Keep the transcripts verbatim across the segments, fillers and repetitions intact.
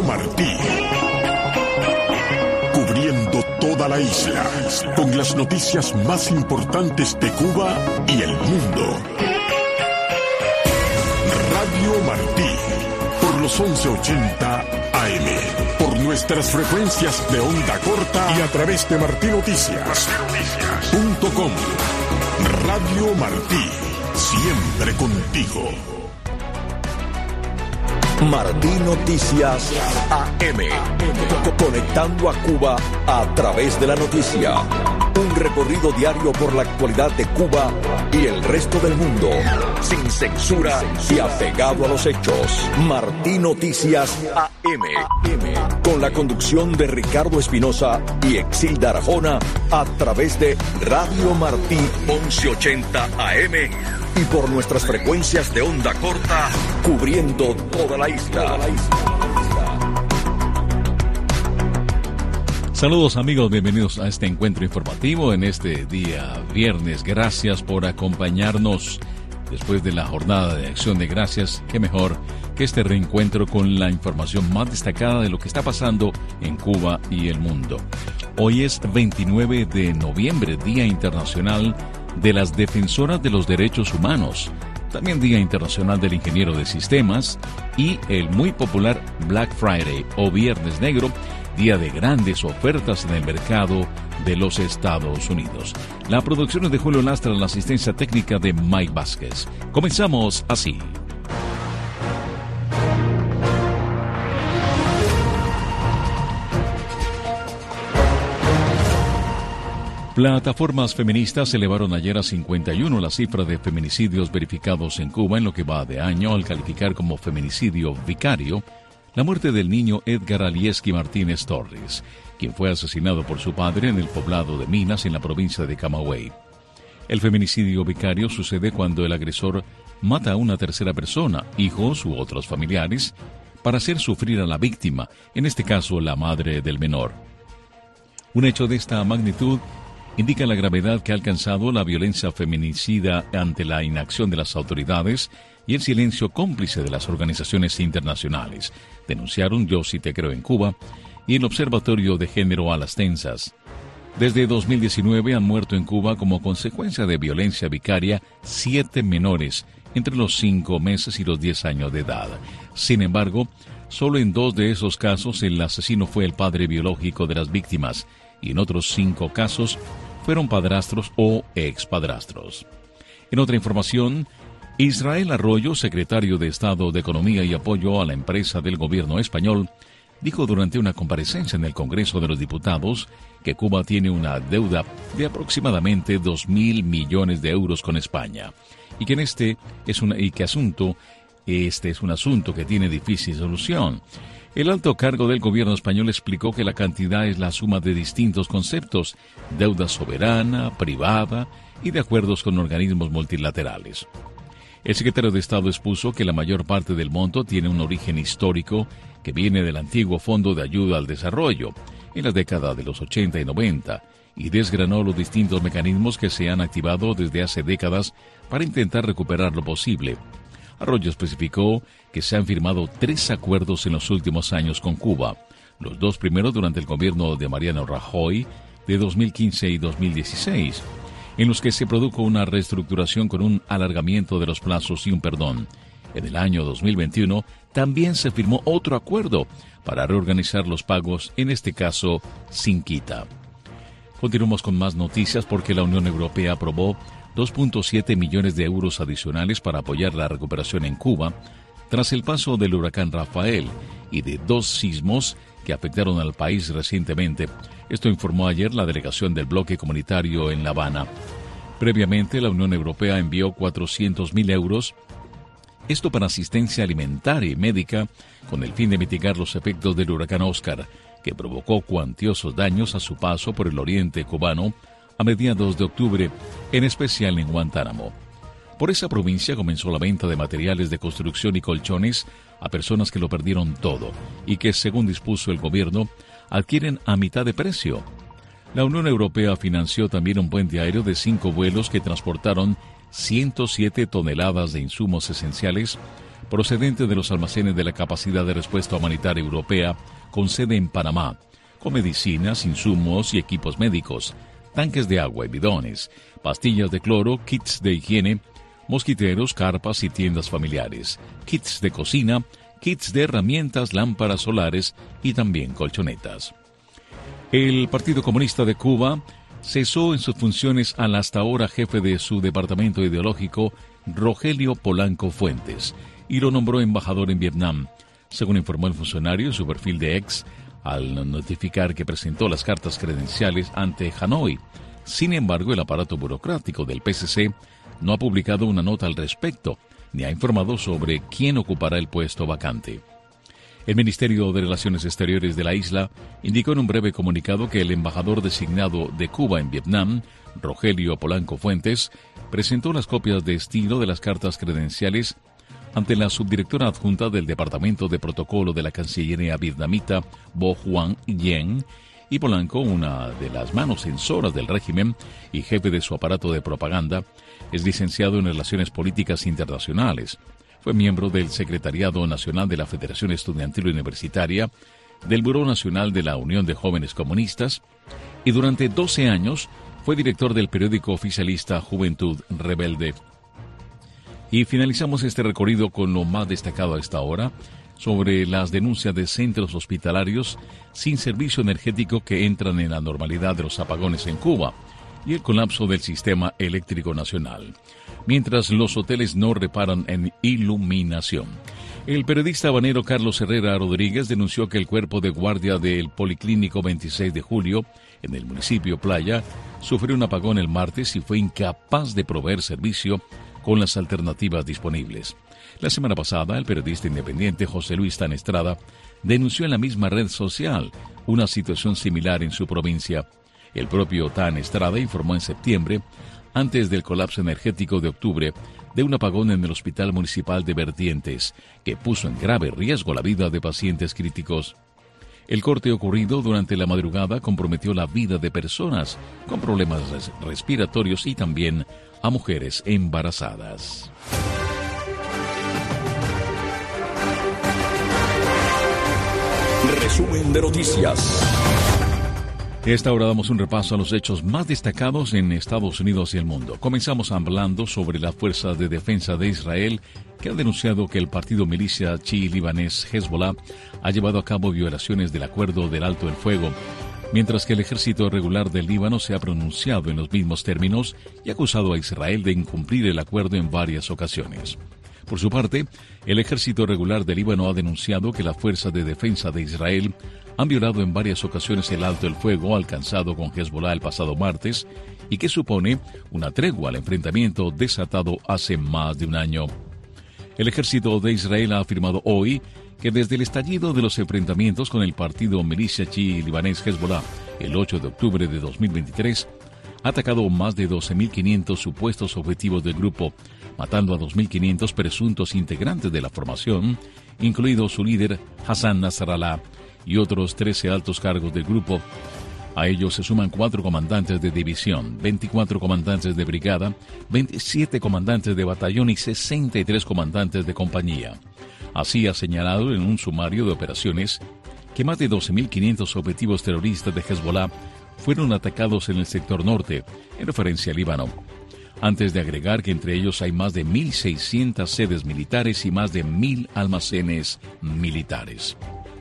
Martí. Cubriendo toda la isla, con las noticias más importantes de Cuba y el mundo. Radio Martí, por los once ochenta A M, por nuestras frecuencias de onda corta y a través de martí noticias punto com. Radio Martí, siempre contigo. Martí Noticias A M, conectando a Cuba a través de la noticia. Un recorrido diario por la actualidad de Cuba y el resto del mundo, sin censura y apegado a los hechos. Martí Noticias A M, con la conducción de Ricardo Espinosa y Exilda Arjona, a través de Radio Martí once ochenta A M y por nuestras frecuencias de onda corta, cubriendo toda la isla. Saludos amigos, bienvenidos a este encuentro informativo en este día viernes. Gracias por acompañarnos después de la jornada de Acción de Gracias. Qué mejor que este reencuentro con la información más destacada de lo que está pasando en Cuba y el mundo. Hoy es veintinueve de noviembre, Día Internacional de las Defensoras de los Derechos Humanos. También Día Internacional del Ingeniero de Sistemas y el muy popular Black Friday o Viernes Negro, día de grandes ofertas en el mercado de los Estados Unidos. La producción es de Julio Lastra, la asistencia técnica de Mike Vázquez. Comenzamos así. Plataformas feministas elevaron ayer a cincuenta y uno la cifra de feminicidios verificados en Cuba en lo que va de año, al calificar como feminicidio vicario la muerte del niño Edgar Alieski Martínez Torres, quien fue asesinado por su padre en el poblado de Minas, en la provincia de Camagüey. El feminicidio vicario sucede cuando el agresor mata a una tercera persona, hijos u otros familiares, para hacer sufrir a la víctima, en este caso la madre del menor. Un hecho de esta magnitud indica la gravedad que ha alcanzado la violencia feminicida ante la inacción de las autoridades y el silencio cómplice de las organizaciones internacionales, denunciaron Yo Sí Te Creo en Cuba y el Observatorio de Género a las Tensas. Desde dos mil diecinueve han muerto en Cuba como consecuencia de violencia vicaria siete menores entre los cinco meses y los diez años de edad. Sin embargo, solo en dos de esos casos el asesino fue el padre biológico de las víctimas y en otros cinco casos fueron padrastros o expadrastros. En otra información, Israel Arroyo, secretario de Estado de Economía y Apoyo a la Empresa del gobierno español, dijo durante una comparecencia en el Congreso de los Diputados que Cuba tiene una deuda de aproximadamente dos mil millones de euros con España y que en este es una, y que asunto este es un asunto que tiene difícil solución. El alto cargo del gobierno español explicó que la cantidad es la suma de distintos conceptos: deuda soberana, privada y de acuerdos con organismos multilaterales. El secretario de Estado expuso que la mayor parte del monto tiene un origen histórico que viene del antiguo Fondo de Ayuda al Desarrollo, en las décadas de los ochenta y noventa, y desgranó los distintos mecanismos que se han activado desde hace décadas para intentar recuperar lo posible. Arroyo especificó que se han firmado tres acuerdos en los últimos años con Cuba, los dos primeros durante el gobierno de Mariano Rajoy de dos mil quince y dos mil dieciséis, en los que se produjo una reestructuración con un alargamiento de los plazos y un perdón. En el año dos mil veintiuno también se firmó otro acuerdo para reorganizar los pagos, en este caso sin quita. Continuamos con más noticias porque la Unión Europea aprobó dos punto siete millones de euros adicionales para apoyar la recuperación en Cuba tras el paso del huracán Rafael y de dos sismos que afectaron al país recientemente. Esto informó ayer la delegación del bloque comunitario en La Habana. Previamente, la Unión Europea envió cuatrocientos mil euros, esto para asistencia alimentaria y médica, con el fin de mitigar los efectos del huracán Oscar, que provocó cuantiosos daños a su paso por el oriente cubano a mediados de octubre, en especial en Guantánamo. Por esa provincia comenzó la venta de materiales de construcción y colchones a personas que lo perdieron todo y que, según dispuso el gobierno, adquieren a mitad de precio. La Unión Europea financió también un puente aéreo de cinco vuelos que transportaron ciento siete toneladas de insumos esenciales procedente de los almacenes de la capacidad de respuesta humanitaria europea, con sede en Panamá, con medicinas, insumos y equipos médicos, tanques de agua y bidones, pastillas de cloro, kits de higiene, mosquiteros, carpas y tiendas familiares, kits de cocina, kits de herramientas, lámparas solares y también colchonetas. El Partido Comunista de Cuba cesó en sus funciones al hasta ahora jefe de su departamento ideológico, Rogelio Polanco Fuentes, y lo nombró embajador en Vietnam, según informó el funcionario en su perfil de ex, al notificar que presentó las cartas credenciales ante Hanoi. Sin embargo, el aparato burocrático del P C C no ha publicado una nota al respecto, ni ha informado sobre quién ocupará el puesto vacante. El Ministerio de Relaciones Exteriores de la isla indicó en un breve comunicado que el embajador designado de Cuba en Vietnam, Rogelio Polanco Fuentes, presentó las copias de estilo de las cartas credenciales ante la subdirectora adjunta del Departamento de Protocolo de la Cancillería vietnamita, Bo Hoang Yen, y Polanco, una de las manos censoras del régimen y jefe de su aparato de propaganda, es licenciado en Relaciones Políticas Internacionales. Fue miembro del Secretariado Nacional de la Federación Estudiantil Universitaria, del Buró Nacional de la Unión de Jóvenes Comunistas, y durante doce años fue director del periódico oficialista Juventud Rebelde. Y finalizamos este recorrido con lo más destacado a esta hora, sobre las denuncias de centros hospitalarios sin servicio energético que entran en la normalidad de los apagones en Cuba y el colapso del sistema eléctrico nacional, mientras los hoteles no reparan en iluminación. El periodista habanero Carlos Herrera Rodríguez denunció que el cuerpo de guardia del Policlínico veintiséis de julio, en el municipio Playa, sufrió un apagón el martes y fue incapaz de proveer servicio con las alternativas disponibles. La semana pasada, el periodista independiente José Luis Tan Estrada denunció en la misma red social una situación similar en su provincia. El propio Tan Estrada informó en septiembre, antes del colapso energético de octubre, de un apagón en el Hospital Municipal de Vertientes, que puso en grave riesgo la vida de pacientes críticos. El corte ocurrido durante la madrugada comprometió la vida de personas con problemas res- respiratorios y también a mujeres embarazadas. Resumen de noticias. A esta hora damos un repaso a los hechos más destacados en Estados Unidos y el mundo. Comenzamos hablando sobre la Fuerza de Defensa de Israel, que ha denunciado que el partido milicia chií libanés Hezbollah ha llevado a cabo violaciones del acuerdo del alto el fuego, mientras que el ejército regular del Líbano se ha pronunciado en los mismos términos y ha acusado a Israel de incumplir el acuerdo en varias ocasiones. Por su parte, el ejército regular del Líbano ha denunciado que la Fuerza de Defensa de Israel han violado en varias ocasiones el alto el fuego alcanzado con Hezbollah el pasado martes y que supone una tregua al enfrentamiento desatado hace más de un año. El ejército de Israel ha afirmado hoy que desde el estallido de los enfrentamientos con el partido milicia chií libanés Hezbollah el ocho de octubre de dos mil veintitrés, ha atacado más de doce mil quinientos supuestos objetivos del grupo, matando a dos mil quinientos presuntos integrantes de la formación, incluido su líder Hassan Nasrallah, y otros trece altos cargos del grupo. A ellos se suman cuatro comandantes de división, veinticuatro comandantes de brigada, veintisiete comandantes de batallón y sesenta y tres comandantes de compañía. Así ha señalado en un sumario de operaciones que más de doce mil quinientos objetivos terroristas de Hezbollah fueron atacados en el sector norte, en referencia al Líbano. Antes de agregar que entre ellos hay más de mil seiscientas sedes militares y más de mil almacenes militares.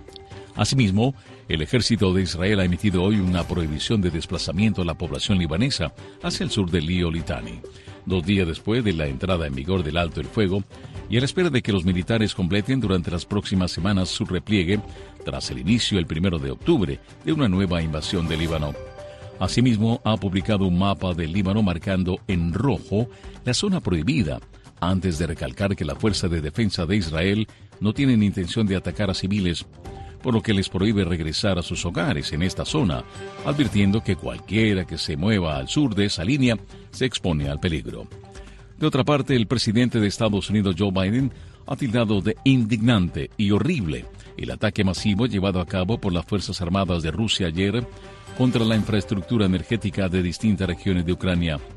Asimismo, el ejército de Israel ha emitido hoy una prohibición de desplazamiento a la población libanesa hacia el sur del río Litani, dos días después de la entrada en vigor del alto el fuego y a la espera de que los militares completen durante las próximas semanas su repliegue tras el inicio el primero de octubre de una nueva invasión del Líbano. Asimismo, ha publicado un mapa del Líbano marcando en rojo la zona prohibida, antes de recalcar que la Fuerza de Defensa de Israel no tiene intención de atacar a civiles, por lo que les prohíbe regresar a sus hogares en esta zona, advirtiendo que cualquiera que se mueva al sur de esa línea se expone al peligro. De otra parte, el presidente de Estados Unidos, Joe Biden, ha tildado de indignante y horrible el ataque masivo llevado a cabo por las Fuerzas Armadas de Rusia ayer contra la infraestructura energética de distintas regiones de Ucrania.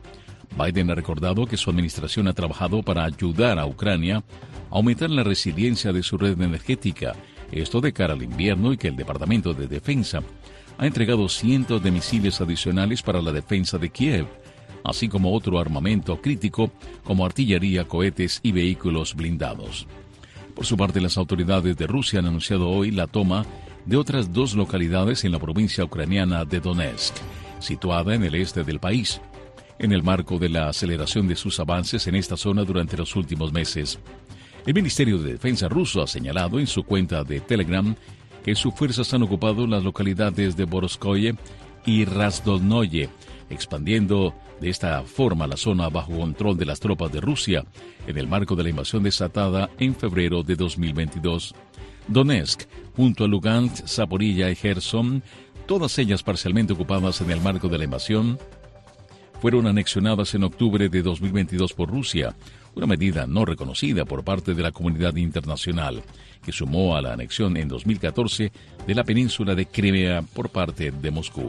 Biden ha recordado que su administración ha trabajado para ayudar a Ucrania a aumentar la resiliencia de su red energética, esto de cara al invierno, y que el Departamento de Defensa ha entregado cientos de misiles adicionales para la defensa de Kiev, así como otro armamento crítico como artillería, cohetes y vehículos blindados. Por su parte, las autoridades de Rusia han anunciado hoy la toma de otras dos localidades en la provincia ucraniana de Donetsk, situada en el este del país, en el marco de la aceleración de sus avances en esta zona durante los últimos meses. El Ministerio de Defensa ruso ha señalado en su cuenta de Telegram que sus fuerzas han ocupado las localidades de Borovskoye y Razdolnoye, expandiendo de esta forma la zona bajo control de las tropas de Rusia en el marco de la invasión desatada en febrero de dos mil veintidós. Donetsk, junto a Lugansk, Zaporilla y Gerson, todas ellas parcialmente ocupadas en el marco de la invasión, fueron anexionadas en octubre de dos mil veintidós por Rusia, una medida no reconocida por parte de la comunidad internacional, que sumó a la anexión en dos mil catorce de la península de Crimea por parte de Moscú.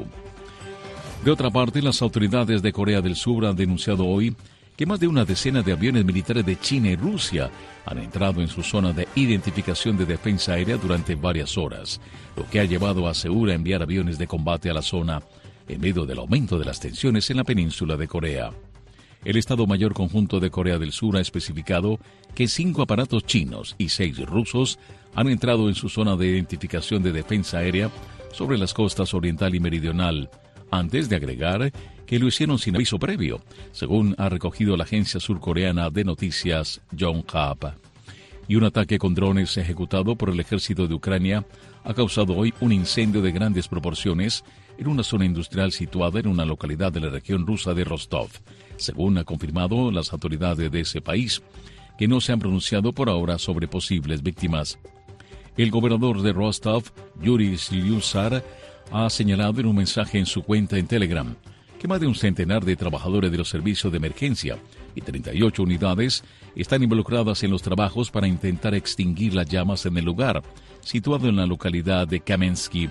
De otra parte, las autoridades de Corea del Sur han denunciado hoy que más de una decena de aviones militares de China y Rusia han entrado en su zona de identificación de defensa aérea durante varias horas, lo que ha llevado a Seúl a enviar aviones de combate a la zona en medio del aumento de las tensiones en la península de Corea. El Estado Mayor Conjunto de Corea del Sur ha especificado que cinco aparatos chinos y seis rusos han entrado en su zona de identificación de defensa aérea sobre las costas oriental y meridional, antes de agregar que lo hicieron sin aviso previo, según ha recogido la agencia surcoreana de noticias Yonhap. Y un ataque con drones ejecutado por el ejército de Ucrania ha causado hoy un incendio de grandes proporciones en una zona industrial situada en una localidad de la región rusa de Rostov, según ha confirmado las autoridades de ese país, que no se han pronunciado por ahora sobre posibles víctimas. El gobernador de Rostov, Yuri Slyusar, ha señalado en un mensaje en su cuenta en Telegram que más de un centenar de trabajadores de los servicios de emergencia y treinta y ocho unidades están involucradas en los trabajos para intentar extinguir las llamas en el lugar, situado en la localidad de Kamensky.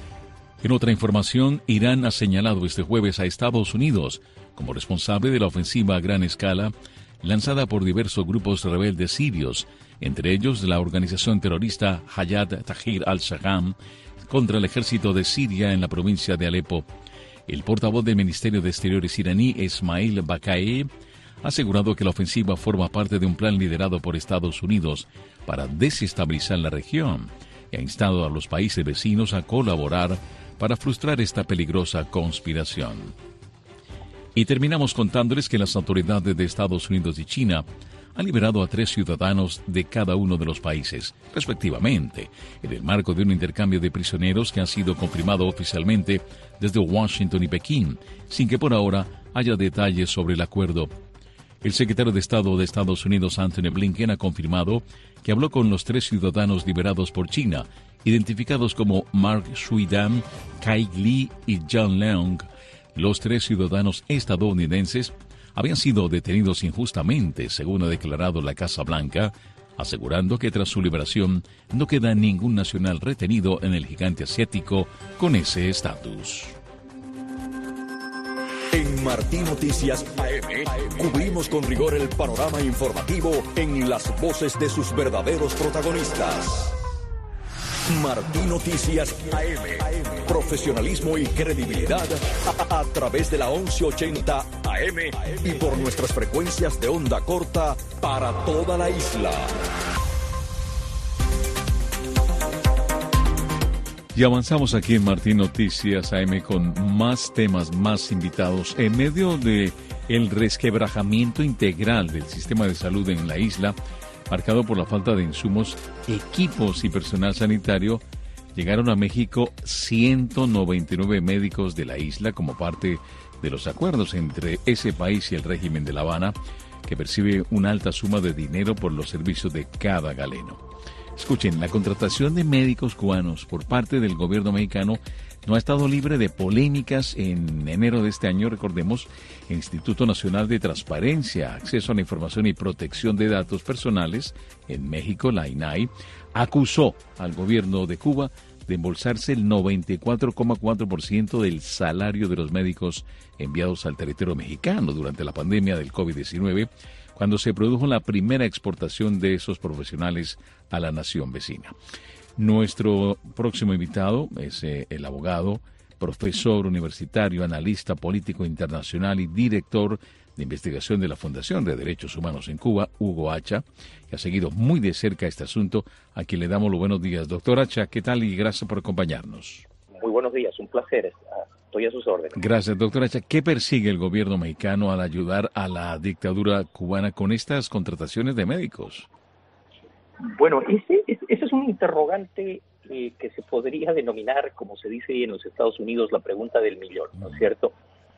En otra información, Irán ha señalado este jueves a Estados Unidos como responsable de la ofensiva a gran escala lanzada por diversos grupos rebeldes sirios, entre ellos la organización terrorista Hayat Tahrir al-Sham, contra el ejército de Siria en la provincia de Alepo. El portavoz del Ministerio de Exteriores iraní, Esmail Baqai, ha asegurado que la ofensiva forma parte de un plan liderado por Estados Unidos para desestabilizar la región y ha instado a los países vecinos a colaborar para frustrar esta peligrosa conspiración. Y terminamos contándoles que las autoridades de Estados Unidos y China han liberado a tres ciudadanos de cada uno de los países, respectivamente, en el marco de un intercambio de prisioneros que ha sido confirmado oficialmente desde Washington y Pekín, sin que por ahora haya detalles sobre el acuerdo. El secretario de Estado de Estados Unidos, Anthony Blinken, ha confirmado que habló con los tres ciudadanos liberados por China, identificados como Mark Shui-dan, Kai Li y John Leung. Los tres ciudadanos estadounidenses habían sido detenidos injustamente, según ha declarado la Casa Blanca, asegurando que tras su liberación no queda ningún nacional retenido en el gigante asiático con ese estatus. En Martí Noticias A M cubrimos con rigor el panorama informativo en las voces de sus verdaderos protagonistas. Martí Noticias A M. Profesionalismo y credibilidad a, a través de la once ochenta A M y por nuestras frecuencias de onda corta para toda la isla. Y avanzamos aquí en Martí Noticias A M con más temas, más invitados. En medio de el resquebrajamiento integral del sistema de salud en la isla, marcado por la falta de insumos, equipos y personal sanitario, llegaron a México ciento noventa y nueve médicos de la isla como parte de los acuerdos entre ese país y el régimen de La Habana, que percibe una alta suma de dinero por los servicios de cada galeno. Escuchen, la contratación de médicos cubanos por parte del gobierno mexicano no ha estado libre de polémicas. En enero de este año, recordemos, el Instituto Nacional de Transparencia, Acceso a la Información y Protección de Datos Personales en México, la I N A I, acusó al gobierno de Cuba de embolsarse el noventa y cuatro coma cuatro por ciento del salario de los médicos enviados al territorio mexicano durante la pandemia del COVID diecinueve, cuando se produjo la primera exportación de esos profesionales a la nación vecina. Nuestro próximo invitado es eh, el abogado, profesor universitario, analista político internacional y director de investigación de la Fundación de Derechos Humanos en Cuba, Hugo Hacha, que ha seguido muy de cerca este asunto, a quien le damos los buenos días. Doctor Hacha, ¿qué tal? Y gracias por acompañarnos. Muy buenos días, un placer. Estoy a sus órdenes. Gracias, doctor Hacha. ¿Qué persigue el gobierno mexicano al ayudar a la dictadura cubana con estas contrataciones de médicos? Bueno, ese, ese es un interrogante eh, que se podría denominar, como se dice en los Estados Unidos, la pregunta del millón, ¿no es cierto?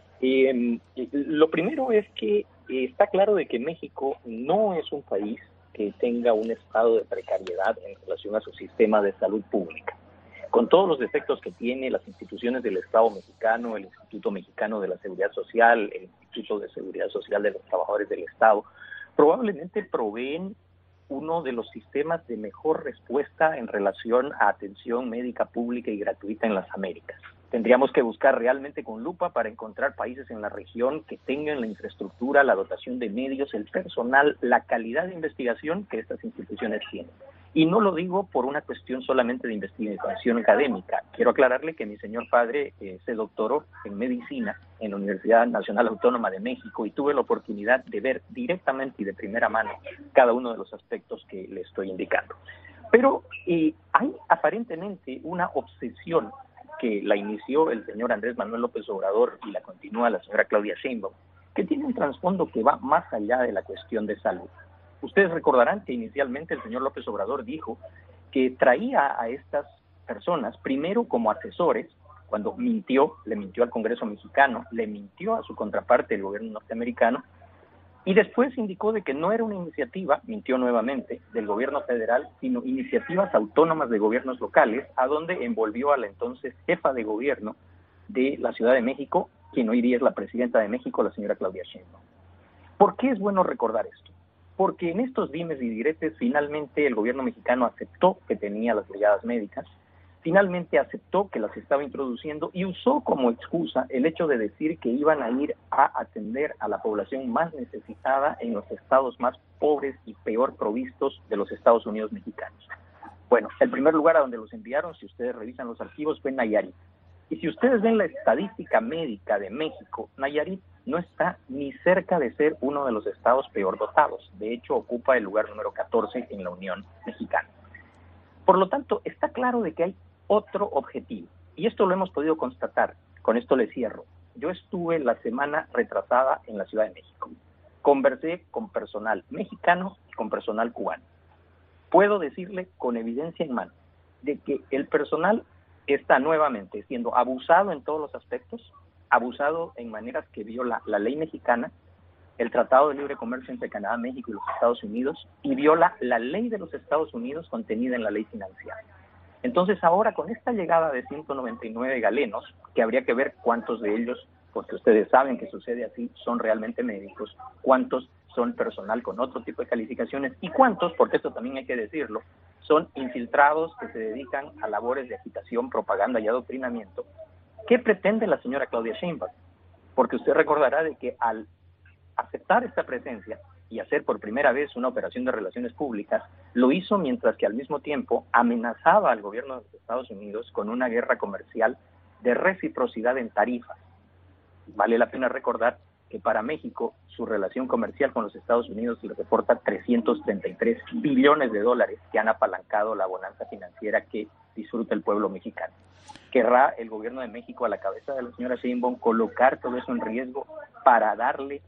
Eh, lo primero es que eh, está claro de que México no es un país que tenga un estado de precariedad en relación a su sistema de salud pública. Con todos los defectos que tiene, las instituciones del Estado mexicano, el Instituto Mexicano de la Seguridad Social, el Instituto de Seguridad Social de los Trabajadores del Estado, probablemente proveen uno de los sistemas de mejor respuesta en relación a atención médica pública y gratuita en las Américas. Tendríamos que buscar realmente con lupa para encontrar países en la región que tengan la infraestructura, la dotación de medios, el personal, la calidad de investigación que estas instituciones tienen. Y no lo digo por una cuestión solamente de investigación académica. Quiero aclararle que mi señor padre eh, se doctoró en medicina en la Universidad Nacional Autónoma de México y tuve la oportunidad de ver directamente y de primera mano cada uno de los aspectos que le estoy indicando. Pero eh, hay aparentemente una obsesión que la inició el señor Andrés Manuel López Obrador y la continúa la señora Claudia Sheinbaum, que tiene un trasfondo que va más allá de la cuestión de salud. Ustedes recordarán que inicialmente el señor López Obrador dijo que traía a estas personas primero como asesores, cuando mintió, le mintió al Congreso mexicano, le mintió a su contraparte, el gobierno norteamericano, y después indicó de que no era una iniciativa, mintió nuevamente, del gobierno federal, sino iniciativas autónomas de gobiernos locales, a donde envolvió a la entonces jefa de gobierno de la Ciudad de México, quien hoy día es la presidenta de México, la señora Claudia Sheinbaum. ¿Por qué es bueno recordar esto? Porque en estos dimes y diretes finalmente el gobierno mexicano aceptó que tenía las brigadas médicas, finalmente aceptó que las estaba introduciendo y usó como excusa el hecho de decir que iban a ir a atender a la población más necesitada en los estados más pobres y peor provistos de los Estados Unidos mexicanos. Bueno, el primer lugar a donde los enviaron, si ustedes revisan los archivos, fue Nayarit. Y si ustedes ven la estadística médica de México, Nayarit no está ni cerca de ser uno de los estados peor dotados. De hecho, ocupa el lugar número catorce en la Unión Mexicana. Por lo tanto, está claro de que hay otro objetivo. Y esto lo hemos podido constatar. Con esto le cierro. Yo estuve la semana retrasada en la Ciudad de México. Conversé con personal mexicano y con personal cubano. Puedo decirle con evidencia en mano de que el personal está nuevamente siendo abusado en todos los aspectos, abusado en maneras que viola la ley mexicana, el Tratado de Libre Comercio entre Canadá, México y los Estados Unidos, y viola la ley de los Estados Unidos contenida en la ley financiera. Entonces ahora con esta llegada de ciento noventa y nueve galenos, que habría que ver cuántos de ellos, porque ustedes saben que sucede así, son realmente médicos, cuántos son personal con otro tipo de calificaciones y cuántos, porque esto también hay que decirlo, son infiltrados que se dedican a labores de agitación, propaganda y adoctrinamiento. ¿Qué pretende la señora Claudia Sheinbaum? Porque usted recordará de que al aceptar esta presencia y hacer por primera vez una operación de relaciones públicas, lo hizo mientras que al mismo tiempo amenazaba al gobierno de los Estados Unidos con una guerra comercial de reciprocidad en tarifas. Vale la pena recordar que para México su relación comercial con los Estados Unidos le reporta trescientos treinta y tres billones de dólares que han apalancado la bonanza financiera que disfruta el pueblo mexicano. ¿Querrá el gobierno de México a la cabeza de la señora Sheinbaum colocar todo eso en riesgo para darle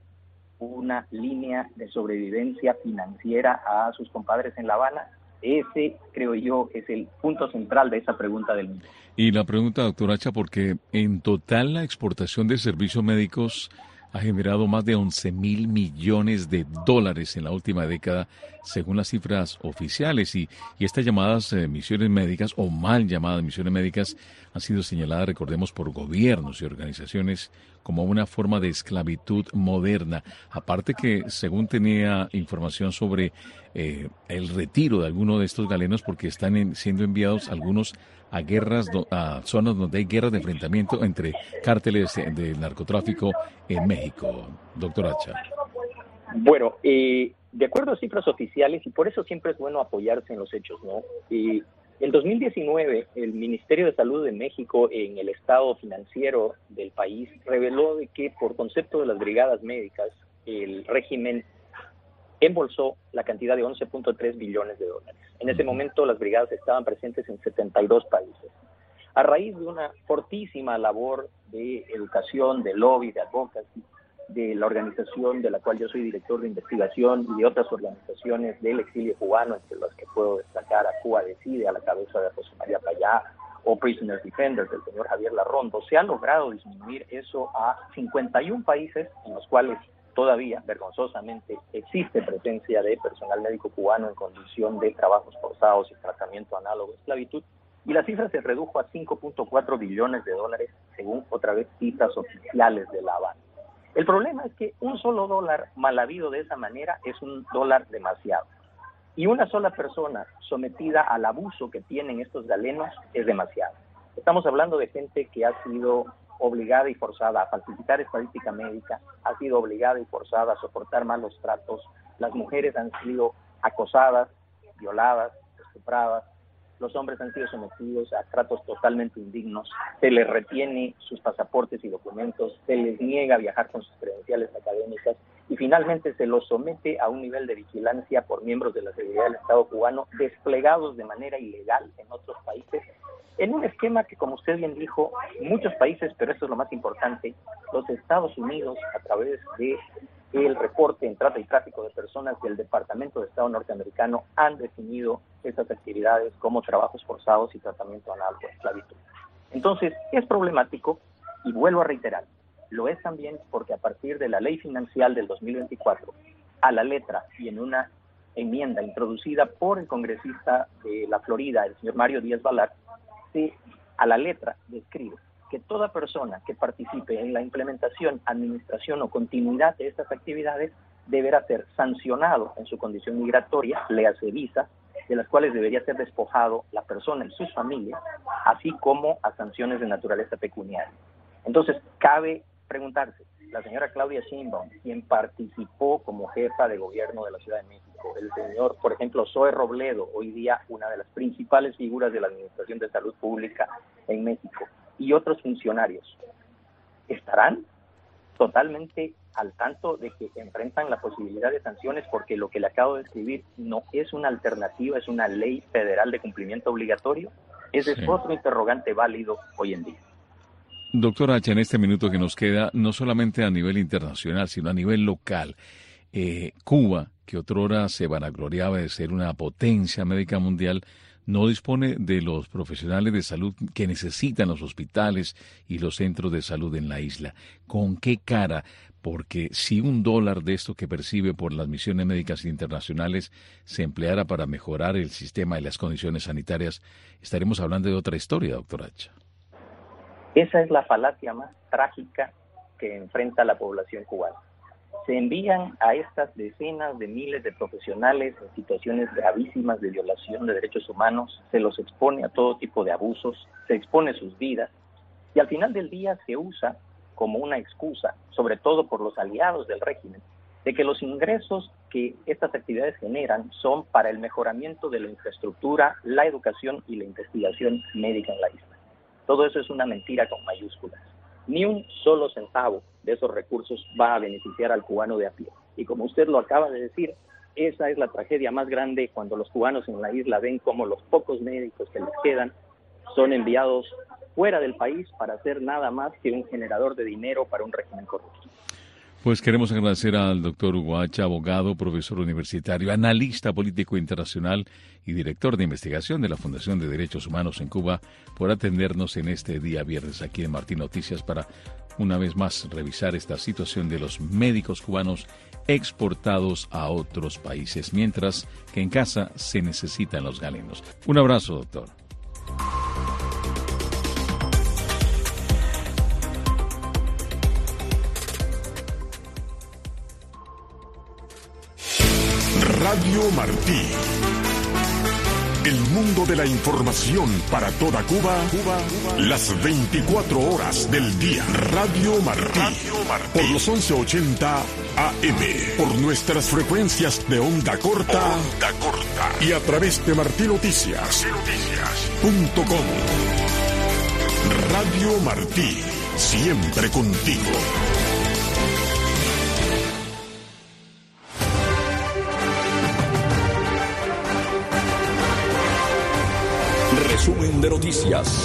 una línea de sobrevivencia financiera a sus compadres en La Habana? Ese, creo yo, es el punto central de esa pregunta del mundo. Y la pregunta, doctor Hacha, porque en total la exportación de servicios médicos ha generado más de once mil millones de dólares en la última década según las cifras oficiales. Y, y estas llamadas eh, misiones médicas, o mal llamadas misiones médicas, han sido señaladas, recordemos, por gobiernos y organizaciones como una forma de esclavitud moderna. Aparte que, según tenía información sobre eh, el retiro de algunos de estos galenos, porque están en, siendo enviados algunos a guerras, do, a zonas donde hay guerras de enfrentamiento entre cárteles del narcotráfico en México. Doctor Acha. Bueno, eh, de acuerdo a cifras oficiales, y por eso siempre es bueno apoyarse en los hechos, ¿no? Eh, en dos mil diecinueve, el Ministerio de Salud de México, en el estado financiero del país, reveló de que por concepto de las brigadas médicas, el régimen embolsó la cantidad de once punto tres billones de dólares. En ese momento las brigadas estaban presentes en setenta y dos países. A raíz de una fortísima labor de educación, de lobby, de advocacy, de la organización de la cual yo soy director de investigación y de otras organizaciones del exilio cubano, entre las que puedo destacar a Cuba Decide, a la cabeza de José María Payá, o Prisoners Defenders del señor Javier Larrondo, se ha logrado disminuir eso a cincuenta y un países en los cuales todavía, vergonzosamente, existe presencia de personal médico cubano en condición de trabajos forzados y tratamiento análogo a esclavitud, y la cifra se redujo a cinco punto cuatro billones de dólares, según otra vez cifras oficiales de La Habana. El problema es que un solo dólar mal habido de esa manera es un dólar demasiado. Y una sola persona sometida al abuso que tienen estos galenos es demasiado. Estamos hablando de gente que ha sido obligada y forzada a falsificar estadística médica, ha sido obligada y forzada a soportar malos tratos. Las mujeres han sido acosadas, violadas, estupradas. Los hombres han sido sometidos a tratos totalmente indignos, se les retiene sus pasaportes y documentos, se les niega viajar con sus credenciales académicas y finalmente se los somete a un nivel de vigilancia por miembros de la seguridad del Estado cubano desplegados de manera ilegal en otros países, en un esquema que, como usted bien dijo, muchos países, pero esto es lo más importante, los Estados Unidos, a través de el reporte en trata y tráfico de personas del Departamento de Estado norteamericano, han definido estas actividades como trabajos forzados y tratamiento análogo a esclavitud. Entonces, es problemático, y vuelvo a reiterar, lo es también porque a partir de la ley financiera del dos mil veinticuatro, a la letra y en una enmienda introducida por el congresista de la Florida, el señor Mario Díaz Balart, se a la letra describe que toda persona que participe en la implementación, administración o continuidad de estas actividades deberá ser sancionado en su condición migratoria, le hace visa, de las cuales debería ser despojado la persona y sus familias, así como a sanciones de naturaleza pecuniaria. Entonces, cabe preguntarse, la señora Claudia Sheinbaum, quien participó como jefa de gobierno de la Ciudad de México, el señor, por ejemplo, Zoe Robledo, hoy día una de las principales figuras de la Administración de Salud Pública en México, y otros funcionarios, ¿estarán totalmente al tanto de que enfrentan la posibilidad de sanciones? Porque lo que le acabo de escribir no es una alternativa, es una ley federal de cumplimiento obligatorio. Ese sí es otro interrogante válido hoy en día. Doctor Acha, en este minuto que nos queda, no solamente a nivel internacional, sino a nivel local, eh, Cuba, que otrora se vanagloriaba de ser una potencia médica mundial, no dispone de los profesionales de salud que necesitan los hospitales y los centros de salud en la isla. ¿Con qué cara? Porque si un dólar de esto que percibe por las misiones médicas internacionales se empleara para mejorar el sistema y las condiciones sanitarias, estaremos hablando de otra historia, doctor Acha. Esa es la falacia más trágica que enfrenta la población cubana. Se envían a estas decenas de miles de profesionales en situaciones gravísimas de violación de derechos humanos, se los expone a todo tipo de abusos, se expone sus vidas, y al final del día se usa como una excusa, sobre todo por los aliados del régimen, de que los ingresos que estas actividades generan son para el mejoramiento de la infraestructura, la educación y la investigación médica en la isla. Todo eso es una mentira con mayúsculas. Ni un solo centavo de esos recursos va a beneficiar al cubano de a pie. Y como usted lo acaba de decir, esa es la tragedia más grande cuando los cubanos en la isla ven como los pocos médicos que les quedan son enviados fuera del país para hacer nada más que un generador de dinero para un régimen corrupto. Pues queremos agradecer al doctor Hugo Acha, abogado, profesor universitario, analista político internacional y director de investigación de la Fundación de Derechos Humanos en Cuba, por atendernos en este día viernes aquí en Martín Noticias para una vez más revisar esta situación de los médicos cubanos exportados a otros países, mientras que en casa se necesitan los galenos. Un abrazo, doctor. Radio Martí. El mundo de la información para toda Cuba, Cuba, las veinticuatro horas del día. Radio Martí. Radio Martí. Por los once ochenta A M. Por nuestras frecuencias de onda corta. Onda corta. Y a través de martí noticias punto com. Radio Martí. Siempre contigo. Resumen de noticias.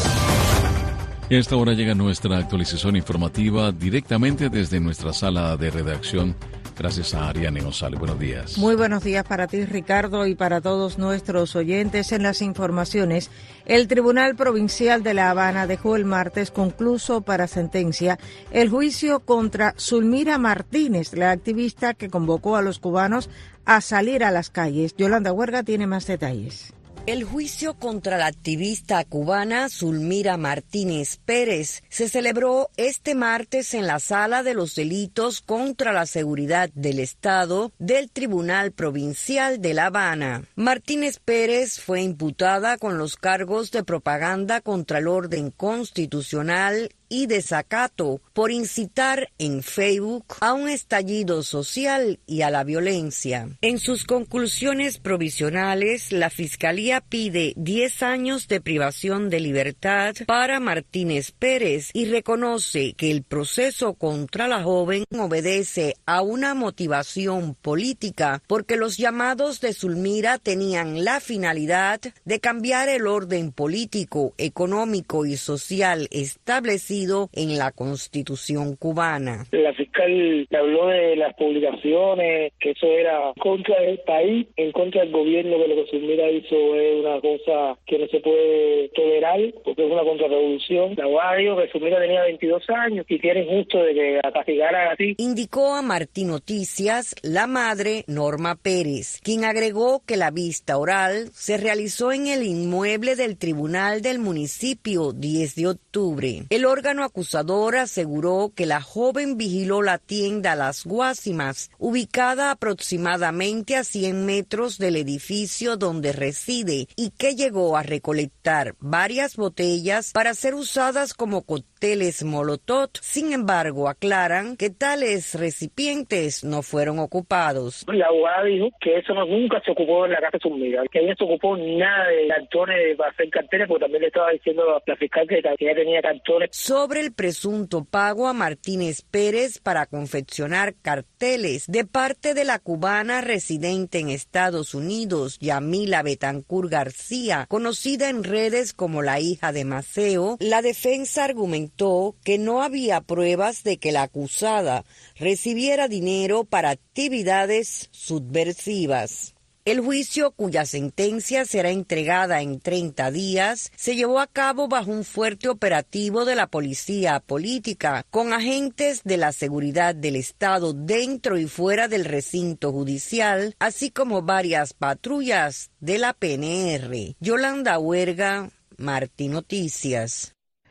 Esta hora llega nuestra actualización informativa directamente desde nuestra sala de redacción. Gracias a Ariane González. Buenos días. Muy buenos días para ti, Ricardo, y para todos nuestros oyentes. En las informaciones, el Tribunal Provincial de La Habana dejó el martes concluso para sentencia el juicio contra Zulmira Martínez, la activista que convocó a los cubanos a salir a las calles. Yolanda Huerga tiene más detalles. El juicio contra la activista cubana Zulmira Martínez Pérez se celebró este martes en la Sala de los Delitos contra la Seguridad del Estado del Tribunal Provincial de La Habana. Martínez Pérez fue imputada con los cargos de propaganda contra el orden constitucional y desacato por incitar en Facebook a un estallido social y a la violencia. En sus conclusiones provisionales, la Fiscalía pide diez años de privación de libertad para Martínez Pérez y reconoce que el proceso contra la joven obedece a una motivación política porque los llamados de Zulmira tenían la finalidad de cambiar el orden político, económico y social establecido en la Constitución cubana. La fiscal habló de las publicaciones, que eso era contra del país, en contra del gobierno, que lo que Zulmira hizo es una cosa que no se puede tolerar, porque es una contrarrevolución. La abogada dijo que Zulmira tenía veintidós años y que era injusto de que la castigaran así. Indicó a Martí Noticias la madre Norma Pérez, quien agregó que la vista oral se realizó en el inmueble del Tribunal del Municipio diez de octubre. El órgano órgano acusador aseguró que la joven vigiló la tienda Las Guásimas, ubicada aproximadamente a cien metros del edificio donde reside, y que llegó a recolectar varias botellas para ser usadas como cócteles Molotov. Sin embargo, aclaran que tales recipientes no fueron ocupados. La abogada dijo que eso no, nunca se ocupó en la casa Zulmira, que ella se ocupó nada de cartones para hacer carteles, porque también le estaba diciendo a la fiscal que ella tenía cartones. Sobre el presunto pago a Martínez Pérez para confeccionar carteles de parte de la cubana residente en Estados Unidos, Yamila Betancourt García, conocida en redes como la hija de Maceo, la defensa argumentó que no había pruebas de que la acusada recibiera dinero para actividades subversivas. El juicio, cuya sentencia será entregada en treinta días, se llevó a cabo bajo un fuerte operativo de la policía política, con agentes de la seguridad del Estado dentro y fuera del recinto judicial, así como varias patrullas de la P N R. Yolanda Huerga, Martí Noticias.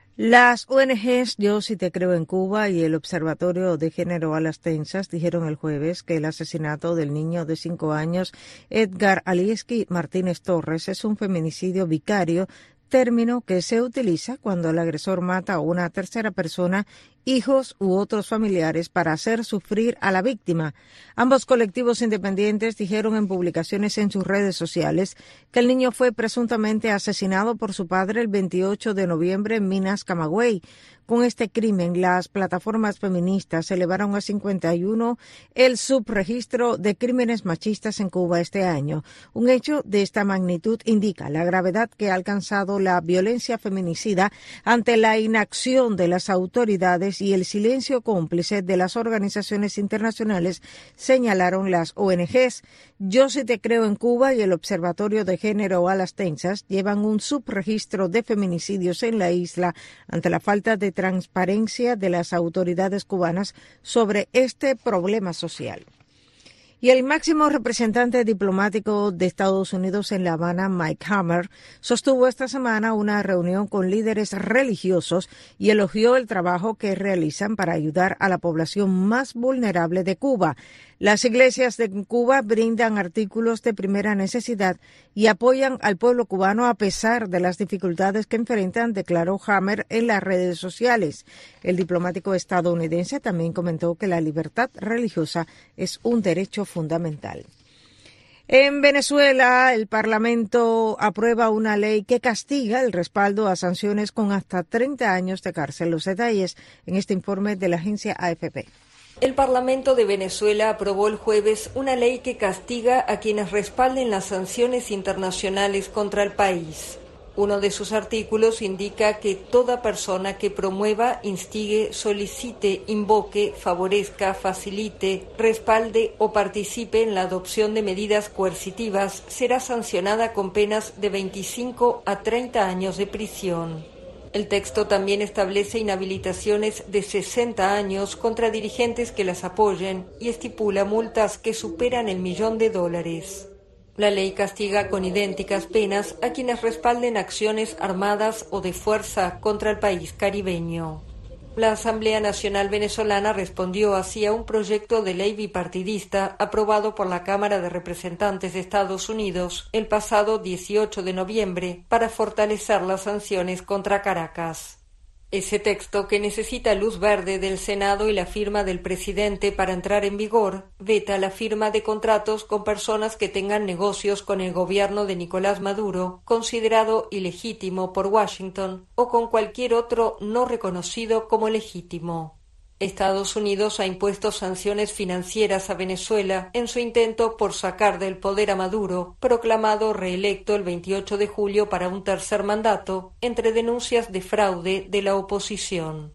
Las O N Ges Yo Sí Te Creo en Cuba y el Observatorio de Género a las Tensas dijeron el jueves que el asesinato del niño de cinco años Edgar Alieski Martínez Torres es un feminicidio vicario, término que se utiliza cuando el agresor mata a una tercera persona, hijos u otros familiares, para hacer sufrir a la víctima. Ambos colectivos independientes dijeron en publicaciones en sus redes sociales que el niño fue presuntamente asesinado por su padre el veintiocho de noviembre en Minas, Camagüey. Con este crimen, las plataformas feministas elevaron a cincuenta y uno el subregistro de crímenes machistas en Cuba este año. Un hecho de esta magnitud indica la gravedad que ha alcanzado la violencia feminicida ante la inacción de las autoridades y el silencio cómplice de las organizaciones internacionales, señalaron las O N Ges. Yo Sí Te Creo en Cuba y el Observatorio de Género a las Tensas llevan un subregistro de feminicidios en la isla ante la falta de transparencia de las autoridades cubanas sobre este problema social. Y el máximo representante diplomático de Estados Unidos en La Habana, Mike Hammer, sostuvo esta semana una reunión con líderes religiosos y elogió el trabajo que realizan para ayudar a la población más vulnerable de Cuba. Las iglesias de Cuba brindan artículos de primera necesidad y apoyan al pueblo cubano a pesar de las dificultades que enfrentan, declaró Hammer en las redes sociales. El diplomático estadounidense también comentó que la libertad religiosa es un derecho fundamental. En Venezuela, el Parlamento aprueba una ley que castiga el respaldo a sanciones con hasta treinta años de cárcel. Los detalles en este informe de la agencia A F P. El Parlamento de Venezuela aprobó el jueves una ley que castiga a quienes respalden las sanciones internacionales contra el país. Uno de sus artículos indica que toda persona que promueva, instigue, solicite, invoque, favorezca, facilite, respalde o participe en la adopción de medidas coercitivas será sancionada con penas de veinticinco a treinta años de prisión. El texto también establece inhabilitaciones de sesenta años contra dirigentes que las apoyen y estipula multas que superan el millón de dólares. La ley castiga con idénticas penas a quienes respalden acciones armadas o de fuerza contra el país caribeño. La Asamblea Nacional Venezolana respondió así a un proyecto de ley bipartidista aprobado por la Cámara de Representantes de Estados Unidos el pasado dieciocho de noviembre para fortalecer las sanciones contra Caracas. Ese texto, que necesita luz verde del Senado y la firma del presidente para entrar en vigor, veta la firma de contratos con personas que tengan negocios con el gobierno de Nicolás Maduro, considerado ilegítimo por Washington, o con cualquier otro no reconocido como legítimo. Estados Unidos ha impuesto sanciones financieras a Venezuela en su intento por sacar del poder a Maduro, proclamado reelecto el veintiocho de julio para un tercer mandato, entre denuncias de fraude de la oposición.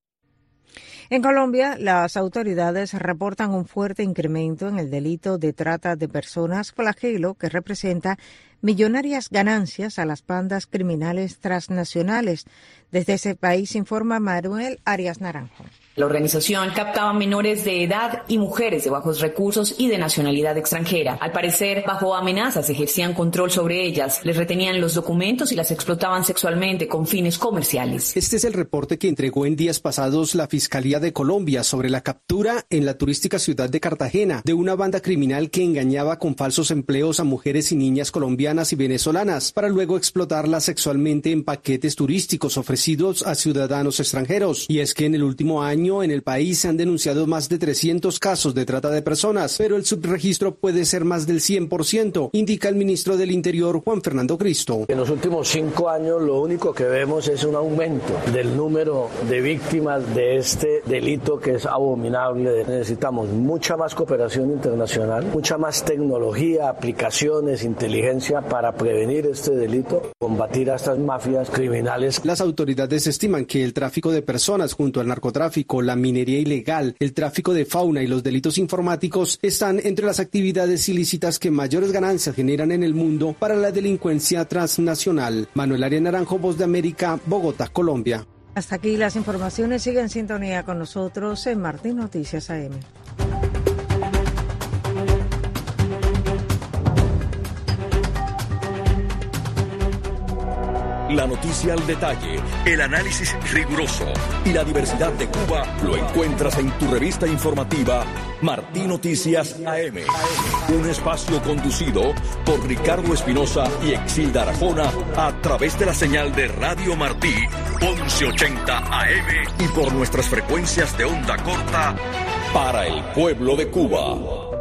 En Colombia, las autoridades reportan un fuerte incremento en el delito de trata de personas, flagelo que representa millonarias ganancias a las bandas criminales transnacionales. Desde ese país informa Manuel Arias Naranjo. La organización captaba menores de edad y mujeres de bajos recursos y de nacionalidad extranjera. Al parecer, bajo amenazas ejercían control sobre ellas, les retenían los documentos y las explotaban sexualmente con fines comerciales. Este es el reporte que entregó en días pasados la Fiscalía de Colombia sobre la captura en la turística ciudad de Cartagena de una banda criminal que engañaba con falsos empleos a mujeres y niñas colombianas y venezolanas para luego explotarlas sexualmente en paquetes turísticos ofrecidos a ciudadanos extranjeros. Y es que en el último año en el país se han denunciado más de trescientos casos de trata de personas, pero el subregistro puede ser más del cien por ciento, indica el ministro del Interior, Juan Fernando Cristo. En los últimos cinco años lo único que vemos es un aumento del número de víctimas de este delito que es abominable. Necesitamos mucha más cooperación internacional, mucha más tecnología, aplicaciones, inteligencia para prevenir este delito, combatir a estas mafias criminales. Las autoridades estiman que el tráfico de personas junto al narcotráfico, la minería ilegal, el tráfico de fauna y los delitos informáticos están entre las actividades ilícitas que mayores ganancias generan en el mundo para la delincuencia transnacional. Manuel Arias Naranjo, Voz de América, Bogotá, Colombia. Hasta aquí las informaciones. Sigue en sintonía con nosotros en Martín Noticias A M. La noticia al detalle, el análisis riguroso y la diversidad de Cuba lo encuentras en tu revista informativa Martín Noticias A M. Un espacio conducido por Ricardo Espinosa y Exilda Arjona a través de la señal de Radio Martí once ochenta A M y por nuestras frecuencias de onda corta para el pueblo de Cuba.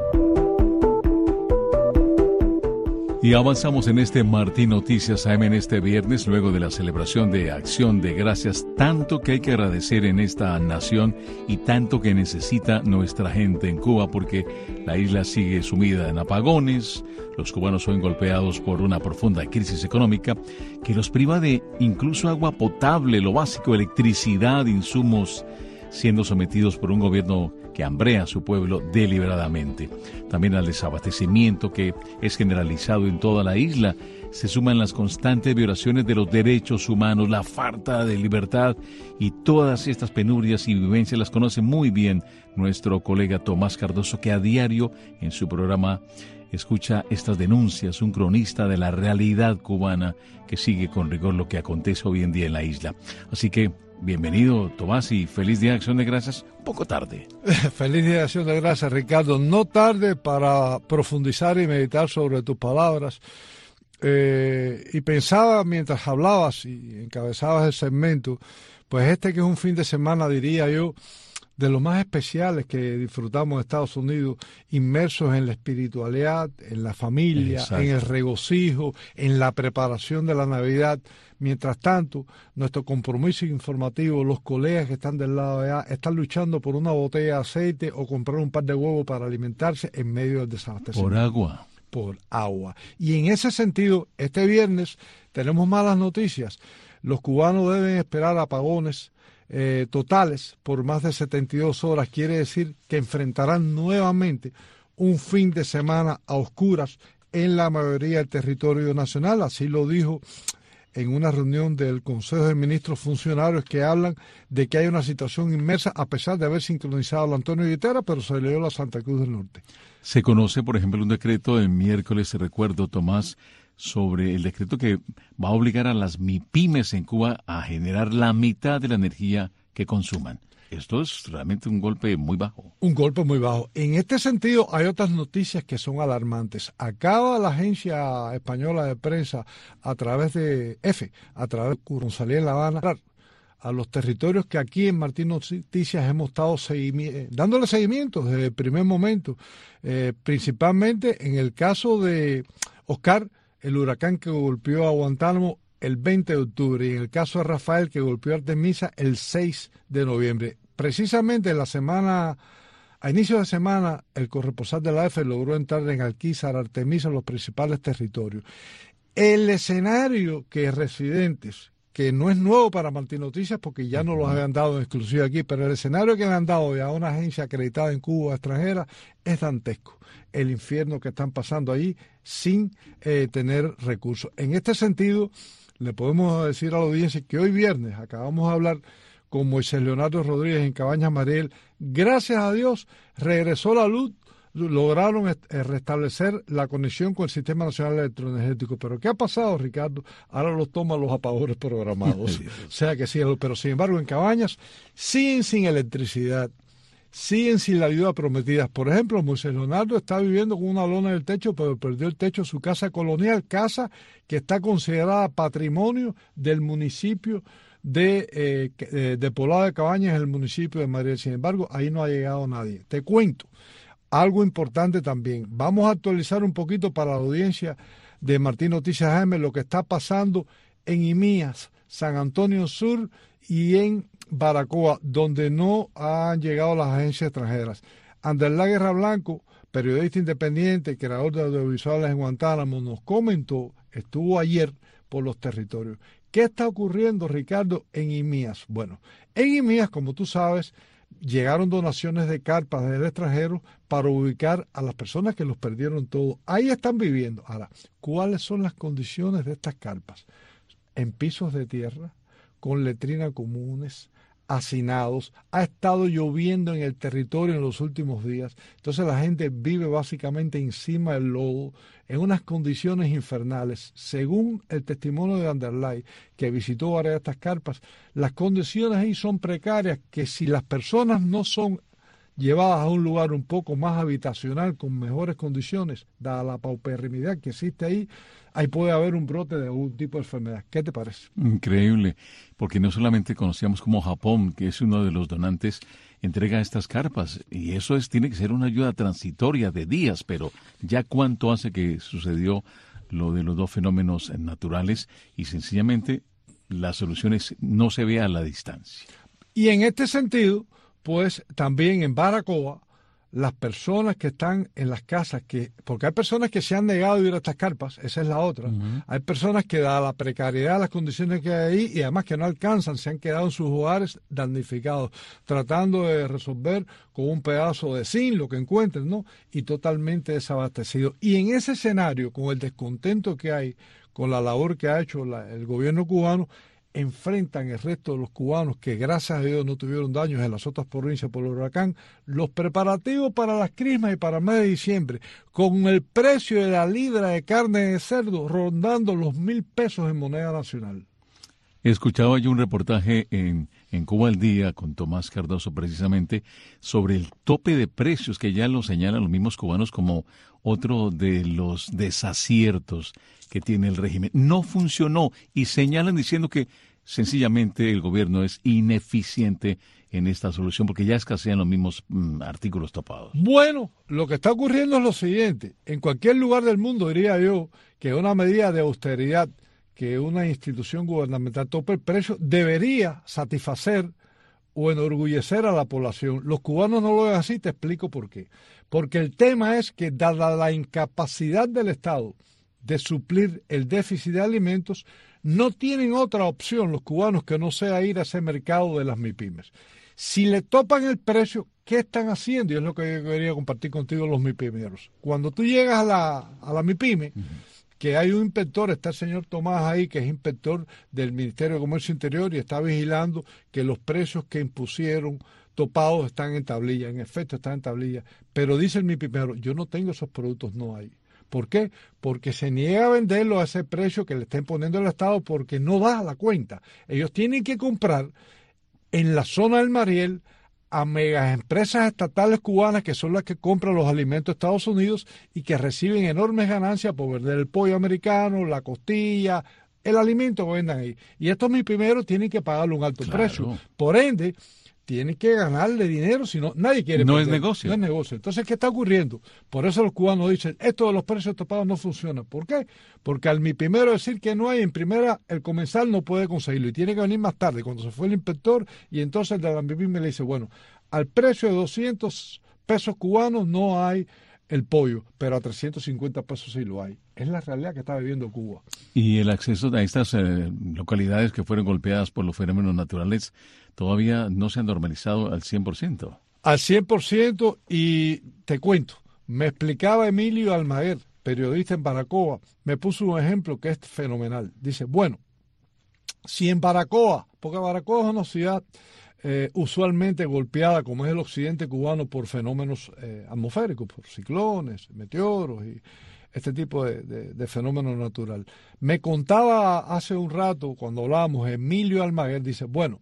Y avanzamos en este Martín Noticias A M en este viernes, luego de la celebración de Acción de Gracias, tanto que hay que agradecer en esta nación y tanto que necesita nuestra gente en Cuba, porque la isla sigue sumida en apagones, los cubanos son golpeados por una profunda crisis económica que los priva de incluso agua potable, lo básico, electricidad, insumos, siendo sometidos por un gobierno que hambrea a su pueblo deliberadamente. También al desabastecimiento que es generalizado en toda la isla, se suman las constantes violaciones de los derechos humanos, la falta de libertad y todas estas penurias y vivencias las conoce muy bien nuestro colega Tomás Cardoso, que a diario en su programa escucha estas denuncias, un cronista de la realidad cubana que sigue con rigor lo que acontece hoy en día en la isla. Así que bienvenido, Tomás, y feliz Día de Acción de Gracias. Un poco tarde. Feliz Día de Acción de Gracias, Ricardo. No tarde para profundizar y meditar sobre tus palabras. Eh, y pensaba mientras hablabas y encabezabas el segmento, pues este que es un fin de semana, diría yo, de los más especiales que disfrutamos en Estados Unidos, inmersos en la espiritualidad, en la familia, exacto, en el regocijo, en la preparación de la Navidad. Mientras tanto, nuestro compromiso informativo, los colegas que están del lado de allá, están luchando por una botella de aceite o comprar un par de huevos para alimentarse en medio del desabastecimiento. Por agua. Por agua. Y en ese sentido, este viernes tenemos malas noticias. Los cubanos deben esperar apagones Eh, totales por más de setenta y dos horas. Quiere decir que enfrentarán nuevamente un fin de semana a oscuras en la mayoría del territorio nacional. Así lo dijo en una reunión del Consejo de Ministros Funcionarios, que hablan de que hay una situación inmersa a pesar de haber sincronizado a Antonio Guiterra, pero se leyó la Santa Cruz del Norte. Se conoce, por ejemplo, un decreto del miércoles, te recuerdo, Tomás, sobre el decreto que va a obligar a las MIPYMES en Cuba a generar la mitad de la energía que consuman. Esto es realmente un golpe muy bajo. Un golpe muy bajo. En este sentido, hay otras noticias que son alarmantes. Acaba la agencia española de prensa, a través de EFE, a través de corresponsalía en La Habana, a los territorios que aquí en Martín Noticias hemos estado seguimi- dándole seguimiento desde el primer momento, eh, principalmente en el caso de Oscar, el huracán que golpeó a Guantánamo el veinte de octubre, y en el caso de Rafael, que golpeó a Artemisa el seis de noviembre. Precisamente en la semana, a inicio de semana, el corresponsal de la E F E logró entrar en Alquizar, Artemisa, los principales territorios. El escenario que residentes, que no es nuevo para Martín Noticias porque ya no los habían dado en exclusiva aquí, pero el escenario que me han dado ya a una agencia acreditada en Cuba extranjera es dantesco. El infierno que están pasando ahí sin eh, tener recursos. En este sentido, le podemos decir a la audiencia que hoy viernes acabamos de hablar con Moisés Leonardo Rodríguez en Cabañas Mariel. Gracias a Dios regresó la luz, lograron eh, restablecer la conexión con el Sistema Nacional Electroenergético. Pero ¿qué ha pasado, Ricardo? Ahora los toman los apagones programados. O sea que sí, pero sin embargo en Cabañas siguen sin electricidad, siguen sin la ayuda prometida. Por ejemplo, Moisés Leonardo está viviendo con una lona en el techo, pero perdió el techo de su casa colonial, casa que está considerada patrimonio del municipio de, eh, de Poblado de Cabañas, el municipio de Mariel. Sin embargo, ahí no ha llegado nadie. Te cuento algo importante también. Vamos a actualizar un poquito para la audiencia de Martín Noticias A M lo que está pasando en Imías, San Antonio Sur y en Baracoa, donde no han llegado las agencias extranjeras. Anderlá Guerra Blanco, periodista independiente, creador de audiovisuales en Guantánamo, nos comentó, estuvo ayer por los territorios. ¿Qué está ocurriendo, Ricardo, en Imías? Bueno, en Imías, como tú sabes, llegaron donaciones de carpas del extranjero para ubicar a las personas que los perdieron todo. Ahí están viviendo. Ahora, ¿cuáles son las condiciones de estas carpas? En pisos de tierra, con letrina comunes, hacinados, ha estado lloviendo en el territorio en los últimos días, entonces la gente vive básicamente encima del lodo, en unas condiciones infernales. Según el testimonio de Anderlay, que visitó varias de estas carpas, las condiciones ahí son precarias, que si las personas no son llevadas a un lugar un poco más habitacional, con mejores condiciones, dada la paupérrimidad que existe ahí, ahí puede haber un brote de algún tipo de enfermedad. ¿Qué te parece? Increíble, porque no solamente conocíamos como Japón, que es uno de los donantes, entrega estas carpas, y eso es tiene que ser una ayuda transitoria de días, pero ya cuánto hace que sucedió lo de los dos fenómenos naturales, y sencillamente la solución es no se ve a la distancia. Y en este sentido, pues también en Baracoa, las personas que están en las casas, que porque hay personas que se han negado a ir a estas carpas, esa es la otra. Uh-huh. Hay personas que, dada la precariedad, las condiciones que hay ahí, y además que no alcanzan, se han quedado en sus hogares damnificados, tratando de resolver con un pedazo de zinc lo que encuentren, ¿no? Y totalmente desabastecidos. Y en ese escenario, con el descontento que hay con la labor que ha hecho la, el gobierno cubano, enfrentan el resto de los cubanos que gracias a Dios no tuvieron daños en las otras provincias por el huracán, los preparativos para las crismas y para el mes de diciembre, con el precio de la libra de carne de cerdo rondando los mil pesos en moneda nacional. Escuchaba yo un reportaje en, en Cuba al Día con Tomás Cardoso precisamente sobre el tope de precios que ya lo señalan los mismos cubanos como otro de los desaciertos que tiene el régimen. No funcionó y señalan diciendo que sencillamente el gobierno es ineficiente en esta solución porque ya escasean los mismos mm, artículos topados. Bueno, lo que está ocurriendo es lo siguiente. En cualquier lugar del mundo diría yo que una medida de austeridad que una institución gubernamental tope el precio debería satisfacer o enorgullecer a la población. Los cubanos no lo ven así, te explico por qué. Porque el tema es que dada la incapacidad del Estado de suplir el déficit de alimentos, no tienen otra opción los cubanos que no sea ir a ese mercado de las MIPYMES. Si le topan el precio, ¿qué están haciendo? Y es lo que yo quería compartir contigo los MIPYMEros. Cuando tú llegas a la, a la MIPYME, uh-huh. que hay un inspector, está el señor Tomás ahí, que es inspector del Ministerio de Comercio Interior y está vigilando que los precios que impusieron topados están en tablilla, en efecto están en tablilla, pero dice el MIPYMEro, yo no tengo esos productos, no hay. ¿Por qué? Porque se niega a venderlo a ese precio que le está imponiendo el Estado porque no da la cuenta. Ellos tienen que comprar en la zona del Mariel a megas empresas estatales cubanas que son las que compran los alimentos de Estados Unidos y que reciben enormes ganancias por vender el pollo americano, la costilla, el alimento que vendan ahí. Y estos MIPYMEros tienen que pagarle un alto claro. precio. Por ende, tienen que ganarle dinero, si no, nadie quiere No perder. es negocio. No es negocio. Entonces, ¿qué está ocurriendo? Por eso los cubanos dicen, esto de los precios topados no funciona. ¿Por qué? Porque al MIPYMEro decir que no hay, en primera, el comensal no puede conseguirlo y tiene que venir más tarde, cuando se fue el inspector, y entonces el de la MIPYME le dice, bueno, al precio de doscientos pesos cubanos no hay el pollo, pero a trescientos cincuenta pesos sí lo hay. Es la realidad que está viviendo Cuba. Y el acceso a estas eh, localidades que fueron golpeadas por los fenómenos naturales todavía no se han normalizado al cien por ciento. Al cien por ciento, y te cuento, me explicaba Emilio Almaguer, periodista en Baracoa, me puso un ejemplo que es fenomenal. Dice, bueno, si en Baracoa, porque Baracoa es una ciudad Eh, usualmente golpeada, como es el occidente cubano, por fenómenos eh, atmosféricos, por ciclones, meteoros y este tipo de, de, de fenómenos naturales. Me contaba hace un rato, cuando hablábamos, Emilio Almaguer, dice, bueno,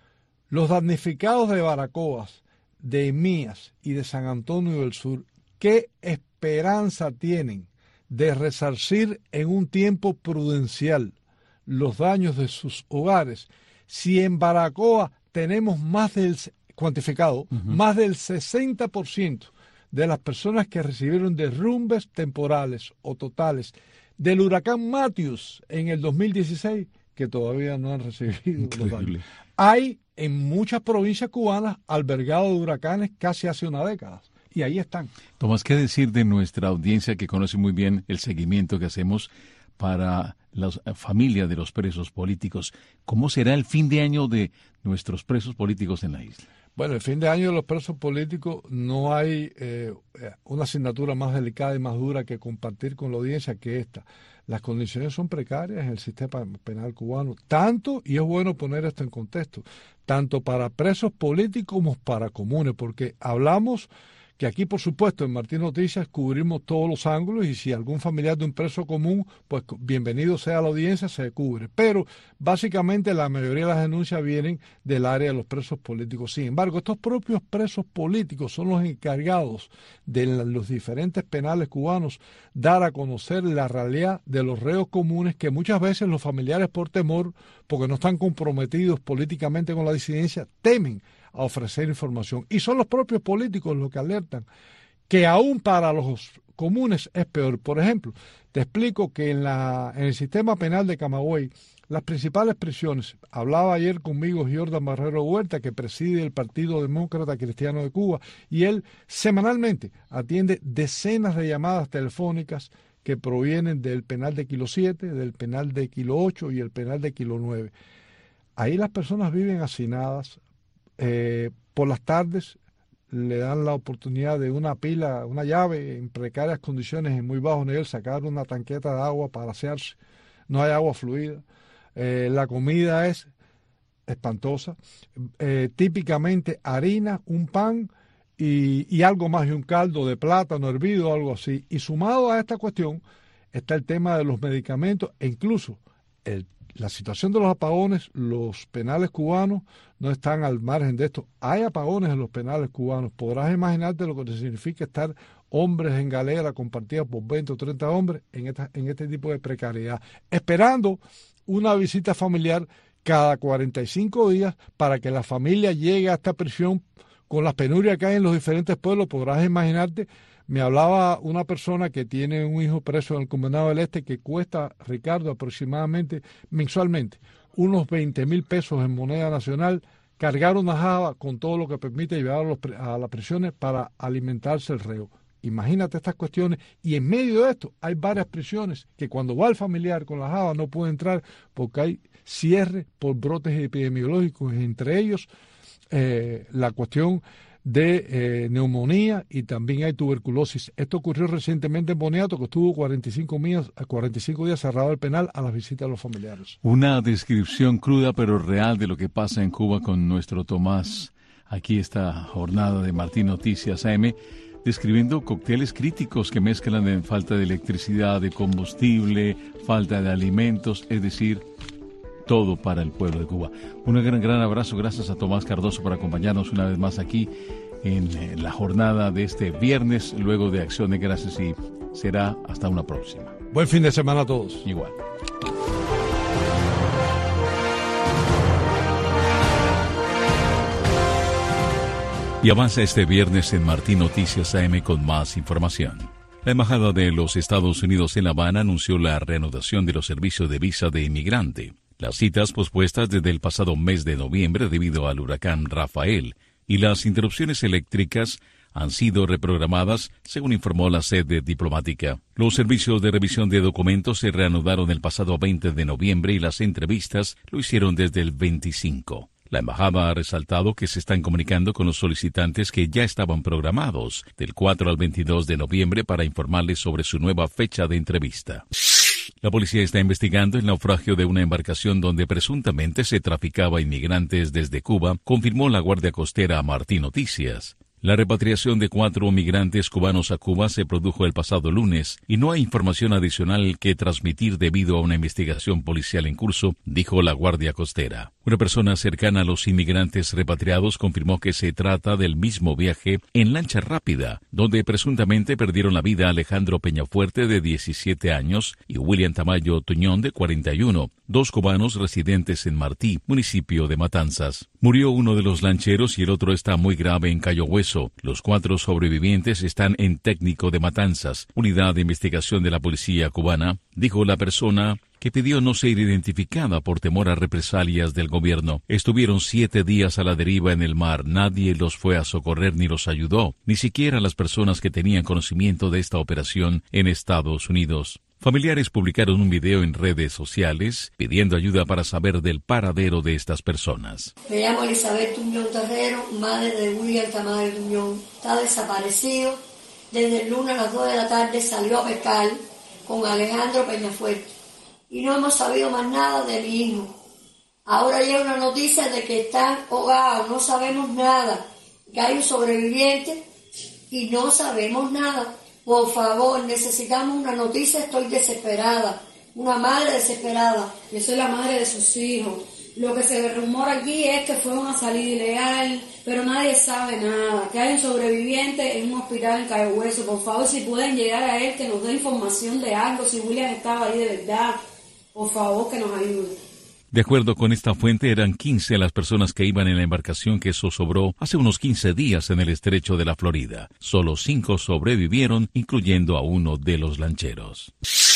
los damnificados de Baracoas, de Emías y de San Antonio del Sur, ¿qué esperanza tienen de resarcir en un tiempo prudencial los daños de sus hogares si en Baracoa tenemos más del, cuantificado, uh-huh. más del sesenta por ciento de las personas que recibieron derrumbes temporales o totales del huracán Matthews en el dos mil dieciséis que todavía no han recibido los daños? Hay en muchas provincias cubanas albergados de huracanes casi hace una década. Y ahí están. Tomás, ¿qué decir de nuestra audiencia que conoce muy bien el seguimiento que hacemos para la familia de los presos políticos? ¿Cómo será el fin de año de nuestros presos políticos en la isla? Bueno, el fin de año de los presos políticos no hay eh, una asignatura más delicada y más dura que compartir con la audiencia que esta. Las condiciones son precarias en el sistema penal cubano, tanto, y es bueno poner esto en contexto, tanto para presos políticos como para comunes, porque hablamos que aquí, por supuesto, en Martín Noticias cubrimos todos los ángulos y si algún familiar de un preso común, pues bienvenido sea la audiencia, se cubre. Pero básicamente la mayoría de las denuncias vienen del área de los presos políticos. Sin embargo, estos propios presos políticos son los encargados de los diferentes penales cubanos dar a conocer la realidad de los reos comunes que muchas veces los familiares por temor, porque no están comprometidos políticamente con la disidencia, temen a ofrecer información. Y son los propios políticos los que alertan que aún para los comunes es peor. Por ejemplo, te explico que en, la, en el sistema penal de Camagüey, las principales prisiones, hablaba ayer conmigo Jordan Barrero Huerta, que preside el Partido Demócrata Cristiano de Cuba, y él semanalmente atiende decenas de llamadas telefónicas que provienen del penal de Kilo siete, del penal de Kilo ocho y el penal de Kilo nueve. Ahí las personas viven hacinadas. Eh, por las tardes le dan la oportunidad de una pila, una llave en precarias condiciones, en muy bajo nivel, sacar una tanqueta de agua para asearse. no hay agua fluida, eh, la comida es espantosa, eh, típicamente harina, un pan y, y algo más, y un caldo de plátano hervido, algo así. Y sumado a esta cuestión está el tema de los medicamentos e incluso el, la situación de los apagones. Los penales cubanos no están al margen de esto. Hay apagones en los penales cubanos. Podrás imaginarte lo que significa estar hombres en galera compartidas por veinte o treinta hombres en, esta, en este tipo de precariedad, esperando una visita familiar cada cuarenta y cinco días para que la familia llegue a esta prisión con las penurias que hay en los diferentes pueblos. Podrás imaginarte, me hablaba una persona que tiene un hijo preso en el Condenado del Este que cuesta, Ricardo, aproximadamente mensualmente unos veinte mil pesos en moneda nacional, cargar una java con todo lo que permite llevar a las prisiones para alimentarse el reo. Imagínate estas cuestiones, y en medio de esto hay varias prisiones que cuando va el familiar con la java no puede entrar porque hay cierre por brotes epidemiológicos, entre ellos eh, la cuestión de eh, neumonía, y también hay tuberculosis. Esto ocurrió recientemente en Boniato, que estuvo cuarenta y cinco días cerrado el penal a las visitas de los familiares. Una descripción cruda pero real de lo que pasa en Cuba con nuestro Tomás. Aquí esta jornada de Martín Noticias A M, describiendo cócteles críticos que mezclan en falta de electricidad, de combustible, falta de alimentos, es decir, todo para el pueblo de Cuba. Un gran, gran abrazo, gracias a Tomás Cardoso por acompañarnos una vez más aquí en la jornada de este viernes, luego de Acción de Gracias, y será hasta una próxima. Buen fin de semana a todos. Igual. Y avanza este viernes en Martín Noticias A M con más información. La Embajada de los Estados Unidos en La Habana anunció la reanudación de los servicios de visa de inmigrante. Las citas pospuestas desde el pasado mes de noviembre debido al huracán Rafael y las interrupciones eléctricas han sido reprogramadas, según informó la sede diplomática. Los servicios de revisión de documentos se reanudaron el pasado veinte de noviembre y las entrevistas lo hicieron desde el veinticinco. La embajada ha resaltado que se están comunicando con los solicitantes que ya estaban programados del cuatro al veintidós de noviembre para informarles sobre su nueva fecha de entrevista. La policía está investigando el naufragio de una embarcación donde presuntamente se traficaba inmigrantes desde Cuba, confirmó la Guardia Costera a Martín Noticias. La repatriación de cuatro migrantes cubanos a Cuba se produjo el pasado lunes y no hay información adicional que transmitir debido a una investigación policial en curso, dijo la Guardia Costera. Una persona cercana a los inmigrantes repatriados confirmó que se trata del mismo viaje en lancha rápida, donde presuntamente perdieron la vida Alejandro Peñafuerte, de diecisiete años, y William Tamayo Tuñón, de cuarenta y uno, dos cubanos residentes en Martí, municipio de Matanzas. Murió uno de los lancheros y el otro está muy grave en Cayo Hueso. Los cuatro sobrevivientes están en técnico de Matanzas, unidad de investigación de la policía cubana, dijo la persona que pidió no ser identificada por temor a represalias del gobierno. Estuvieron siete días a la deriva en el mar. Nadie los fue a socorrer ni los ayudó, ni siquiera las personas que tenían conocimiento de esta operación en Estados Unidos. Familiares publicaron un video en redes sociales pidiendo ayuda para saber del paradero de estas personas. Me llamo Elizabeth Tuñón Terrero, madre de William Tamayo Tuñón. Está desaparecido. Desde el lunes a las dos de la tarde salió a pescar con Alejandro Peñafuerte. Y no hemos sabido más nada de mi hijo. Ahora llega una noticia de que están ahogados, no sabemos nada. Que hay un sobreviviente y no sabemos nada. Por favor, necesitamos una noticia, estoy desesperada. Una madre desesperada. Yo soy la madre de sus hijos. Lo que se rumora aquí es que fue una salida ilegal, pero nadie sabe nada. Que hay un sobreviviente en un hospital en Cayo Hueso. Por favor, si pueden llegar a él, que nos dé información de algo, si William estaba ahí de verdad. Por favor, que nos ayuden. De acuerdo con esta fuente, eran quince las personas que iban en la embarcación que zozobró hace unos quince días en el estrecho de la Florida. Solo cinco sobrevivieron, incluyendo a uno de los lancheros.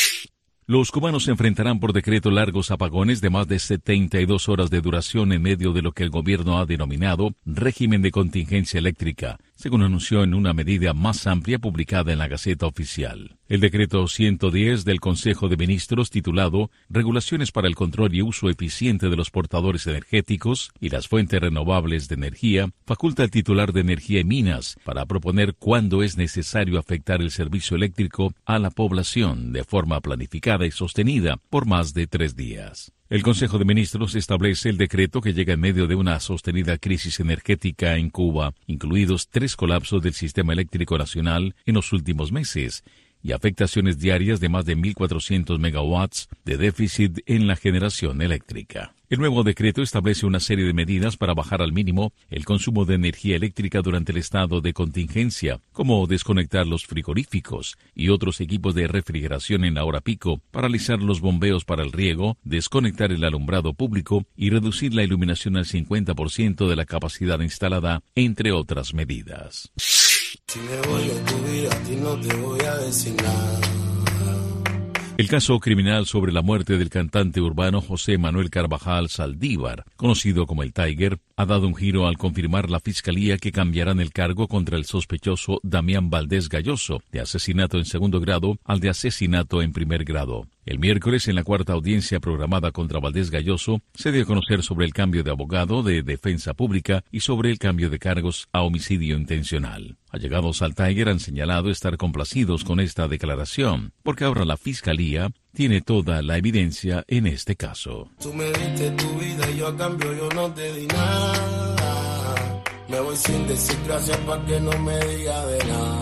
Los cubanos se enfrentarán por decreto largos apagones de más de setenta y dos horas de duración en medio de lo que el gobierno ha denominado régimen de contingencia eléctrica, según anunció en una medida más amplia publicada en la Gaceta Oficial. El decreto ciento diez del Consejo de Ministros titulado Regulaciones para el control y uso eficiente de los portadores energéticos y las fuentes renovables de energía faculta al titular de Energía y Minas para proponer cuándo es necesario afectar el servicio eléctrico a la población de forma planificada y sostenida por más de tres días. El Consejo de Ministros establece el decreto que llega en medio de una sostenida crisis energética en Cuba, incluidos tres colapsos del sistema eléctrico nacional en los últimos meses, y afectaciones diarias de más de mil cuatrocientos megawatts de déficit en la generación eléctrica. El nuevo decreto establece una serie de medidas para bajar al mínimo el consumo de energía eléctrica durante el estado de contingencia, como desconectar los frigoríficos y otros equipos de refrigeración en la hora pico, paralizar los bombeos para el riego, desconectar el alumbrado público y reducir la iluminación al cincuenta por ciento de la capacidad instalada, entre otras medidas. Si me voy de tu vida, a ti no te voy a decir nada. El caso criminal sobre la muerte del cantante urbano José Manuel Carvajal Saldívar, conocido como el Tiger, ha dado un giro al confirmar la Fiscalía que cambiarán el cargo contra el sospechoso Damián Valdés Galloso, de asesinato en segundo grado al de asesinato en primer grado. El miércoles, en la cuarta audiencia programada contra Valdés Galloso, se dio a conocer sobre el cambio de abogado de defensa pública y sobre el cambio de cargos a homicidio intencional. Allegados al Tiger han señalado estar complacidos con esta declaración, porque ahora la Fiscalía tiene toda la evidencia en este caso. Tú me diste tu vida y yo a cambio yo no te di nada. Me voy sin decir gracias para que no me diga de nada.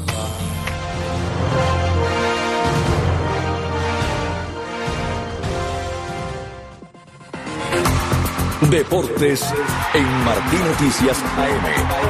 Deportes en Martín Noticias A M.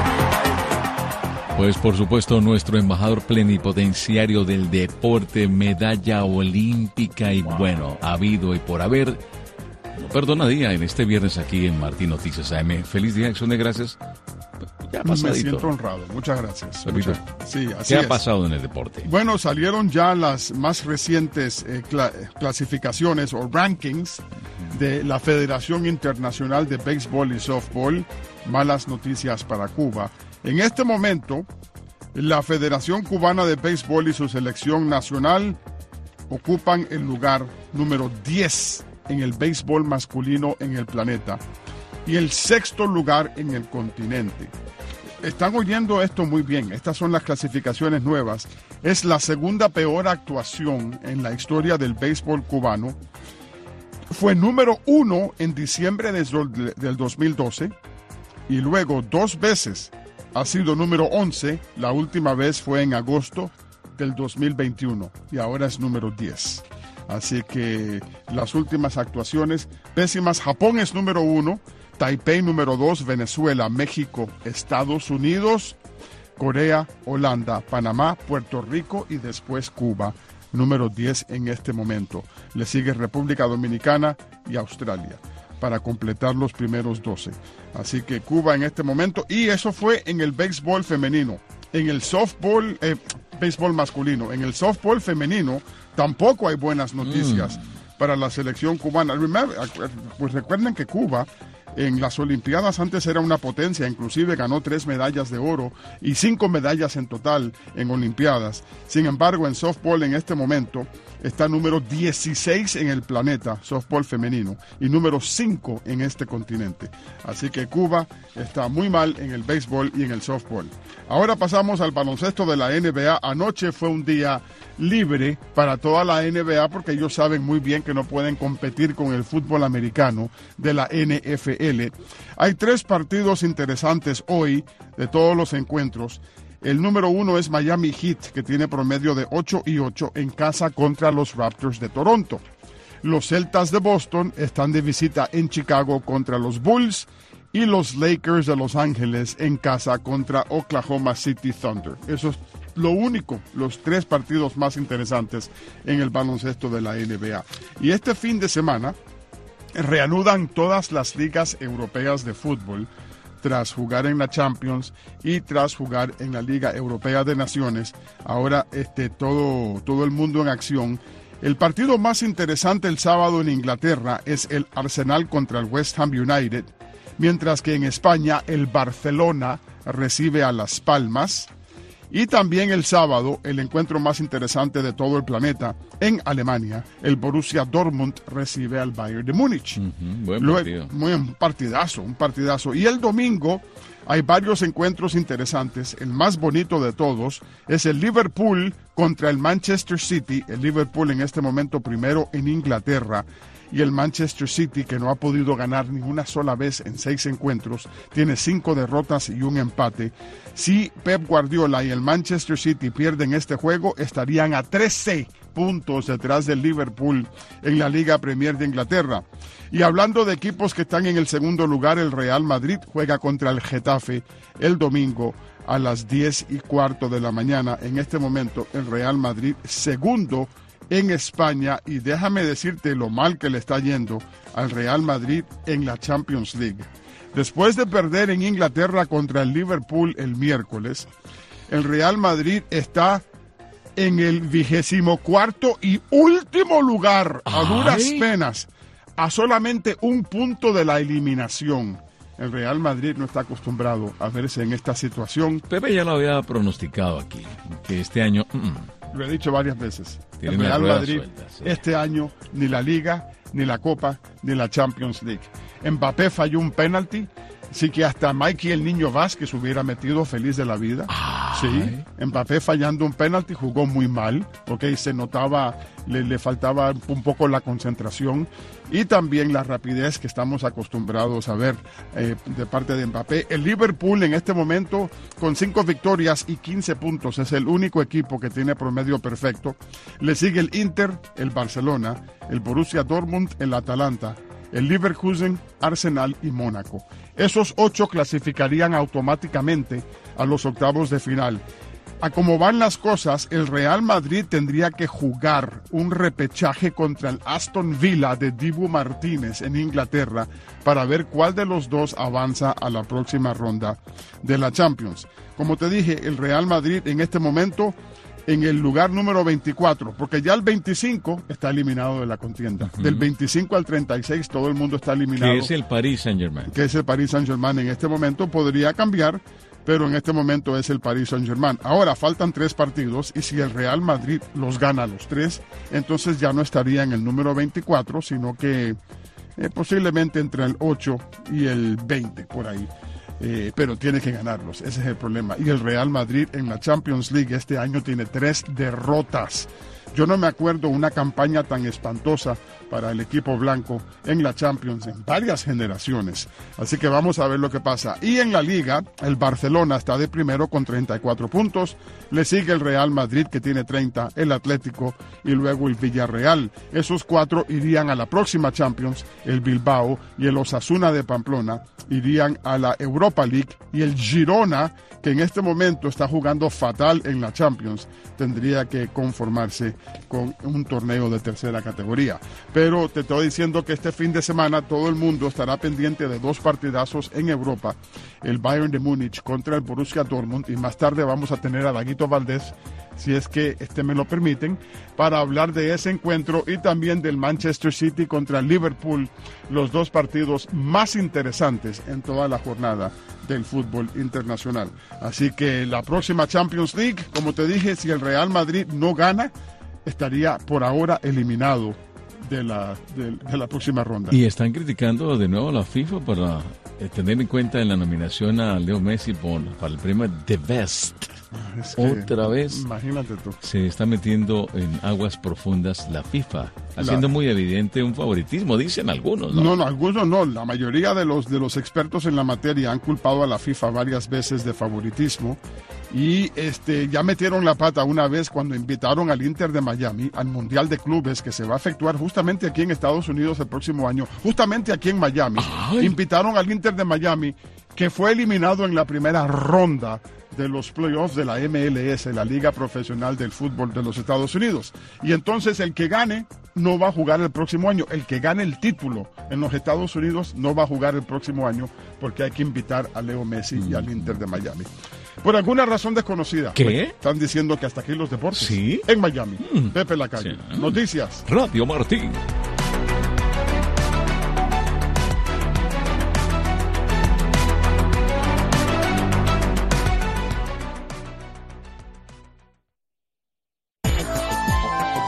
Pues por supuesto nuestro embajador plenipotenciario del deporte, medalla olímpica y bueno, ha habido y por haber. No perdona día en este viernes aquí en Martín Noticias A M. Feliz día, acción de gracias. Ya Me siento honrado, muchas gracias. Muchas, sí, así ¿Qué ha es. pasado en el deporte? Bueno, salieron ya las más recientes eh, cla- clasificaciones o rankings de la Federación Internacional de Béisbol y Softball. Malas noticias para Cuba. En este momento, la Federación Cubana de Béisbol y su selección nacional ocupan el lugar número diez en el béisbol masculino en el planeta y el sexto lugar en el continente. Están oyendo esto muy bien. Estas son las clasificaciones nuevas. Es la segunda peor actuación en la historia del béisbol cubano. Fue número uno en diciembre de, del dos mil doce y luego dos veces ha sido número once. La última vez fue en agosto del dos mil veintiuno y ahora es número diez. Así que las últimas actuaciones pésimas. Japón es número uno. Taipei número dos, Venezuela, México, Estados Unidos, Corea, Holanda, Panamá, Puerto Rico y después Cuba, número diez en este momento. Le sigue República Dominicana y Australia para completar los primeros doce. Así que Cuba en este momento, y eso fue en el béisbol femenino. En el softball, eh, béisbol masculino, en el softball femenino tampoco hay buenas noticias mm. para la selección cubana. Remember, pues recuerden que Cuba en las Olimpiadas antes era una potencia, inclusive ganó tres medallas de oro y cinco medallas en total en Olimpiadas. Sin embargo, en softball en este momento está número dieciséis en el planeta, softball femenino, y número cinco en este continente. Así que Cuba está muy mal en el béisbol y en el softball. Ahora pasamos al baloncesto de la N B A. Anoche fue un día libre para toda la N B A porque ellos saben muy bien que no pueden competir con el fútbol americano de la N F L. Hay tres partidos interesantes hoy de todos los encuentros. El número uno es Miami Heat, que tiene promedio de ocho y ocho en casa contra los Raptors de Toronto. Los Celtas de Boston están de visita en Chicago contra los Bulls y los Lakers de Los Ángeles en casa contra Oklahoma City Thunder. Eso es lo único, los tres partidos más interesantes en el baloncesto de la N B A. Y este fin de semana reanudan todas las ligas europeas de fútbol tras jugar en la Champions y tras jugar en la Liga Europea de Naciones. Ahora este, todo, todo el mundo en acción. El partido más interesante el sábado en Inglaterra es el Arsenal contra el West Ham United, mientras que en España el Barcelona recibe a Las Palmas Y también el sábado, el encuentro más interesante de todo el planeta, en Alemania, el Borussia Dortmund recibe al Bayern de Múnich. Uh-huh, buen Luego, partido. muy, un partidazo, un partidazo. Y el domingo hay varios encuentros interesantes. El más bonito de todos es el Liverpool contra el Manchester City. El Liverpool en este momento primero en Inglaterra. Y el Manchester City, que no ha podido ganar ni una sola vez en seis encuentros, tiene cinco derrotas y un empate. Si Pep Guardiola y el Manchester City pierden este juego, estarían a trece puntos detrás del Liverpool en la Liga Premier de Inglaterra. Y hablando de equipos que están en el segundo lugar, el Real Madrid juega contra el Getafe el domingo a las diez y cuarto de la mañana. En este momento, el Real Madrid segundo en España, y déjame decirte lo mal que le está yendo al Real Madrid en la Champions League. Después de perder en Inglaterra contra el Liverpool el miércoles, el Real Madrid está en el vigésimo cuarto y último lugar, a duras Ay. penas, a solamente un punto de la eliminación. El Real Madrid no está acostumbrado a verse en esta situación. Pepe ya lo había pronosticado aquí, que este año... Mm, Lo he dicho varias veces. Tiene El una Real rueda Madrid suelta, sí. este año ni la Liga, ni la Copa, ni la Champions League. Mbappé falló un penalti, sí que hasta Mikey el Niño Vázquez hubiera metido feliz de la vida. Sí, Mbappé fallando un penalti, jugó muy mal, ok, se notaba, le, le faltaba un poco la concentración y también la rapidez que estamos acostumbrados a ver eh, de parte de Mbappé. El Liverpool en este momento con cinco victorias y quince puntos es el único equipo que tiene promedio perfecto. Le sigue el Inter, el Barcelona, el Borussia Dortmund, el Atalanta, el Leverkusen, Arsenal y Mónaco. Esos ocho clasificarían automáticamente a los octavos de final. A como van las cosas, el Real Madrid tendría que jugar un repechaje contra el Aston Villa de Dibu Martínez en Inglaterra para ver cuál de los dos avanza a la próxima ronda de la Champions. Como te dije, el Real Madrid en este momento en el lugar número veinticuatro, porque ya el veinticinco está eliminado de la contienda. Uh-huh. Del veinticinco al treinta y seis todo el mundo está eliminado. Que es el Paris Saint-Germain. Que es el Paris Saint-Germain en este momento. Podría cambiar, pero en este momento es el Paris Saint-Germain. Ahora faltan tres partidos y si el Real Madrid los gana los tres, entonces ya no estaría en el número veinticuatro, sino que eh, posiblemente entre el ocho y el veinte, por ahí. Eh, pero tiene que ganarlos, ese es el problema. Y el Real Madrid en la Champions League este año tiene tres derrotas. Yo no me acuerdo una campaña tan espantosa para el equipo blanco en la Champions en varias generaciones. Así que vamos a ver lo que pasa. Y en la Liga, el Barcelona está de primero con treinta y cuatro puntos. Le sigue el Real Madrid que tiene treinta, el Atlético y luego el Villarreal. Esos cuatro irían a la próxima Champions. El Bilbao y el Osasuna de Pamplona irían a la Europa League. Y el Girona, que en este momento está jugando fatal en la Champions, tendría que conformarse con un torneo de tercera categoría. Pero te estoy diciendo que este fin de semana todo el mundo estará pendiente de dos partidazos en Europa. El Bayern de Múnich contra el Borussia Dortmund, y más tarde vamos a tener a Daguito Valdés, si es que este me lo permiten, para hablar de ese encuentro y también del Manchester City contra el Liverpool, los dos partidos más interesantes en toda la jornada del fútbol internacional. Así que la próxima Champions League, como te dije, si el Real Madrid no gana, estaría por ahora eliminado de la, de, de la próxima ronda. Y están criticando de nuevo a la FIFA para eh, tener en cuenta en la nominación a Leo Messi por, para el premio The Best. Es que, otra vez imagínate tú, se está metiendo en aguas profundas la FIFA, haciendo la... muy evidente un favoritismo, dicen algunos, ¿no? No, no, algunos no. La mayoría de los, de los expertos en la materia han culpado a la FIFA varias veces de favoritismo. Y este ya metieron la pata una vez cuando invitaron al Inter de Miami al Mundial de Clubes que se va a efectuar justamente aquí en Estados Unidos el próximo año, justamente aquí en Miami. Ay. Invitaron al Inter de Miami, que fue eliminado en la primera ronda de los playoffs de la M L S, la Liga Profesional del Fútbol de los Estados Unidos. Y entonces el que gane no va a jugar el próximo año. El que gane el título en los Estados Unidos no va a jugar el próximo año porque hay que invitar a Leo Messi y al Inter de Miami. Por alguna razón desconocida. ¿Qué? Están diciendo que hasta aquí los deportes. ¿Sí? En Miami. Mm. Pepe Lacalle. Sí. Noticias. Radio Martín.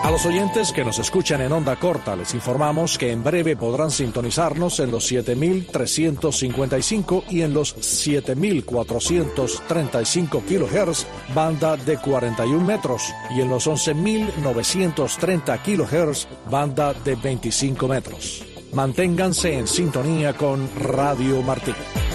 A los oyentes que nos escuchan en onda corta, les informamos que en breve podrán sintonizarnos en los siete mil trescientos cincuenta y cinco y en los siete mil cuatrocientos treinta y cinco kilohertz, banda de cuarenta y un metros, y en los once mil novecientos treinta kilohertz, banda de veinticinco metros. Manténganse en sintonía con Radio Martí.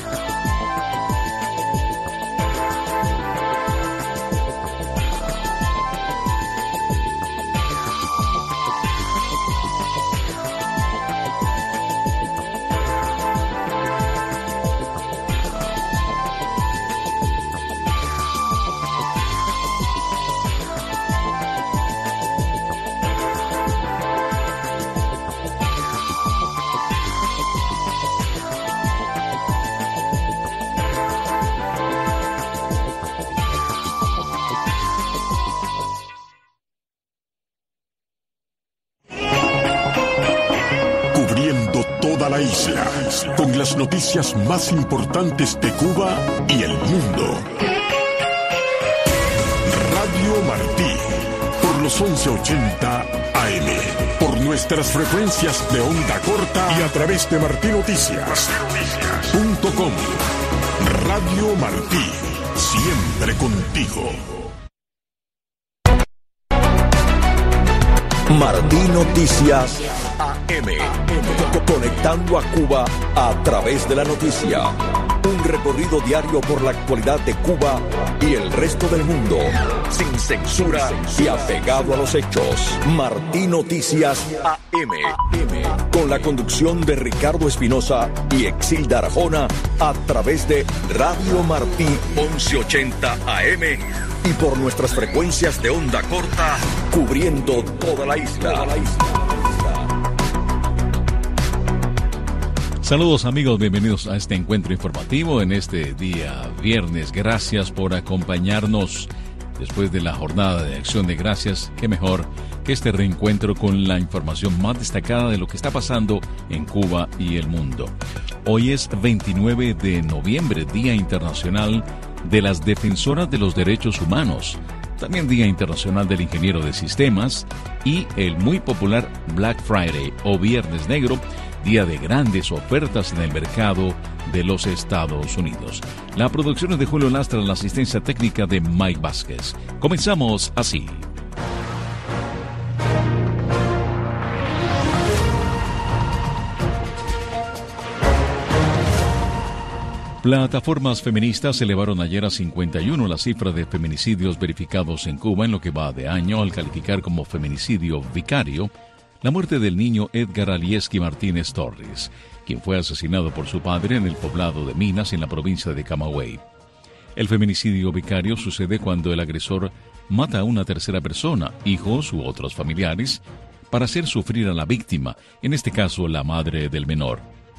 La isla, con las noticias más importantes de Cuba y el mundo. Radio Martí, por los once ochenta A M, por nuestras frecuencias de onda corta y a través de martí noticias punto com. Radio Martí, siempre contigo. Martí Noticias A M, conectando a Cuba a través de la noticia. Un recorrido diario por la actualidad de Cuba y el resto del mundo, sin censura y apegado a los hechos. Martí Noticias A M, con la conducción de Ricardo Espinosa y Exilda Arjona, a través de Radio Martí once ochenta A M y por nuestras frecuencias de onda corta, cubriendo toda la isla. Toda la isla. Saludos amigos, bienvenidos a este encuentro informativo en este día viernes. Gracias por acompañarnos después de la jornada de Acción de Gracias. Qué mejor que este reencuentro con la información más destacada de lo que está pasando en Cuba y el mundo. Hoy es veintinueve de noviembre, Día Internacional de las Defensoras de los Derechos Humanos, también Día Internacional del Ingeniero de Sistemas y el muy popular Black Friday o Viernes Negro, día de grandes ofertas en el mercado de los Estados Unidos. La producción es de Julio Lastra, la asistencia técnica de Mike Vázquez. Comenzamos así. Plataformas feministas elevaron ayer a cincuenta y uno la cifra de feminicidios verificados en Cuba en lo que va de año, al calificar como feminicidio vicario la muerte del niño Edgar Alieski Martínez Torres, quien fue asesinado por su padre en el poblado de Minas, en la provincia de Camagüey. El feminicidio vicario sucede cuando el agresor mata a una tercera persona, hijos u otros familiares, para hacer sufrir a la víctima, en este caso la madre del menor.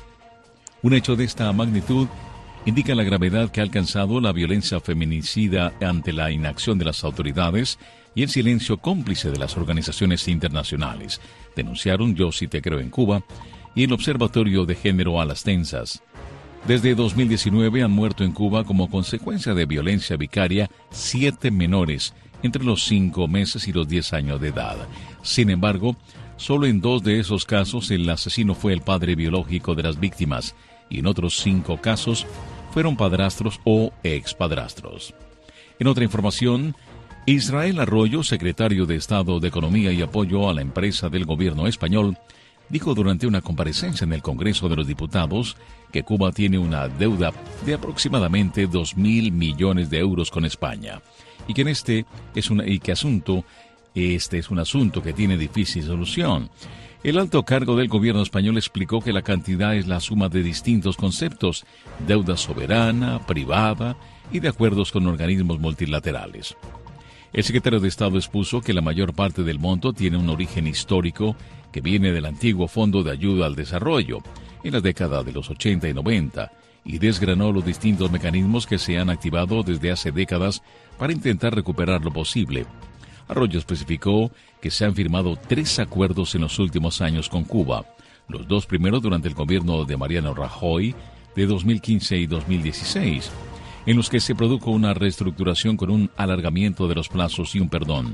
Un hecho de esta magnitud indica la gravedad que ha alcanzado la violencia feminicida ante la inacción de las autoridades y el silencio cómplice de las organizaciones internacionales, denunciaron Yo Sí Te Creo en Cuba y el Observatorio de Género a las Tensas. Desde dos mil diecinueve han muerto en Cuba como consecuencia de violencia vicaria siete menores entre los cinco meses y los diez años de edad. Sin embargo, solo en dos de esos casos el asesino fue el padre biológico de las víctimas y en otros cinco casos fueron padrastros o expadrastros. En otra información, Israel Arroyo, secretario de Estado de Economía y Apoyo a la Empresa del gobierno español, dijo durante una comparecencia en el Congreso de los Diputados que Cuba tiene una deuda de aproximadamente dos mil millones de euros con España y que en este es una y que asunto este es un asunto que tiene difícil solución. El alto cargo del gobierno español explicó que la cantidad es la suma de distintos conceptos: deuda soberana, privada y de acuerdos con organismos multilaterales. El secretario de Estado expuso que la mayor parte del monto tiene un origen histórico que viene del antiguo Fondo de Ayuda al Desarrollo, en las décadas de los ochenta y noventa, y desgranó los distintos mecanismos que se han activado desde hace décadas para intentar recuperar lo posible. Arroyo especificó que se han firmado tres acuerdos en los últimos años con Cuba, los dos primeros durante el gobierno de Mariano Rajoy de dos mil quince y dos mil dieciséis, en los que se produjo una reestructuración con un alargamiento de los plazos y un perdón,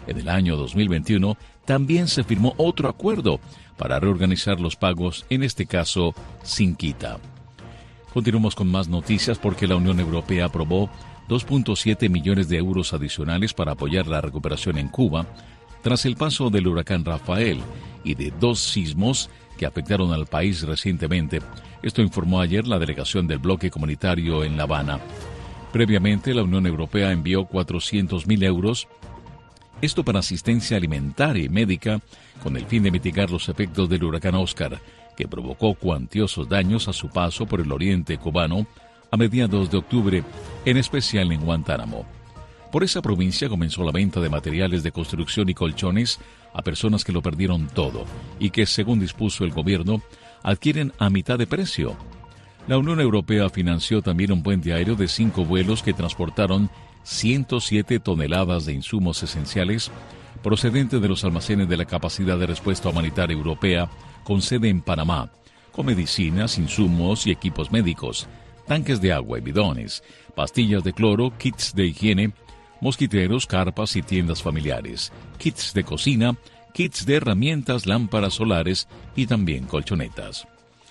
En el año dos mil veintiuno también se firmó otro acuerdo para reorganizar los pagos, en este caso sin quita. Continuamos con más noticias porque la Unión Europea aprobó dos punto siete millones de euros adicionales para apoyar la recuperación en Cuba tras el paso del huracán Rafael y de dos sismos que afectaron al país recientemente. Esto informó ayer la delegación del bloque comunitario en La Habana. Previamente, la Unión Europea envió cuatrocientos mil euros, esto para asistencia alimentaria y médica, con el fin de mitigar los efectos del huracán Oscar, que provocó cuantiosos daños a su paso por el oriente cubano a mediados de octubre, en especial en Guantánamo. Por esa provincia comenzó la venta de materiales de construcción y colchones a personas que lo perdieron todo y que, según dispuso el gobierno, adquieren a mitad de precio. La Unión Europea financió también un puente aéreo de cinco vuelos que transportaron ciento siete toneladas de insumos esenciales procedentes de los almacenes de la capacidad de respuesta humanitaria europea con sede en Panamá, con medicinas, insumos y equipos médicos, tanques de agua y bidones, pastillas de cloro, kits de higiene, mosquiteros, carpas y tiendas familiares, kits de cocina, kits de herramientas, lámparas solares y también colchonetas.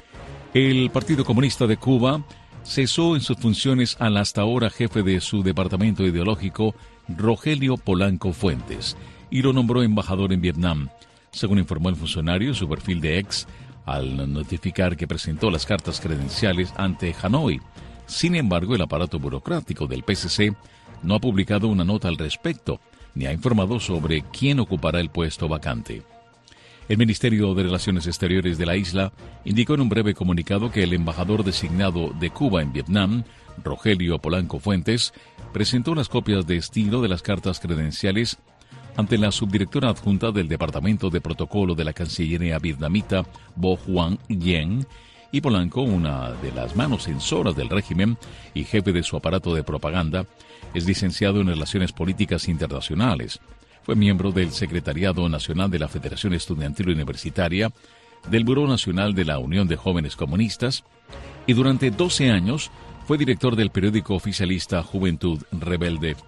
El Partido Comunista de Cuba cesó en sus funciones al hasta ahora jefe de su departamento ideológico, Rogelio Polanco Fuentes, y lo nombró embajador en Vietnam, según informó el funcionario en su perfil de X, al notificar que presentó las cartas credenciales ante Hanoi. Sin embargo, el aparato burocrático del P C C no ha publicado una nota al respecto, ni ha informado sobre quién ocupará el puesto vacante. El Ministerio de Relaciones Exteriores de la isla indicó en un breve comunicado que el embajador designado de Cuba en Vietnam, Rogelio Polanco Fuentes, presentó las copias de estilo de las cartas credenciales ante la subdirectora adjunta del Departamento de Protocolo de la Cancillería vietnamita, Bo Hoang Yen, y Polanco, una de las manos censoras del régimen y jefe de su aparato de propaganda, es licenciado en Relaciones Políticas Internacionales. Fue miembro del Secretariado Nacional de la Federación Estudiantil Universitaria, del Buró Nacional de la Unión de Jóvenes Comunistas, y durante doce años fue director del periódico oficialista Juventud Rebelde.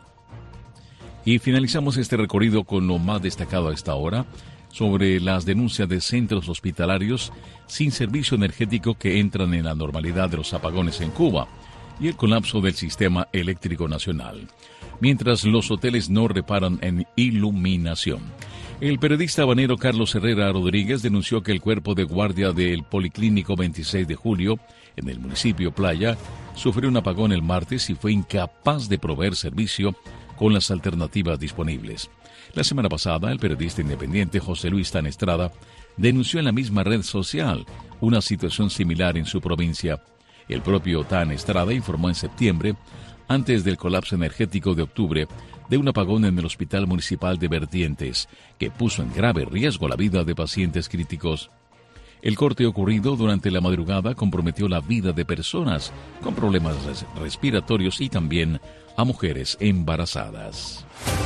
Y finalizamos este recorrido con lo más destacado a esta hora, sobre las denuncias de centros hospitalarios sin servicio energético que entran en la normalidad de los apagones en Cuba y el colapso del sistema eléctrico nacional, mientras los hoteles no reparan en iluminación. El periodista habanero Carlos Herrera Rodríguez denunció que el cuerpo de guardia del Policlínico veintiséis de julio, en el municipio Playa, sufrió un apagón el martes y fue incapaz de proveer servicio con las alternativas disponibles. La semana pasada, el periodista independiente José Luis Tan Estrada denunció en la misma red social una situación similar en su provincia. El propio Tan Estrada informó en septiembre, antes del colapso energético de octubre, de un apagón en el Hospital Municipal de Vertientes, que puso en grave riesgo la vida de pacientes críticos. El corte ocurrido durante la madrugada comprometió la vida de personas con problemas res- respiratorios y también a mujeres embarazadas.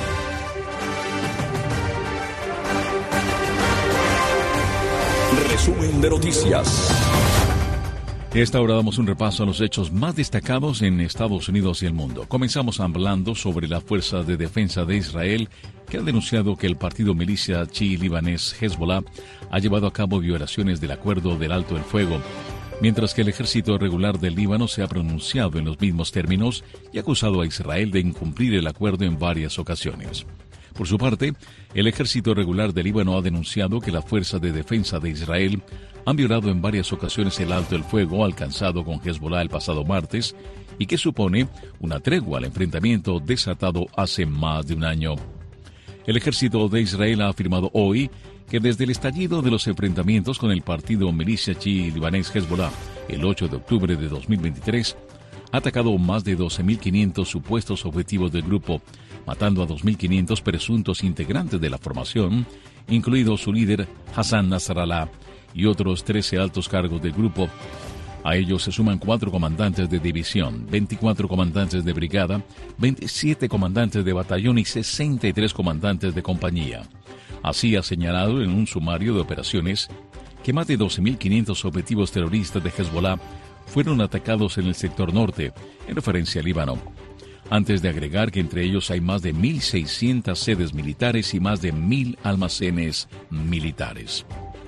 Resumen de noticias. A esta hora damos un repaso a los hechos más destacados en Estados Unidos y el mundo. Comenzamos hablando sobre la Fuerza de Defensa de Israel, que ha denunciado que el partido milicia chií libanés Hezbollah ha llevado a cabo violaciones del acuerdo del alto el fuego, mientras que el ejército regular del Líbano se ha pronunciado en los mismos términos y ha acusado a Israel de incumplir el acuerdo en varias ocasiones. Por su parte, el ejército regular del Líbano ha denunciado que la Fuerza de Defensa de Israel han violado en varias ocasiones el alto el fuego alcanzado con Hezbollah el pasado martes y que supone una tregua al enfrentamiento desatado hace más de un año. El ejército de Israel ha afirmado hoy que desde el estallido de los enfrentamientos con el partido milicia chií libanés Hezbollah el ocho de octubre de dos mil veintitrés, ha atacado más de doce mil quinientos supuestos objetivos del grupo, matando a dos mil quinientos presuntos integrantes de la formación, incluido su líder Hassan Nasrallah y otros trece altos cargos del grupo. A ellos se suman cuatro comandantes de división, veinticuatro comandantes de brigada, veintisiete comandantes de batallón y sesenta y tres comandantes de compañía. Así ha señalado en un sumario de operaciones que más de doce mil quinientos objetivos terroristas de Hezbollah fueron atacados en el sector norte, en referencia al Líbano. antes de agregar que entre ellos hay más de mil seiscientas sedes militares y más de mil almacenes militares.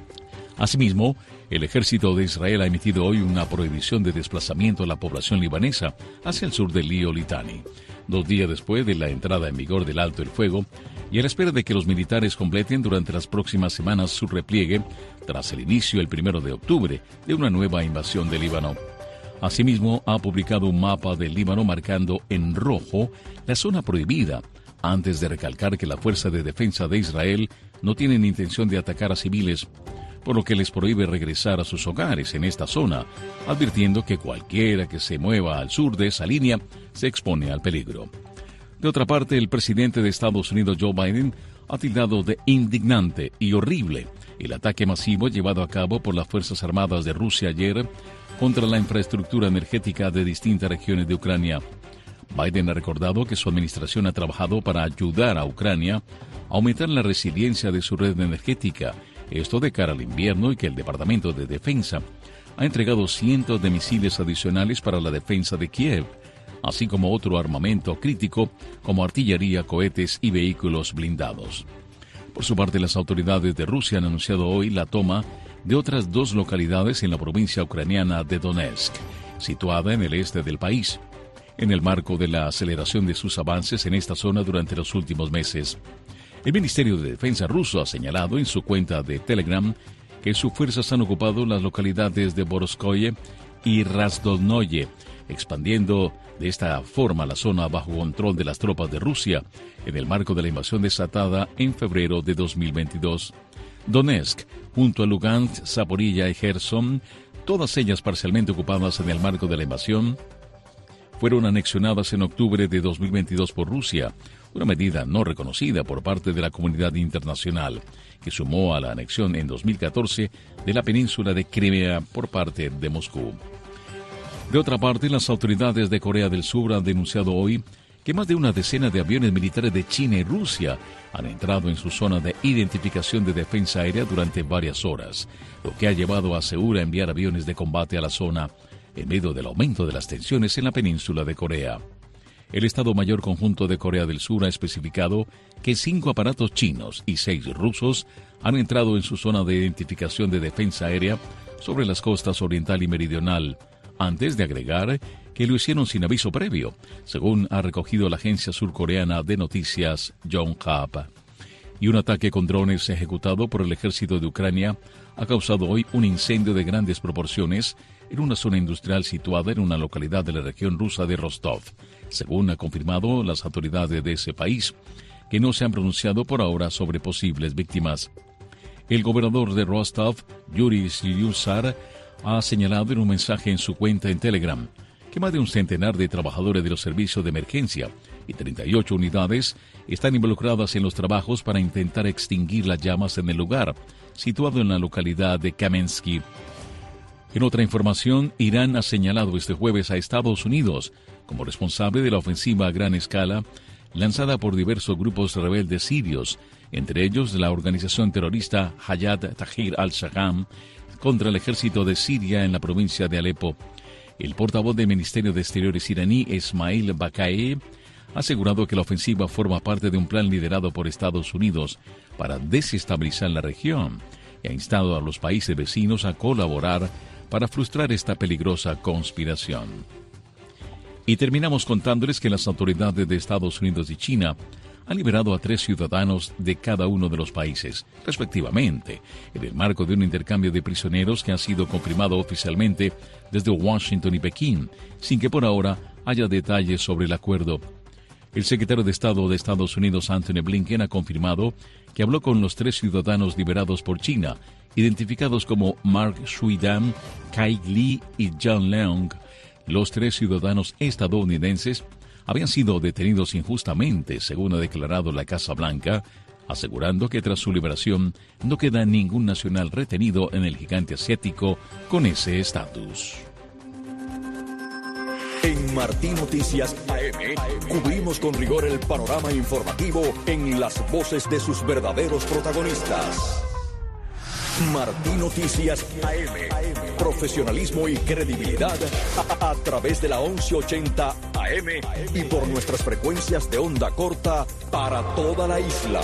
Asimismo, el ejército de Israel ha emitido hoy una prohibición de desplazamiento a la población libanesa hacia el sur del río Litani, dos días después de la entrada en vigor del alto el fuego y a la espera de que los militares completen durante las próximas semanas su repliegue tras el inicio el primero de octubre de una nueva invasión del Líbano. Asimismo, ha publicado un mapa del Líbano marcando en rojo la zona prohibida, antes de recalcar que la Fuerza de Defensa de Israel no tienen intención de atacar a civiles, por lo que les prohíbe regresar a sus hogares en esta zona, advirtiendo que cualquiera que se mueva al sur de esa línea se expone al peligro. De otra parte, el presidente de Estados Unidos, Joe Biden, ha tildado de indignante y horrible el ataque masivo llevado a cabo por las Fuerzas Armadas de Rusia ayer contra la infraestructura energética de distintas regiones de Ucrania. Biden ha recordado que su administración ha trabajado para ayudar a Ucrania a aumentar la resiliencia de su red energética, esto de cara al invierno, y que el Departamento de Defensa ha entregado cientos de misiles adicionales para la defensa de Kiev, así como otro armamento crítico como artillería, cohetes y vehículos blindados. Por su parte, las autoridades de Rusia han anunciado hoy la toma de otras dos localidades en la provincia ucraniana de Donetsk, situada en el este del país, en el marco de la aceleración de sus avances en esta zona durante los últimos meses. El Ministerio de Defensa ruso ha señalado en su cuenta de Telegram que sus fuerzas han ocupado las localidades de Borovskoye y Razdolnoye, expandiendo de esta forma la zona bajo control de las tropas de Rusia en el marco de la invasión desatada en febrero de dos mil veintidós. Donetsk, junto a Lugansk, Zaporilla y Gerson, todas ellas parcialmente ocupadas en el marco de la invasión, fueron anexionadas en octubre de dos mil veintidós por Rusia, una medida no reconocida por parte de la comunidad internacional, que sumó a la anexión en dos mil catorce de la península de Crimea por parte de Moscú. De otra parte, las autoridades de Corea del Sur han denunciado hoy que más de una decena de aviones militares de China y Rusia han entrado en su zona de identificación de defensa aérea durante varias horas, lo que ha llevado a Seúl a enviar aviones de combate a la zona en medio del aumento de las tensiones en la península de Corea. El Estado Mayor Conjunto de Corea del Sur ha especificado que cinco aparatos chinos y seis rusos han entrado en su zona de identificación de defensa aérea sobre las costas oriental y meridional, antes de agregar que lo hicieron sin aviso previo, según ha recogido la agencia surcoreana de noticias Yonhap. Y un ataque con drones ejecutado por el ejército de Ucrania ha causado hoy un incendio de grandes proporciones en una zona industrial situada en una localidad de la región rusa de Rostov, según ha confirmado las autoridades de ese país, que no se han pronunciado por ahora sobre posibles víctimas. El gobernador de Rostov, Yuri Slyusar, ha señalado en un mensaje en su cuenta en Telegram que más de un centenar de trabajadores de los servicios de emergencia y treinta y ocho unidades están involucradas en los trabajos para intentar extinguir las llamas en el lugar, situado en la localidad de Kamensky. En otra información, Irán ha señalado este jueves a Estados Unidos como responsable de la ofensiva a gran escala lanzada por diversos grupos rebeldes sirios, entre ellos la organización terrorista Hayat Tahrir al-Sham, contra el ejército de Siria en la provincia de Alepo. El portavoz del Ministerio de Exteriores iraní, Esmail Baqai, ha asegurado que la ofensiva forma parte de un plan liderado por Estados Unidos para desestabilizar la región y ha instado a los países vecinos a colaborar para frustrar esta peligrosa conspiración. Y terminamos contándoles que las autoridades de Estados Unidos y China han liberado a tres ciudadanos de cada uno de los países, respectivamente, en el marco de un intercambio de prisioneros que ha sido confirmado oficialmente desde Washington y Pekín, sin que por ahora haya detalles sobre el acuerdo. El secretario de Estado de Estados Unidos, Anthony Blinken, ha confirmado que habló con los tres ciudadanos liberados por China, identificados como Mark Shui-dan, Kai Li y John Leong. Los tres ciudadanos estadounidenses habían sido detenidos injustamente, según ha declarado la Casa Blanca, asegurando que tras su liberación no queda ningún nacional retenido en el gigante asiático con ese estatus. En Martín Noticias A M cubrimos con rigor el panorama informativo en las voces de sus verdaderos protagonistas. Martín Noticias A M, profesionalismo y credibilidad a, a, a través de la once ochenta A A M y por nuestras frecuencias de onda corta para toda la isla.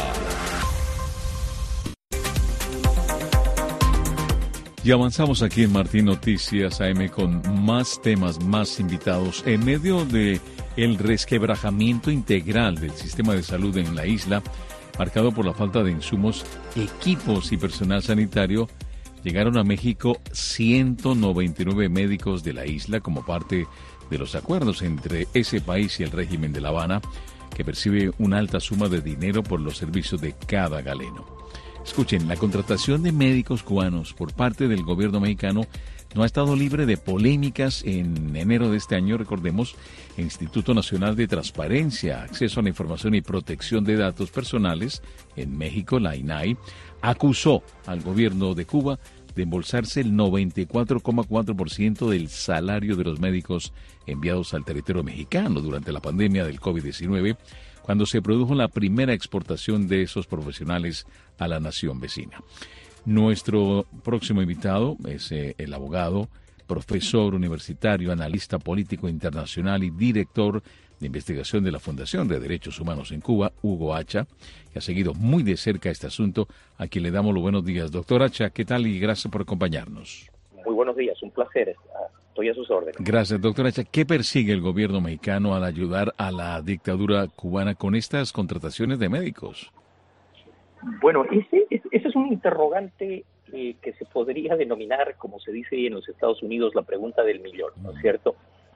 Y avanzamos aquí en Martín Noticias A M con más temas, más invitados. En medio de el resquebrajamiento integral del sistema de salud en la isla, marcado por la falta de insumos, equipos y personal sanitario, llegaron a México ciento noventa y nueve médicos de la isla como parte de los acuerdos entre ese país y el régimen de La Habana, que percibe una alta suma de dinero por los servicios de cada galeno. Escuchen, la contratación de médicos cubanos por parte del gobierno mexicano no ha estado libre de polémicas. En enero de este año, recordemos, el Instituto Nacional de Transparencia, Acceso a la Información y Protección de Datos Personales, en México, la I N A I, acusó al gobierno de Cuba de embolsarse el noventa y cuatro coma cuatro por ciento del salario de los médicos enviados al territorio mexicano durante la pandemia del covid diecinueve, cuando se produjo la primera exportación de esos profesionales a la nación vecina. Nuestro próximo invitado es eh, el abogado, profesor universitario, analista político internacional y director de investigación de la Fundación de Derechos Humanos en Cuba, Hugo Hacha, que ha seguido muy de cerca este asunto, a quien le damos los buenos días. Doctor Hacha, ¿qué tal? Y gracias por acompañarnos. Muy buenos días, un placer. Estoy a sus órdenes. Gracias, doctor Hacha. ¿Qué persigue el gobierno mexicano al ayudar a la dictadura cubana con estas contrataciones de médicos? Bueno, ese, ese es un interrogante eh, que se podría denominar, como se dice en los Estados Unidos, la pregunta del millón, ¿no es cierto?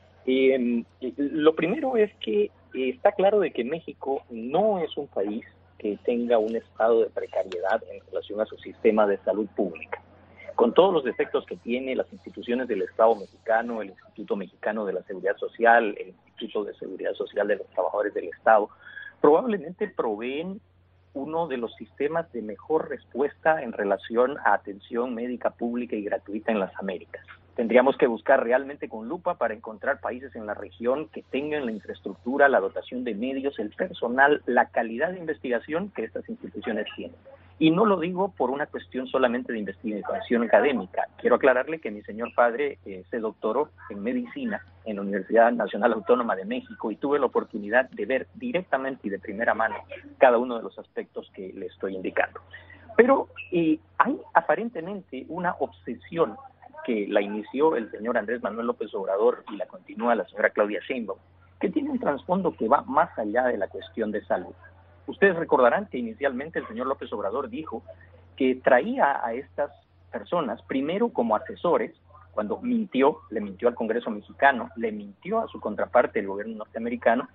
Eh, lo primero es que eh, está claro de que México no es un país que tenga un estado de precariedad en relación a su sistema de salud pública. Con todos los defectos que tiene, las instituciones del Estado mexicano, el Instituto Mexicano de la Seguridad Social, el Instituto de Seguridad Social de los Trabajadores del Estado, probablemente proveen uno de los sistemas de mejor respuesta en relación a atención médica pública y gratuita en las Américas. Tendríamos que buscar realmente con lupa para encontrar países en la región que tengan la infraestructura, la dotación de medios, el personal, la calidad de investigación que estas instituciones tienen. Y no lo digo por una cuestión solamente de investigación académica. Quiero aclararle que mi señor padre eh, se doctoró en medicina en la Universidad Nacional Autónoma de México y tuve la oportunidad de ver directamente y de primera mano cada uno de los aspectos que le estoy indicando. Pero eh, hay aparentemente una obsesión que la inició el señor Andrés Manuel López Obrador y la continúa la señora Claudia Sheinbaum, que tiene un trasfondo que va más allá de la cuestión de salud. Ustedes recordarán que inicialmente el señor López Obrador dijo que traía a estas personas primero como asesores, cuando mintió, le mintió al Congreso mexicano, le mintió a su contraparte, el gobierno norteamericano,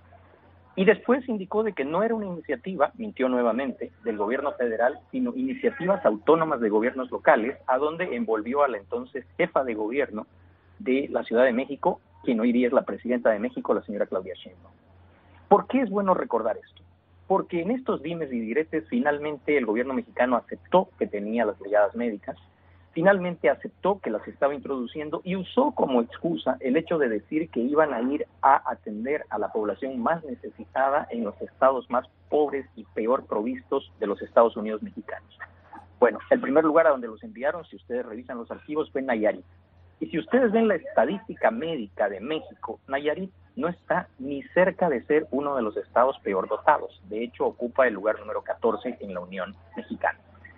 y después indicó de que no era una iniciativa, mintió nuevamente, del gobierno federal, sino iniciativas autónomas de gobiernos locales, a donde envolvió a la entonces jefa de gobierno de la Ciudad de México, quien hoy día es la presidenta de México, la señora Claudia Sheinbaum. ¿Por qué es bueno recordar esto? Porque en estos dimes y diretes finalmente el gobierno mexicano aceptó que tenía las brigadas médicas, finalmente aceptó que las estaba introduciendo y usó como excusa el hecho de decir que iban a ir a atender a la población más necesitada en los estados más pobres y peor provistos de los Estados Unidos mexicanos. Bueno, el primer lugar a donde los enviaron, si ustedes revisan los archivos, fue Nayarit. Y si ustedes ven la estadística médica de México, Nayarit no está ni cerca de ser uno de los estados peor dotados. De hecho, ocupa el lugar número catorce en la Unión Mexicana.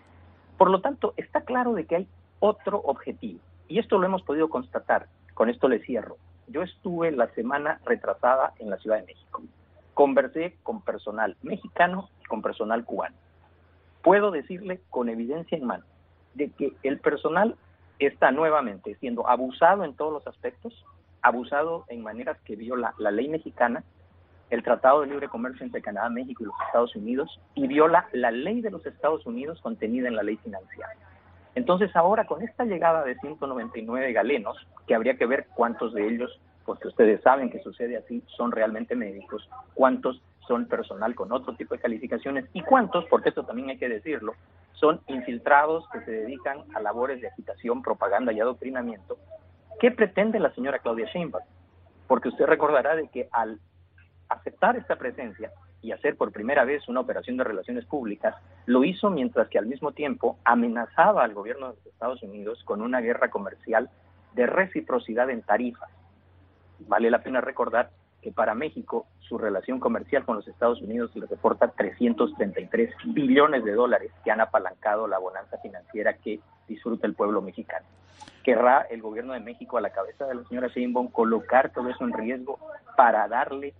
Por lo tanto, está claro de que hay otro objetivo. Y esto lo hemos podido constatar. Con esto le cierro. Yo estuve la semana retrasada en la Ciudad de México. Conversé con personal mexicano y con personal cubano. Puedo decirle con evidencia en mano de que el personal está nuevamente siendo abusado en todos los aspectos, abusado en maneras que viola la ley mexicana, el Tratado de Libre Comercio entre Canadá, México y los Estados Unidos, y viola la ley de los Estados Unidos contenida en la ley financiera. Entonces ahora con esta llegada de ciento noventa y nueve galenos, que habría que ver cuántos de ellos, porque ustedes saben que sucede así, son realmente médicos, cuántos son personal con otro tipo de calificaciones y cuántos, porque esto también hay que decirlo, son infiltrados que se dedican a labores de agitación, propaganda y adoctrinamiento. ¿Qué pretende la señora Claudia Sheinbaum? Porque usted recordará de que al aceptar esta presencia y hacer por primera vez una operación de relaciones públicas, lo hizo mientras que al mismo tiempo amenazaba al gobierno de los Estados Unidos con una guerra comercial de reciprocidad en tarifas. Vale la pena recordar que para México su relación comercial con los Estados Unidos le reporta trescientos treinta y tres billones de dólares que han apalancado la bonanza financiera que disfruta el pueblo mexicano. ¿Querrá el gobierno de México, a la cabeza de la señora Sheinbaum, colocar todo eso en riesgo para darle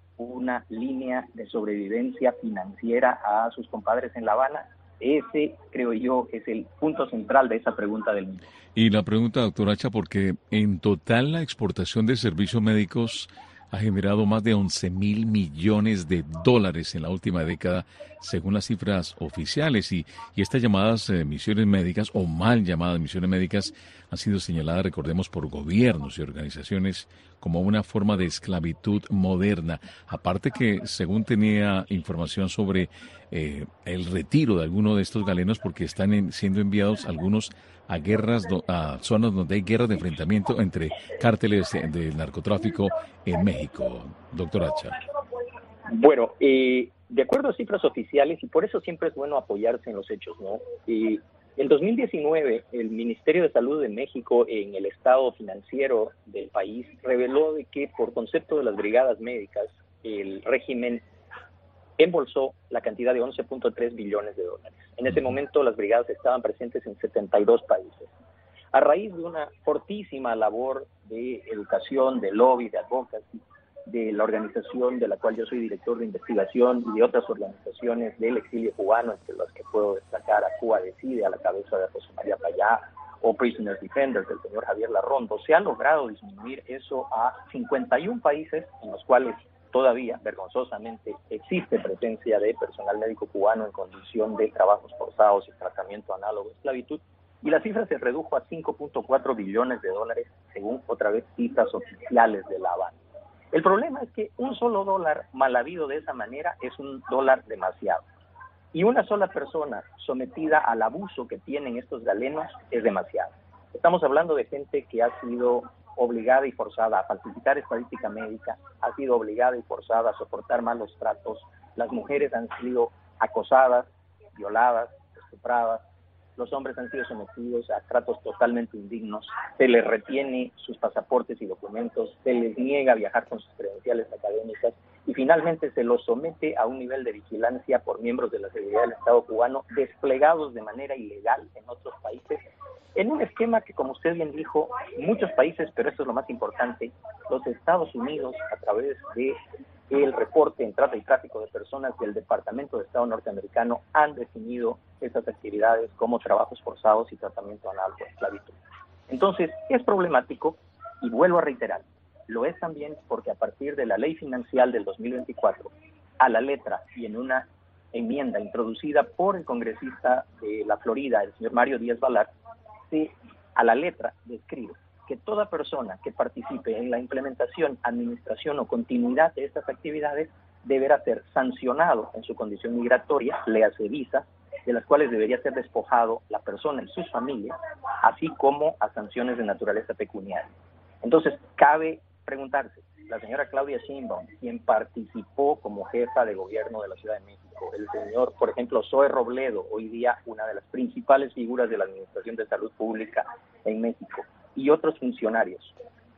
una línea de sobrevivencia financiera a sus compadres en La Habana? Ese, creo yo, es el punto central de esa pregunta del millón. Y la pregunta, doctor Hacha, porque en total la exportación de servicios médicos ha generado más de once mil millones de dólares en la última década, según las cifras oficiales. Y, y estas llamadas eh, misiones médicas, o mal llamadas misiones médicas, han sido señaladas, recordemos, por gobiernos y organizaciones como una forma de esclavitud moderna. Aparte que, según tenía información sobre eh, el retiro de algunos de estos galenos, porque están en, siendo enviados algunos a guerras, do, a zonas donde hay guerras de enfrentamiento entre cárteles de, de narcotráfico en México. Doctor Hacha. Bueno, eh, de acuerdo a cifras oficiales, y por eso siempre es bueno apoyarse en los hechos, ¿no? Eh, en dos mil diecinueve, el Ministerio de Salud de México, en el estado financiero del país, reveló de que por concepto de las brigadas médicas, el régimen embolsó la cantidad de once punto tres billones de dólares. En ese momento las brigadas estaban presentes en setenta y dos países. A raíz de una fortísima labor de educación, de lobby, de advocacy, de la organización de la cual yo soy director de investigación y de otras organizaciones del exilio cubano, entre las que puedo destacar a Cuba Decide, a la cabeza de José María Payá, o Prisoners Defenders del señor Javier Larrondo, se ha logrado disminuir eso a cincuenta y un países en los cuales todavía, vergonzosamente, existe presencia de personal médico cubano en condición de trabajos forzados y tratamiento análogo de esclavitud, y la cifra se redujo a cinco punto cuatro billones de dólares, según otra vez cifras oficiales de La Habana. El problema es que un solo dólar mal habido de esa manera es un dólar demasiado. Y una sola persona sometida al abuso que tienen estos galenos es demasiado. Estamos hablando de gente que ha sido obligada y forzada a falsificar estadística médica, ha sido obligada y forzada a soportar malos tratos. Las mujeres han sido acosadas, violadas, estupradas. Los hombres han sido sometidos a tratos totalmente indignos, se les retiene sus pasaportes y documentos, se les niega viajar con sus credenciales académicas y finalmente se los somete a un nivel de vigilancia por miembros de la seguridad del Estado cubano desplegados de manera ilegal en otros países, en un esquema que, como usted bien dijo, muchos países, pero esto es lo más importante, los Estados Unidos, a través de el reporte en trata y tráfico de personas del Departamento de Estado norteamericano, han definido esas actividades como trabajos forzados y tratamiento análogo de esclavitud. Entonces, es problemático, y vuelvo a reiterar, lo es también porque a partir de la ley financiera del dos mil veinticuatro, a la letra y en una enmienda introducida por el congresista de la Florida, el señor Mario Díaz-Balart, se a la letra describe que toda persona que participe en la implementación, administración o continuidad de estas actividades deberá ser sancionado en su condición migratoria, le hace visa, de las cuales debería ser despojado la persona y sus familias, así como a sanciones de naturaleza pecuniaria. Entonces, cabe preguntarse, la señora Claudia Sheinbaum, quien participó como jefa de gobierno de la Ciudad de México, el señor, por ejemplo, Zoe Robledo, hoy día una de las principales figuras de la Administración de Salud Pública en México, y otros funcionarios,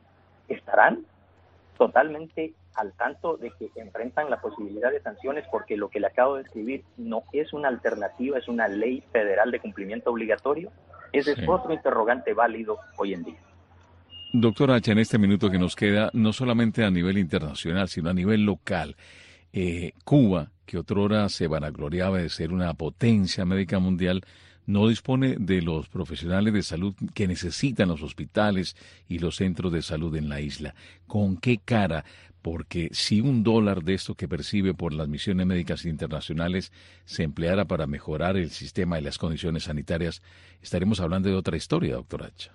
¿estarán totalmente al tanto de que enfrentan la posibilidad de sanciones? Porque lo que le acabo de escribir no es una alternativa, es una ley federal de cumplimiento obligatorio. Ese sí. Es otro interrogante válido hoy en día. Doctor Hacha, en este minuto que nos queda, no solamente a nivel internacional, sino a nivel local, eh, Cuba, que otrora se vanagloriaba de ser una potencia médica mundial, no dispone de los profesionales de salud que necesitan los hospitales y los centros de salud en la isla. ¿Con qué cara? Porque si un dólar de esto que percibe por las misiones médicas internacionales se empleara para mejorar el sistema y las condiciones sanitarias, estaremos hablando de otra historia, doctor Hacha.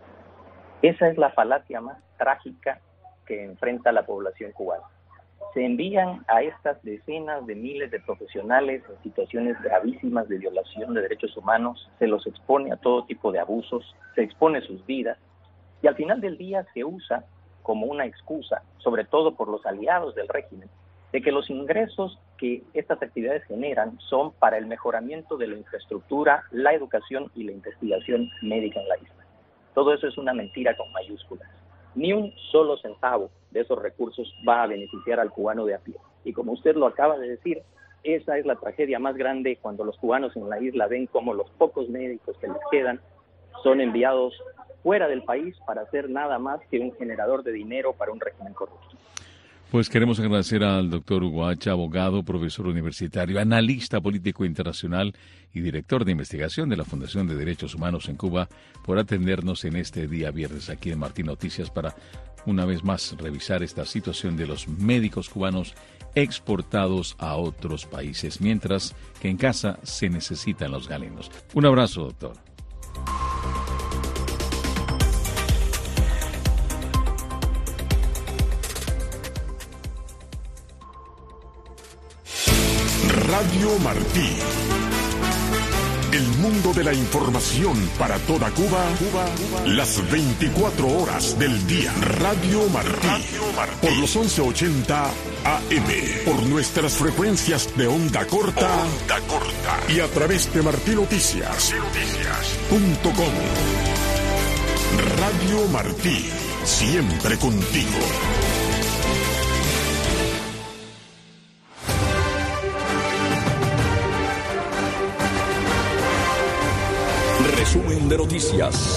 Esa es la falacia más trágica que enfrenta la población cubana. Se envían a estas decenas de miles de profesionales en situaciones gravísimas de violación de derechos humanos, se los expone a todo tipo de abusos, se expone sus vidas, y al final del día se usa como una excusa, sobre todo por los aliados del régimen, de que los ingresos que estas actividades generan son para el mejoramiento de la infraestructura, la educación y la investigación médica en la isla. Todo eso es una mentira con mayúsculas. Ni un solo centavo de esos recursos va a beneficiar al cubano de a pie. Y como usted lo acaba de decir, esa es la tragedia más grande cuando los cubanos en la isla ven como los pocos médicos que les quedan son enviados fuera del país para ser nada más que un generador de dinero para un régimen corrupto. Pues queremos agradecer al doctor Hugo Hacha, abogado, profesor universitario, analista político internacional y director de investigación de la Fundación de Derechos Humanos en Cuba, por atendernos en este día viernes aquí en Martín Noticias para, una vez más, revisar esta situación de los médicos cubanos exportados a otros países, mientras que en casa se necesitan los galenos. Un abrazo, doctor. Radio Martí. El mundo de la información para toda Cuba, Cuba, Cuba, las veinticuatro horas del día. Radio Martí. Radio Martí. Por los once ochenta A M. Por nuestras frecuencias de onda corta. Onda corta. Y a través de martín noticias punto com. Radio Martí. Siempre contigo. Resumen de noticias.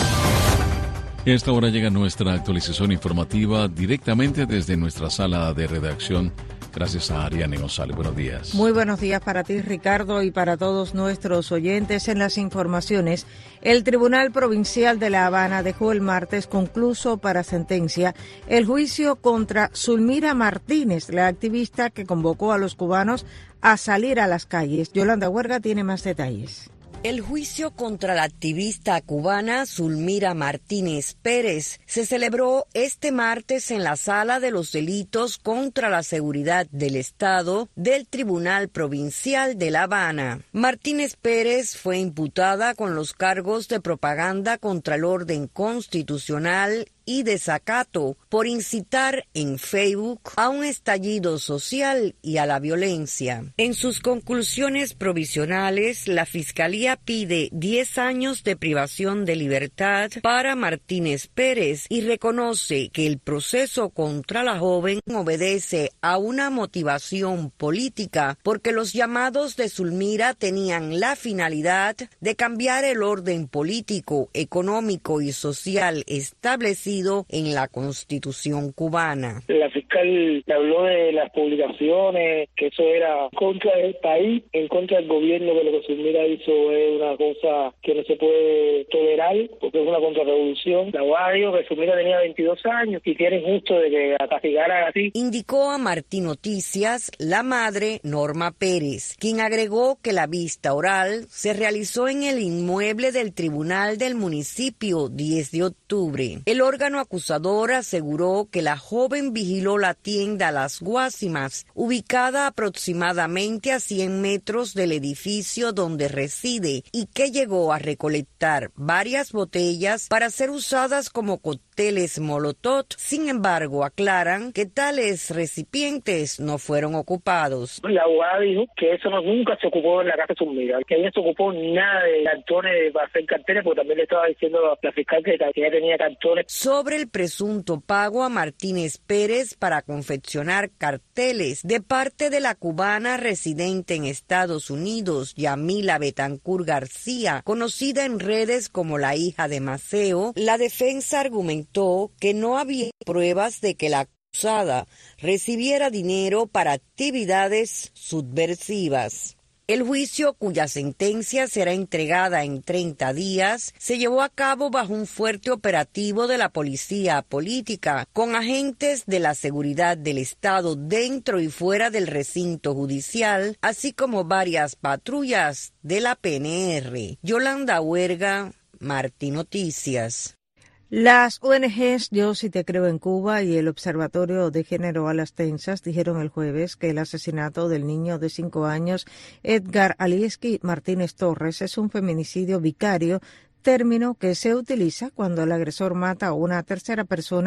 A esta hora llega nuestra actualización informativa directamente desde nuestra sala de redacción. Gracias a Ariane González. Buenos días. Muy buenos días para ti, Ricardo, y para todos nuestros oyentes. En las informaciones, el Tribunal Provincial de La Habana dejó el martes concluso para sentencia el juicio contra Zulmira Martínez, la activista que convocó a los cubanos a salir a las calles. Yolanda Huerga tiene más detalles. El juicio contra la activista cubana Zulmira Martínez Pérez se celebró este martes en la Sala de los Delitos contra la Seguridad del Estado del Tribunal Provincial de La Habana. Martínez Pérez fue imputada con los cargos de propaganda contra el orden constitucional y desacato por incitar en Facebook a un estallido social y a la violencia. En sus conclusiones provisionales, la Fiscalía pide diez años de privación de libertad para Martínez Pérez y reconoce que el proceso contra la joven obedece a una motivación política porque los llamados de Zulmira tenían la finalidad de cambiar el orden político, económico y social establecido en la Constitución cubana. La fiscal habló de las publicaciones, que eso era contra del país, en contra del gobierno, que lo que Zulmira hizo es una cosa que no se puede tolerar, porque es una contrarrevolución. La abogada dijo que Zulmira tenía veintidós años y que era injusto de que la castigaran así. Indicó a Martín Noticias la madre Norma Pérez, quien agregó que la vista oral se realizó en el inmueble del Tribunal del Municipio diez de octubre. El órgano acusador aseguró que la joven vigiló la tienda Las Guásimas, ubicada aproximadamente a cien metros del edificio donde reside, y que llegó a recolectar varias botellas para ser usadas como cócteles Molotov. Sin embargo, aclaran que tales recipientes no fueron ocupados. La abogada dijo que eso no, nunca se ocupó en la casa de Zulmira, que ella se ocupó nada de cartones para hacer carteles, porque también le estaba diciendo a la fiscal que ella tenía cartones. Sobre el presunto pago a Martínez Pérez para confeccionar carteles de parte de la cubana residente en Estados Unidos, Yamila Betancur García, conocida en redes como la hija de Maceo, la defensa argumentó que no había pruebas de que la acusada recibiera dinero para actividades subversivas. El juicio, cuya sentencia será entregada en treinta días, se llevó a cabo bajo un fuerte operativo de la policía política, con agentes de la seguridad del Estado dentro y fuera del recinto judicial, así como varias patrullas de la P N R. Yolanda Huerga, Martín Noticias. Las O N Ges Yo Sí Te Creo en Cuba y el Observatorio de Género a las Tensas dijeron el jueves que el asesinato del niño de cinco años, Edgar Alieski Martínez Torres, es un feminicidio vicario, término que se utiliza cuando el agresor mata a una tercera persona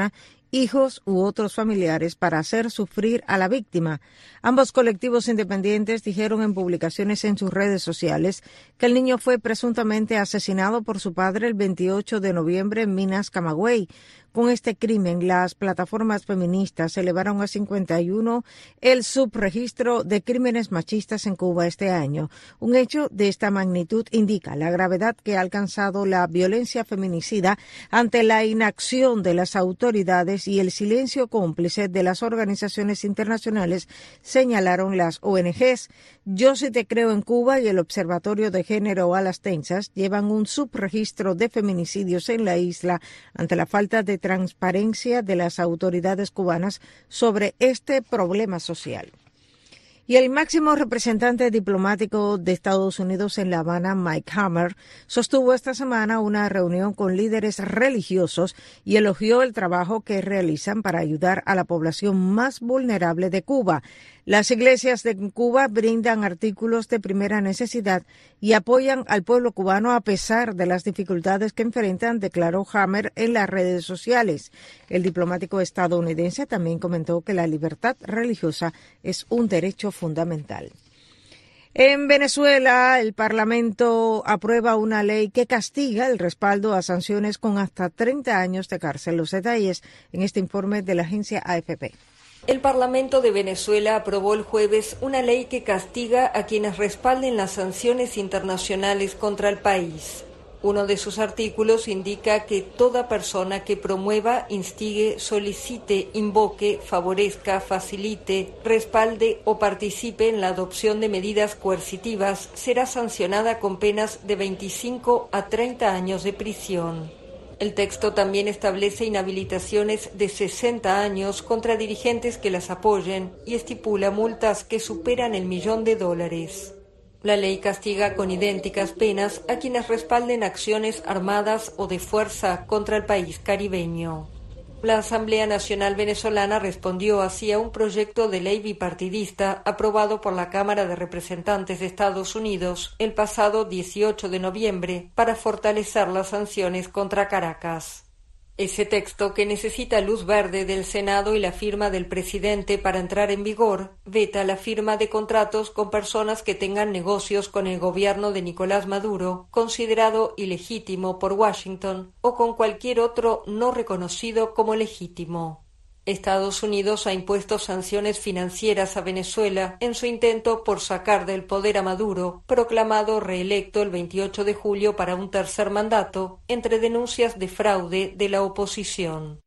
hijos u otros familiares para hacer sufrir a la víctima. Ambos colectivos independientes dijeron en publicaciones en sus redes sociales que el niño fue presuntamente asesinado por su padre el veintiocho de noviembre en Minas, Camagüey. Con este crimen, las plataformas feministas elevaron a cincuenta y uno el subregistro de crímenes machistas en Cuba este año. Un hecho de esta magnitud indica la gravedad que ha alcanzado la violencia feminicida ante la inacción de las autoridades y el silencio cómplice de las organizaciones internacionales, señalaron las O N Ges. Yo sí te creo en Cuba y el Observatorio de Género Alas Tensas llevan un subregistro de feminicidios en la isla ante la falta de transparencia de las autoridades cubanas sobre este problema social. Y el máximo representante diplomático de Estados Unidos en La Habana, Mike Hammer, sostuvo esta semana una reunión con líderes religiosos y elogió el trabajo que realizan para ayudar a la población más vulnerable de Cuba. Las iglesias de Cuba brindan artículos de primera necesidad y apoyan al pueblo cubano a pesar de las dificultades que enfrentan, declaró Hammer en las redes sociales. El diplomático estadounidense también comentó que la libertad religiosa es un derecho fundamental. En Venezuela, el Parlamento aprueba una ley que castiga el respaldo a sanciones con hasta treinta años de cárcel. Los detalles en este informe de la agencia A F P. El Parlamento de Venezuela aprobó el jueves una ley que castiga a quienes respalden las sanciones internacionales contra el país. Uno de sus artículos indica que toda persona que promueva, instigue, solicite, invoque, favorezca, facilite, respalde o participe en la adopción de medidas coercitivas será sancionada con penas de veinticinco a treinta años de prisión. El texto también establece inhabilitaciones de sesenta años contra dirigentes que las apoyen y estipula multas que superan el millón de dólares. La ley castiga con idénticas penas a quienes respalden acciones armadas o de fuerza contra el país caribeño. La Asamblea Nacional Venezolana respondió así a un proyecto de ley bipartidista aprobado por la Cámara de Representantes de Estados Unidos el pasado dieciocho de noviembre para fortalecer las sanciones contra Caracas. Ese texto, que necesita luz verde del Senado y la firma del presidente para entrar en vigor, veta la firma de contratos con personas que tengan negocios con el gobierno de Nicolás Maduro, considerado ilegítimo por Washington, o con cualquier otro no reconocido como legítimo. Estados Unidos ha impuesto sanciones financieras a Venezuela en su intento por sacar del poder a Maduro, proclamado reelecto el veintiocho de julio para un tercer mandato, entre denuncias de fraude de la oposición.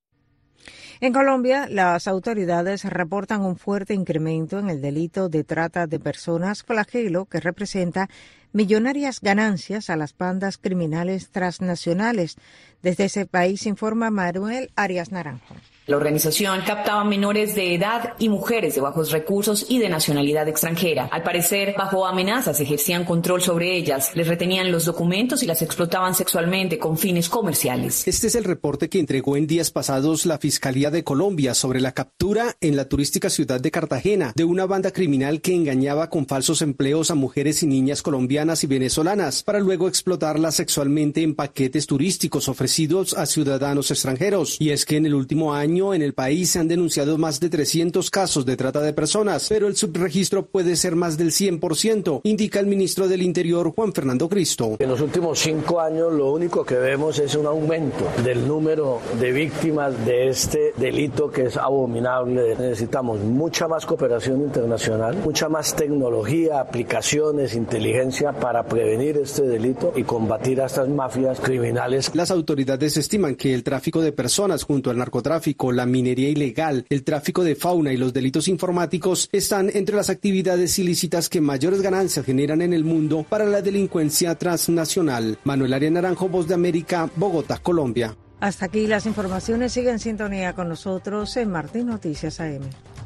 En Colombia, las autoridades reportan un fuerte incremento en el delito de trata de personas, flagelo que representa millonarias ganancias a las bandas criminales transnacionales. Desde ese país informa Manuel Arias Naranjo. La organización captaba menores de edad y mujeres de bajos recursos y de nacionalidad extranjera. Al parecer, bajo amenazas ejercían control sobre ellas, les retenían los documentos y las explotaban sexualmente con fines comerciales. Este es el reporte que entregó en días pasados la Fiscalía de Colombia sobre la captura en la turística ciudad de Cartagena de una banda criminal que engañaba con falsos empleos a mujeres y niñas colombianas y venezolanas para luego explotarlas sexualmente en paquetes turísticos ofrecidos a ciudadanos extranjeros. Y es que en el último año en el país se han denunciado más de trescientos casos de trata de personas, pero el subregistro puede ser más del cien por ciento, indica el ministro del Interior, Juan Fernando Cristo. En los últimos cinco años lo único que vemos es un aumento del número de víctimas de este delito que es abominable. Necesitamos mucha más cooperación internacional, mucha más tecnología, aplicaciones, inteligencia para prevenir este delito y combatir a estas mafias criminales. Las autoridades estiman que el tráfico de personas junto al narcotráfico, la minería ilegal, el tráfico de fauna y los delitos informáticos están entre las actividades ilícitas que mayores ganancias generan en el mundo para la delincuencia transnacional. Manuel Arias Naranjo, Voz de América, Bogotá, Colombia. Hasta aquí las informaciones. Sigue en sintonía con nosotros en Martín Noticias A M.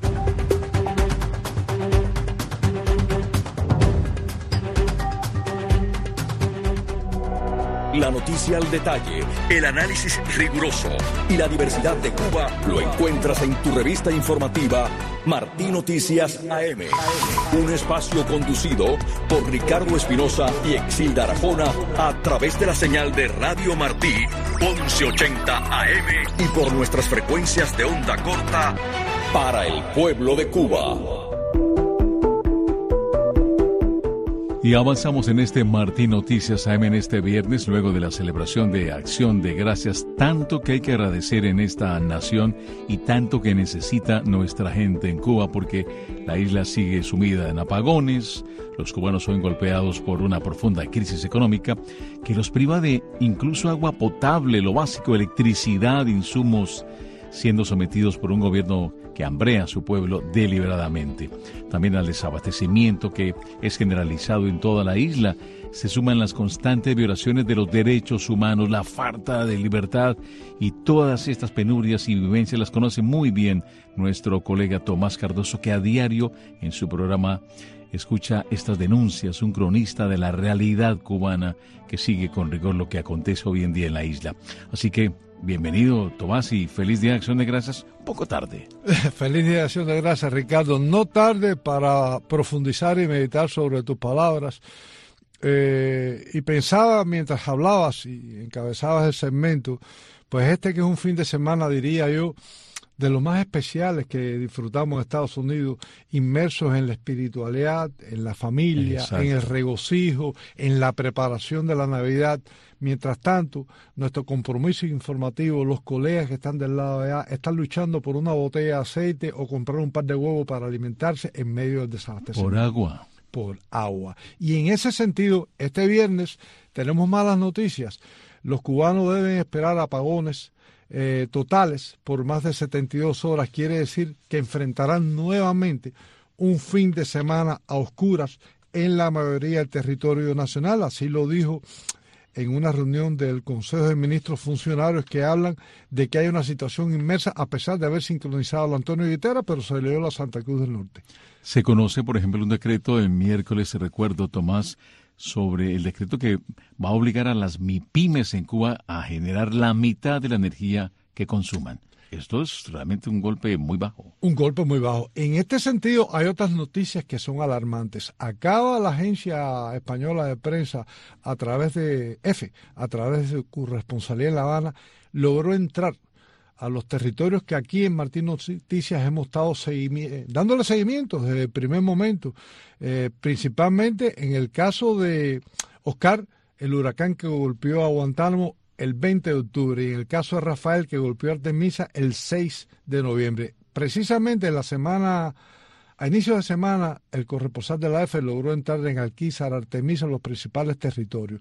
La noticia al detalle, el análisis riguroso y la diversidad de Cuba lo encuentras en tu revista informativa Martí Noticias A M. Un espacio conducido por Ricardo Espinosa y Exilda Arjona a través de la señal de Radio Martí once ochenta A M y por nuestras frecuencias de onda corta para el pueblo de Cuba. Y avanzamos en este Martí Noticias A M en este viernes, luego de la celebración de Acción de Gracias, tanto que hay que agradecer en esta nación y tanto que necesita nuestra gente en Cuba, porque la isla sigue sumida en apagones, los cubanos son golpeados por una profunda crisis económica que los priva de incluso agua potable, lo básico, electricidad, insumos, siendo sometidos por un gobierno que hambrea a su pueblo deliberadamente. También al desabastecimiento que es generalizado en toda la isla, se suman las constantes violaciones de los derechos humanos, la falta de libertad, y todas estas penurias y vivencias las conoce muy bien nuestro colega Tomás Cardoso, que a diario en su programa escucha estas denuncias, un cronista de la realidad cubana que sigue con rigor lo que acontece hoy en día en la isla. Así que bienvenido, Tomás, y feliz Día de Acción de Gracias. Un poco tarde. Feliz Día de Acción de Gracias, Ricardo. No tarde para profundizar y meditar sobre tus palabras. Eh, y pensaba mientras hablabas y encabezabas el segmento, pues este que es un fin de semana, diría yo, de los más especiales que disfrutamos en Estados Unidos, inmersos en la espiritualidad, en la familia, exacto, en el regocijo, en la preparación de la Navidad. Mientras tanto, nuestro compromiso informativo, los colegas que están del lado de allá, están luchando por una botella de aceite o comprar un par de huevos para alimentarse en medio del desabastecimiento. Por agua. Por agua. Y en ese sentido, este viernes tenemos malas noticias. Los cubanos deben esperar apagones Eh, totales por más de setenta y dos horas. Quiere decir que enfrentarán nuevamente un fin de semana a oscuras en la mayoría del territorio nacional. Así lo dijo en una reunión del Consejo de Ministros Funcionarios, que hablan de que hay una situación inmersa a pesar de haber sincronizado a Antonio Guitera, pero se le dio la Santa Cruz del Norte. Se conoce, por ejemplo, un decreto el miércoles, recuerdo, Tomás, sobre el decreto que va a obligar a las MIPYMES en Cuba a generar la mitad de la energía que consuman. Esto es realmente un golpe muy bajo. Un golpe muy bajo. En este sentido, hay otras noticias que son alarmantes. Acaba la agencia española de prensa, a través de EFE, a través de su corresponsalía en La Habana, logró entrar a los territorios que aquí en Martí Noticias hemos estado seguimi- dándole seguimiento desde el primer momento, eh, principalmente en el caso de Oscar, el huracán que golpeó a Guantánamo el veinte de octubre, y en el caso de Rafael, que golpeó a Artemisa el seis de noviembre. Precisamente en la semana, a inicio de semana, el corresponsal de la E F E logró entrar en Alquizar, Artemisa, los principales territorios.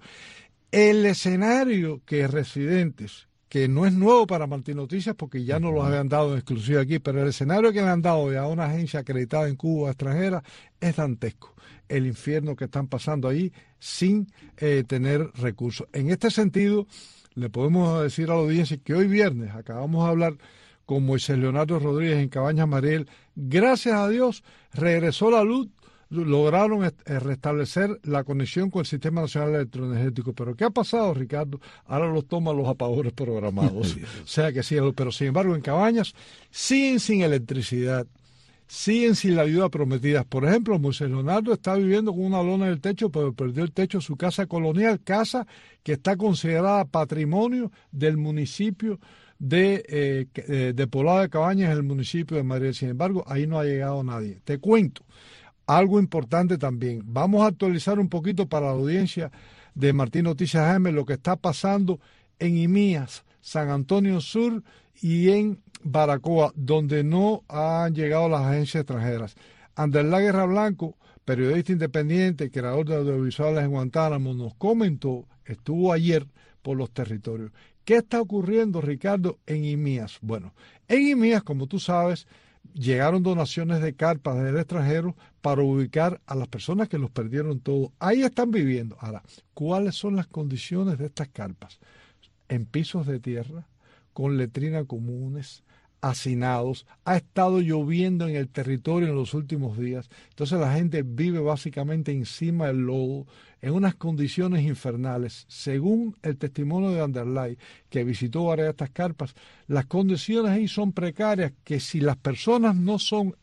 El escenario que residentes, que no es nuevo para Martí Noticias porque ya no los habían dado en exclusiva aquí, pero el escenario que le han dado ya a una agencia acreditada en Cuba extranjera es dantesco. El infierno que están pasando ahí sin eh, tener recursos. En este sentido, le podemos decir a la audiencia que hoy viernes acabamos de hablar con Moisés Leonardo Rodríguez en Cabañas Mariel. Gracias a Dios regresó la luz, lograron restablecer la conexión con el Sistema Nacional Electroenergético. Pero ¿qué ha pasado, Ricardo? Ahora los toman los apagones programados. O sea que sí, pero sin embargo en Cabañas siguen sin electricidad, siguen sin la ayuda prometida. Por ejemplo, Moisés Leonardo está viviendo con una lona en el techo, pero perdió el techo de su casa colonial, casa que está considerada patrimonio del municipio de, eh, de Poblado de Cabañas, el municipio de Madrid. Sin embargo, ahí no ha llegado nadie. Te cuento algo importante también. Vamos a actualizar un poquito para la audiencia de Martí Noticias A M lo que está pasando en Imías, San Antonio Sur y en Baracoa, donde no han llegado las agencias extranjeras. Anderlá Guerra Blanco, periodista independiente, creador de audiovisuales en Guantánamo, nos comentó, estuvo ayer por los territorios. ¿Qué está ocurriendo, Ricardo, en Imías? Bueno, en Imías, como tú sabes, llegaron donaciones de carpas del extranjero para ubicar a las personas que los perdieron todo. Ahí están viviendo. Ahora, ¿cuáles son las condiciones de estas carpas? En pisos de tierra, con letrina comunes, hacinados. Ha estado lloviendo en el territorio en los últimos días. Entonces la gente vive básicamente encima del lodo, en unas condiciones infernales. Según el testimonio de Anderlay, que visitó varias de estas carpas, las condiciones ahí son precarias, que si las personas no son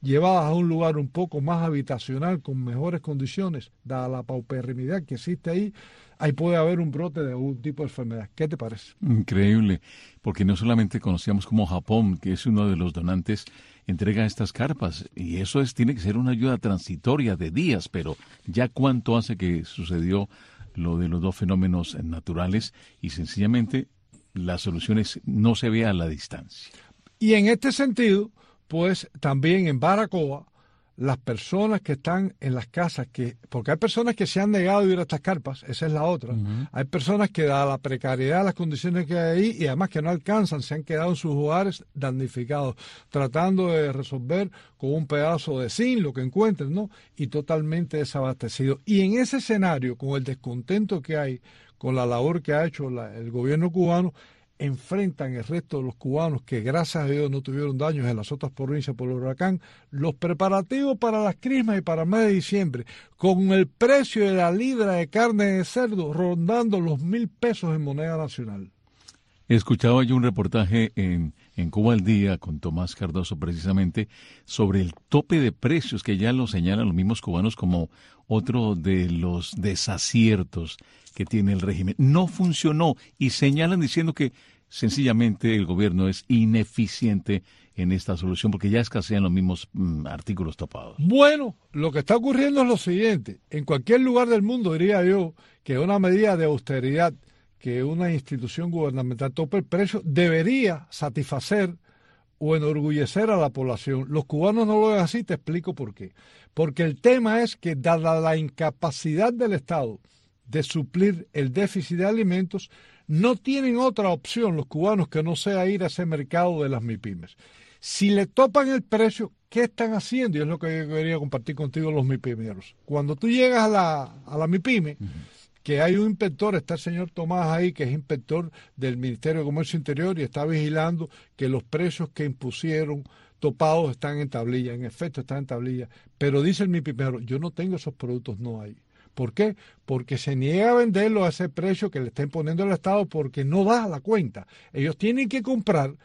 llevadas a un lugar un poco más habitacional, con mejores condiciones, dada la paupérrimidad que existe ahí, ahí puede haber un brote de algún tipo de enfermedad. ¿Qué te parece? Increíble, porque no solamente conocíamos como Japón, que es uno de los donantes, entrega estas carpas, y eso es tiene que ser una ayuda transitoria de días, pero ya cuánto hace que sucedió lo de los dos fenómenos naturales, y sencillamente las soluciones no se ve a la distancia. Y en este sentido, pues también en Baracoa, las personas que están en las casas, que porque hay personas que se han negado a ir a estas carpas, esa es la otra. Uh-huh. Hay personas que, dada la precariedad de las condiciones que hay ahí, y además que no alcanzan, se han quedado en sus hogares damnificados, tratando de resolver con un pedazo de zinc lo que encuentren, ¿no? Y totalmente desabastecidos. Y en ese escenario, con el descontento que hay, con la labor que ha hecho la, el gobierno cubano, enfrentan el resto de los cubanos que gracias a Dios no tuvieron daños en las otras provincias por el huracán, los preparativos para las crismas y para el mes de diciembre, con el precio de la libra de carne de cerdo rondando los mil pesos en moneda nacional. Escuchaba yo un reportaje en, en Cuba al Día con Tomás Cardoso precisamente sobre el tope de precios que ya lo señalan los mismos cubanos como otro de los desaciertos que tiene el régimen. No funcionó y señalan diciendo que sencillamente el gobierno es ineficiente en esta solución porque ya escasean los mismos mm, artículos topados. Bueno, lo que está ocurriendo es lo siguiente. En cualquier lugar del mundo diría yo que una medida de austeridad que una institución gubernamental tope el precio debería satisfacer o enorgullecer a la población. Los cubanos no lo ven así, te explico por qué. Porque el tema es que dada la incapacidad del Estado de suplir el déficit de alimentos, no tienen otra opción los cubanos que no sea ir a ese mercado de las MIPYMES. Si le topan el precio, ¿qué están haciendo? Y es lo que yo quería compartir contigo los MIPYMEros. Cuando tú llegas a la, a la MIPYME, uh-huh. que hay un inspector, está el señor Tomás ahí, que es inspector del Ministerio de Comercio Interior y está vigilando que los precios que impusieron topados están en tablilla, en efecto están en tablilla, pero dice el MIPYMEro, yo no tengo esos productos, no hay. ¿Por qué? Porque se niega a venderlo a ese precio que le está imponiendo el Estado porque no da la cuenta. Ellos tienen que comprar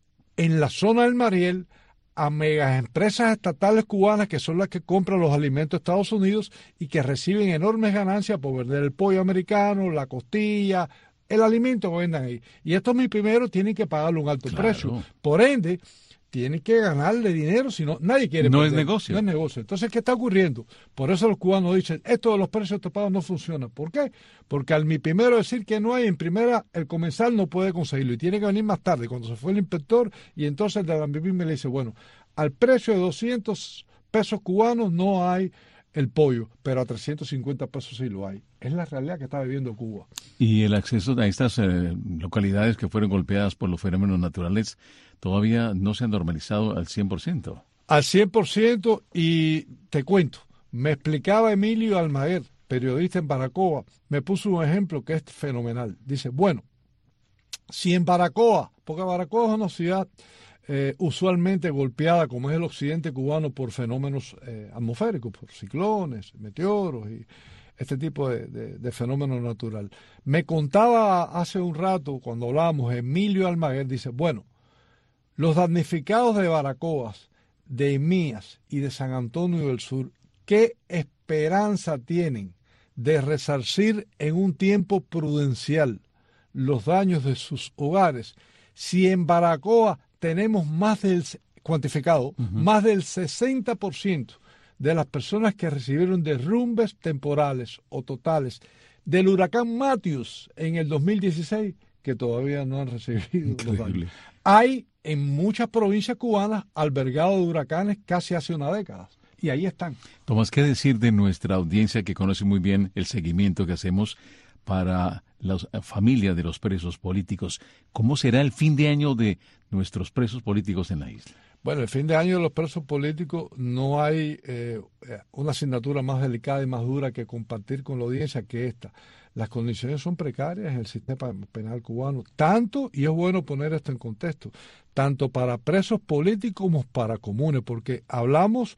en la zona del Mariel a megas empresas estatales cubanas que son las que compran los alimentos de Estados Unidos y que reciben enormes ganancias por vender el pollo americano, la costilla, el alimento que vendan ahí. Y estos MIPYMEros tienen que pagarle un alto claro. precio. Por ende, tienen que ganarle dinero, si no, nadie quiere No perder. es negocio. No es negocio. Entonces, ¿qué está ocurriendo? Por eso los cubanos dicen, esto de los precios topados no funciona. ¿Por qué? Porque al MIPYMEro decir que no hay, en primera, el comensal no puede conseguirlo y tiene que venir más tarde, cuando se fue el inspector, y entonces el de la MIPYME le dice, bueno, al precio de doscientos pesos cubanos no hay el pollo, pero a trescientos cincuenta pesos sí lo hay. Es la realidad que está viviendo Cuba. Y el acceso a estas eh, localidades que fueron golpeadas por los fenómenos naturales todavía no se han normalizado al cien por ciento. Al cien por ciento, y te cuento, me explicaba Emilio Almaguer, periodista en Baracoa, me puso un ejemplo que es fenomenal. Dice, bueno, si en Baracoa, porque Baracoa es una ciudad Eh, usualmente golpeada, como es el occidente cubano, por fenómenos eh, atmosféricos, por ciclones, meteoros y este tipo de, de, de fenómeno natural. Me contaba hace un rato, cuando hablábamos, Emilio Almaguer, dice, bueno, los damnificados de Baracoas, de Emías y de San Antonio del Sur, ¿qué esperanza tienen de resarcir en un tiempo prudencial los daños de sus hogares si en Baracoa tenemos más del, cuantificado, uh-huh. más del sesenta por ciento de las personas que recibieron derrumbes temporales o totales del huracán Matthews en el dos mil dieciséis que todavía no han recibido los daños? Hay en muchas provincias cubanas albergados de huracanes casi hace una década. Y ahí están. Tomás, ¿qué decir de nuestra audiencia que conoce muy bien el seguimiento que hacemos para la familia de los presos políticos? ¿Cómo será el fin de año de nuestros presos políticos en la isla? Bueno, el fin de año de los presos políticos no hay eh, una asignatura más delicada y más dura que compartir con la audiencia que esta. Las condiciones son precarias en el sistema penal cubano, tanto, y es bueno poner esto en contexto, tanto para presos políticos como para comunes, porque hablamos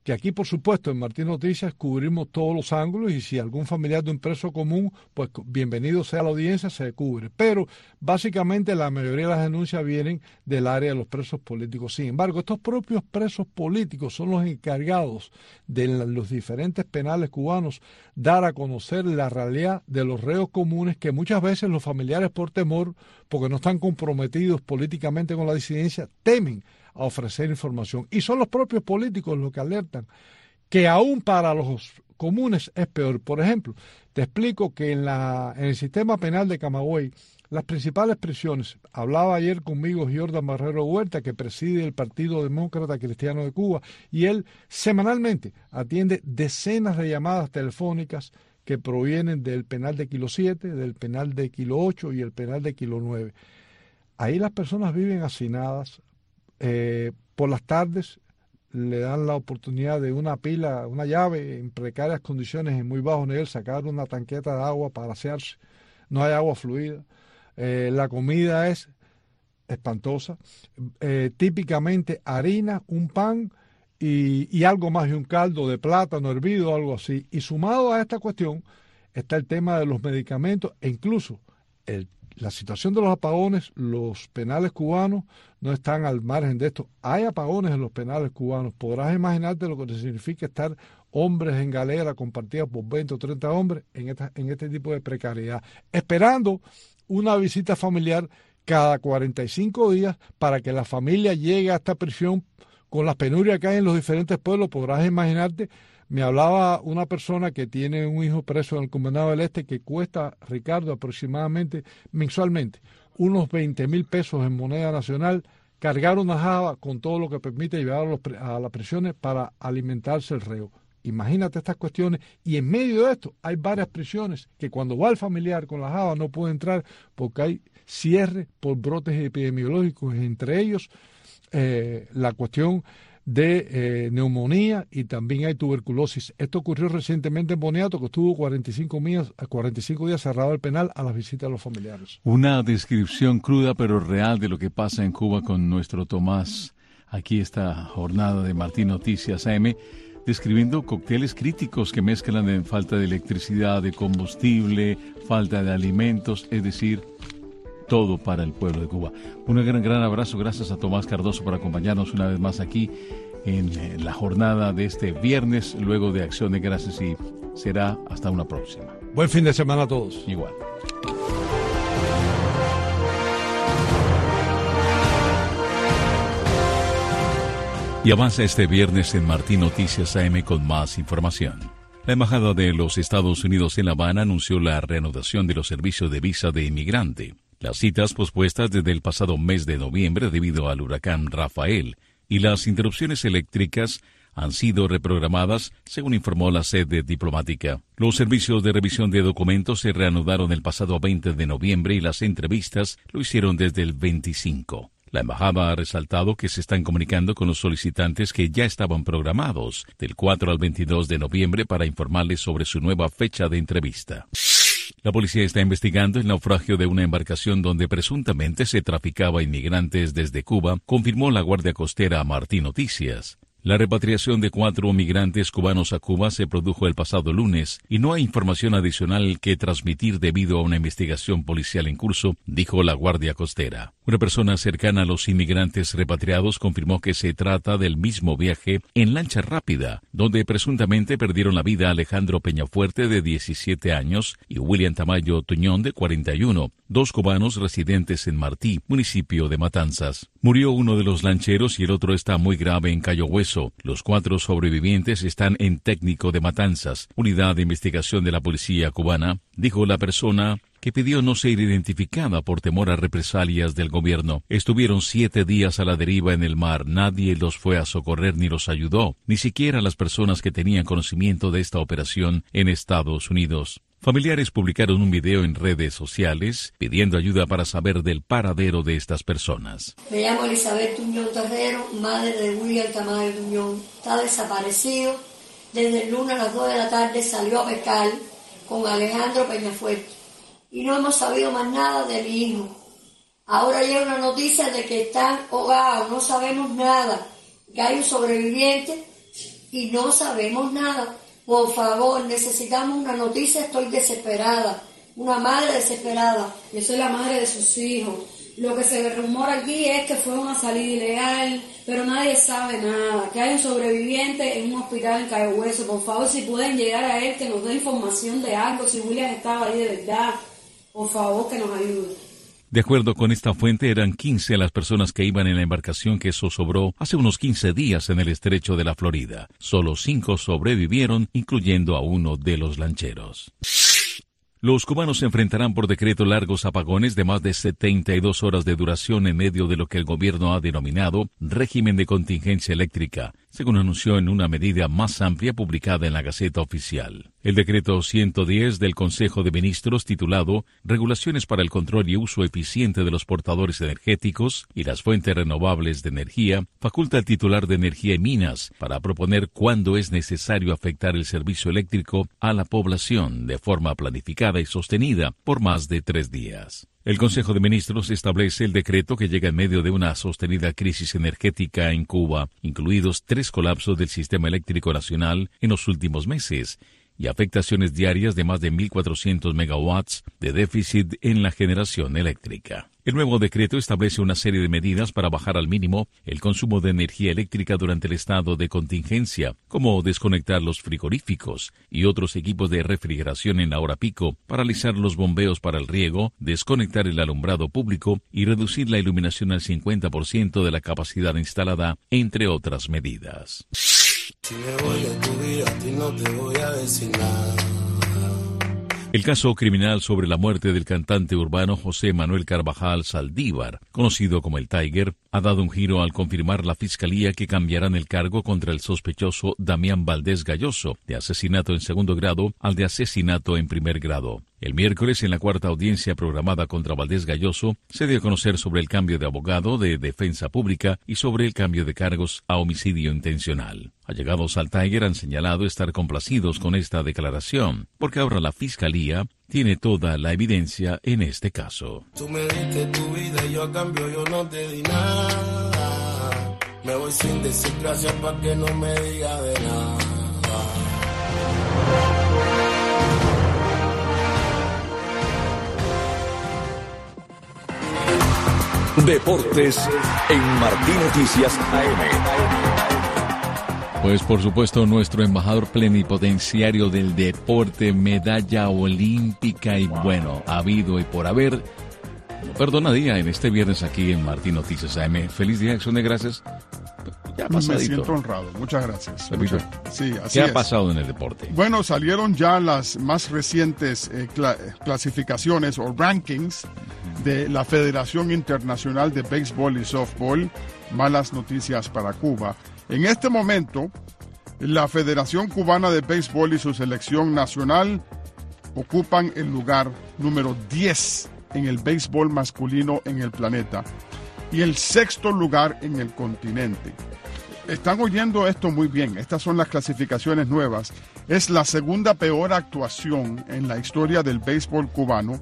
que aquí, por supuesto, en Martín Noticias cubrimos todos los ángulos y si algún familiar de un preso común, pues bienvenido sea la audiencia, se cubre. Pero básicamente la mayoría de las denuncias vienen del área de los presos políticos. Sin embargo, estos propios presos políticos son los encargados de los diferentes penales cubanos dar a conocer la realidad de los reos comunes que muchas veces los familiares por temor, porque no están comprometidos políticamente con la disidencia, temen a ofrecer información. Y son los propios políticos los que alertan que aún para los comunes es peor. Por ejemplo, te explico que en, la, en el sistema penal de Camagüey, las principales prisiones, hablaba ayer conmigo Jordan Barrero Huerta, que preside el Partido Demócrata Cristiano de Cuba, y él semanalmente atiende decenas de llamadas telefónicas que provienen del penal de Kilo siete, del penal de Kilo ocho y el penal de Kilo nueve. Ahí las personas viven hacinadas. Eh, por las tardes le dan la oportunidad de una pila, una llave en precarias condiciones, en muy bajo nivel, sacar una tanqueta de agua para asearse. No hay agua fluida. Eh, la comida es espantosa. Eh, típicamente harina, un pan y, y algo más, y un caldo de plátano hervido, algo así. Y sumado a esta cuestión está el tema de los medicamentos e incluso el la situación de los apagones. Los penales cubanos no están al margen de esto. Hay apagones en los penales cubanos. Podrás imaginarte lo que significa estar hombres en galera compartidas por veinte o treinta hombres en, esta, en este tipo de precariedad, esperando una visita familiar cada cuarenta y cinco días para que la familia llegue a esta prisión con las penurias que hay en los diferentes pueblos. Podrás imaginarte. Me hablaba una persona que tiene un hijo preso en el Condado del Este que cuesta, Ricardo, aproximadamente mensualmente unos veinte mil pesos en moneda nacional, cargar una java con todo lo que permite llevar a, los, a las prisiones para alimentarse el reo. Imagínate estas cuestiones, y en medio de esto hay varias prisiones que cuando va el familiar con la java no puede entrar porque hay cierre por brotes epidemiológicos, entre ellos eh, la cuestión de eh, neumonía, y también hay tuberculosis. Esto ocurrió recientemente en Boniato, que estuvo cuarenta y cinco días, cuarenta y cinco días cerrado el penal a las visitas de los familiares. Una descripción cruda pero real de lo que pasa en Cuba con nuestro Tomás. Aquí esta jornada de Martín Noticias A M, describiendo cócteles críticos que mezclan en falta de electricidad, de combustible, falta de alimentos, es decir, todo para el pueblo de Cuba. Un gran, gran abrazo. Gracias a Tomás Cardoso por acompañarnos una vez más aquí en la jornada de este viernes, luego de Acción de Gracias, y será hasta una próxima. Buen fin de semana a todos. Igual. Y avanza este viernes en Martín Noticias A M con más información. La Embajada de los Estados Unidos en La Habana anunció la reanudación de los servicios de visa de inmigrante. Las citas pospuestas desde el pasado mes de noviembre debido al huracán Rafael y las interrupciones eléctricas han sido reprogramadas, según informó la sede diplomática. Los servicios de revisión de documentos se reanudaron el pasado veinte de noviembre y las entrevistas lo hicieron desde el veinticinco. La embajada ha resaltado que se están comunicando con los solicitantes que ya estaban programados del cuatro al veintidós de noviembre para informarles sobre su nueva fecha de entrevista. La policía está investigando el naufragio de una embarcación donde presuntamente se traficaba inmigrantes desde Cuba, confirmó la Guardia Costera a Martín Noticias. La repatriación de cuatro migrantes cubanos a Cuba se produjo el pasado lunes y no hay información adicional que transmitir debido a una investigación policial en curso, dijo la Guardia Costera. Una persona cercana a los inmigrantes repatriados confirmó que se trata del mismo viaje en lancha rápida, donde presuntamente perdieron la vida Alejandro Peñafuerte, de diecisiete años, y William Tamayo Tuñón, de cuarenta y uno, dos cubanos residentes en Martí, municipio de Matanzas. Murió uno de los lancheros y el otro está muy grave en Cayo Hueso. Los cuatro sobrevivientes están en técnico de Matanzas, unidad de investigación de la policía cubana, dijo la persona que pidió no ser identificada por temor a represalias del gobierno. Estuvieron siete días a la deriva en el mar. Nadie los fue a socorrer ni los ayudó, ni siquiera las personas que tenían conocimiento de esta operación en Estados Unidos. Familiares publicaron un video en redes sociales pidiendo ayuda para saber del paradero de estas personas. Me llamo Elizabeth Tuñón Terrero, madre de William Tamayo Tuñón. Está desaparecido. Desde el lunes a las dos de la tarde salió a pescar con Alejandro Peñafuerte. Y no hemos sabido más nada de mi hijo. Ahora llega una noticia de que están ahogados, no sabemos nada. Que hay un sobreviviente y no sabemos nada. Por favor, necesitamos una noticia, estoy desesperada, una madre desesperada. Yo soy la madre de sus hijos. Lo que se rumora aquí es que fue una salida ilegal, pero nadie sabe nada. Que hay un sobreviviente en un hospital en Cayo Hueso. Por favor, si pueden llegar a él, que nos dé información de algo, si William estaba ahí de verdad. Por favor, que nos ayude. De acuerdo con esta fuente, eran quince las personas que iban en la embarcación que zozobró hace unos quince días en el estrecho de la Florida. Solo cinco sobrevivieron, incluyendo a uno de los lancheros. Los cubanos se enfrentarán por decreto largos apagones de más de setenta y dos horas de duración en medio de lo que el gobierno ha denominado régimen de contingencia eléctrica, según anunció en una medida más amplia publicada en la Gaceta Oficial. El decreto ciento diez del Consejo de Ministros, titulado Regulaciones para el control y uso eficiente de los portadores energéticos y las fuentes renovables de energía, faculta al titular de Energía y Minas para proponer cuándo es necesario afectar el servicio eléctrico a la población de forma planificada y sostenida por más de tres días. El Consejo de Ministros establece el decreto que llega en medio de una sostenida crisis energética en Cuba, incluidos tres colapsos del sistema eléctrico nacional en los últimos meses y afectaciones diarias de más de mil cuatrocientos megawatts de déficit en la generación eléctrica. El nuevo decreto establece una serie de medidas para bajar al mínimo el consumo de energía eléctrica durante el estado de contingencia, como desconectar los frigoríficos y otros equipos de refrigeración en la hora pico, paralizar los bombeos para el riego, desconectar el alumbrado público y reducir la iluminación al cincuenta por ciento de la capacidad instalada, entre otras medidas. Si me voy de tu vida, a ti no te voy a decir nada. El caso criminal sobre la muerte del cantante urbano José Manuel Carvajal Saldívar, conocido como el Tiger, ha dado un giro al confirmar la Fiscalía que cambiarán el cargo contra el sospechoso Damián Valdés Galloso, de asesinato en segundo grado al de asesinato en primer grado. El miércoles, en la cuarta audiencia programada contra Valdés Galloso, se dio a conocer sobre el cambio de abogado de defensa pública y sobre el cambio de cargos a homicidio intencional. Allegados al Tiger han señalado estar complacidos con esta declaración, porque ahora la Fiscalía tiene toda la evidencia en este caso. Tú me diste tu vida y yo a cambio yo no te di nada. Me voy sin decir gracias para que no me diga de nada. Deportes en Martín Noticias A M. Pues por supuesto nuestro embajador plenipotenciario del deporte, medalla olímpica y bueno, ha habido y por haber, no perdona día en este viernes aquí en Martín Noticias A M. Feliz día, acción de gracias. Ya pasadito. Me siento honrado, muchas gracias. Muchas, sí, así ¿Qué ha es. pasado en el deporte? Bueno, salieron ya las más recientes eh, cla- clasificaciones o rankings de la Federación Internacional de Béisbol y Softball. Malas noticias para Cuba. En este momento, la Federación Cubana de Béisbol y su selección nacional ocupan el lugar número diez en el béisbol masculino en el planeta y el sexto lugar en el continente. Están oyendo esto muy bien. Estas son las clasificaciones nuevas. Es la segunda peor actuación en la historia del béisbol cubano.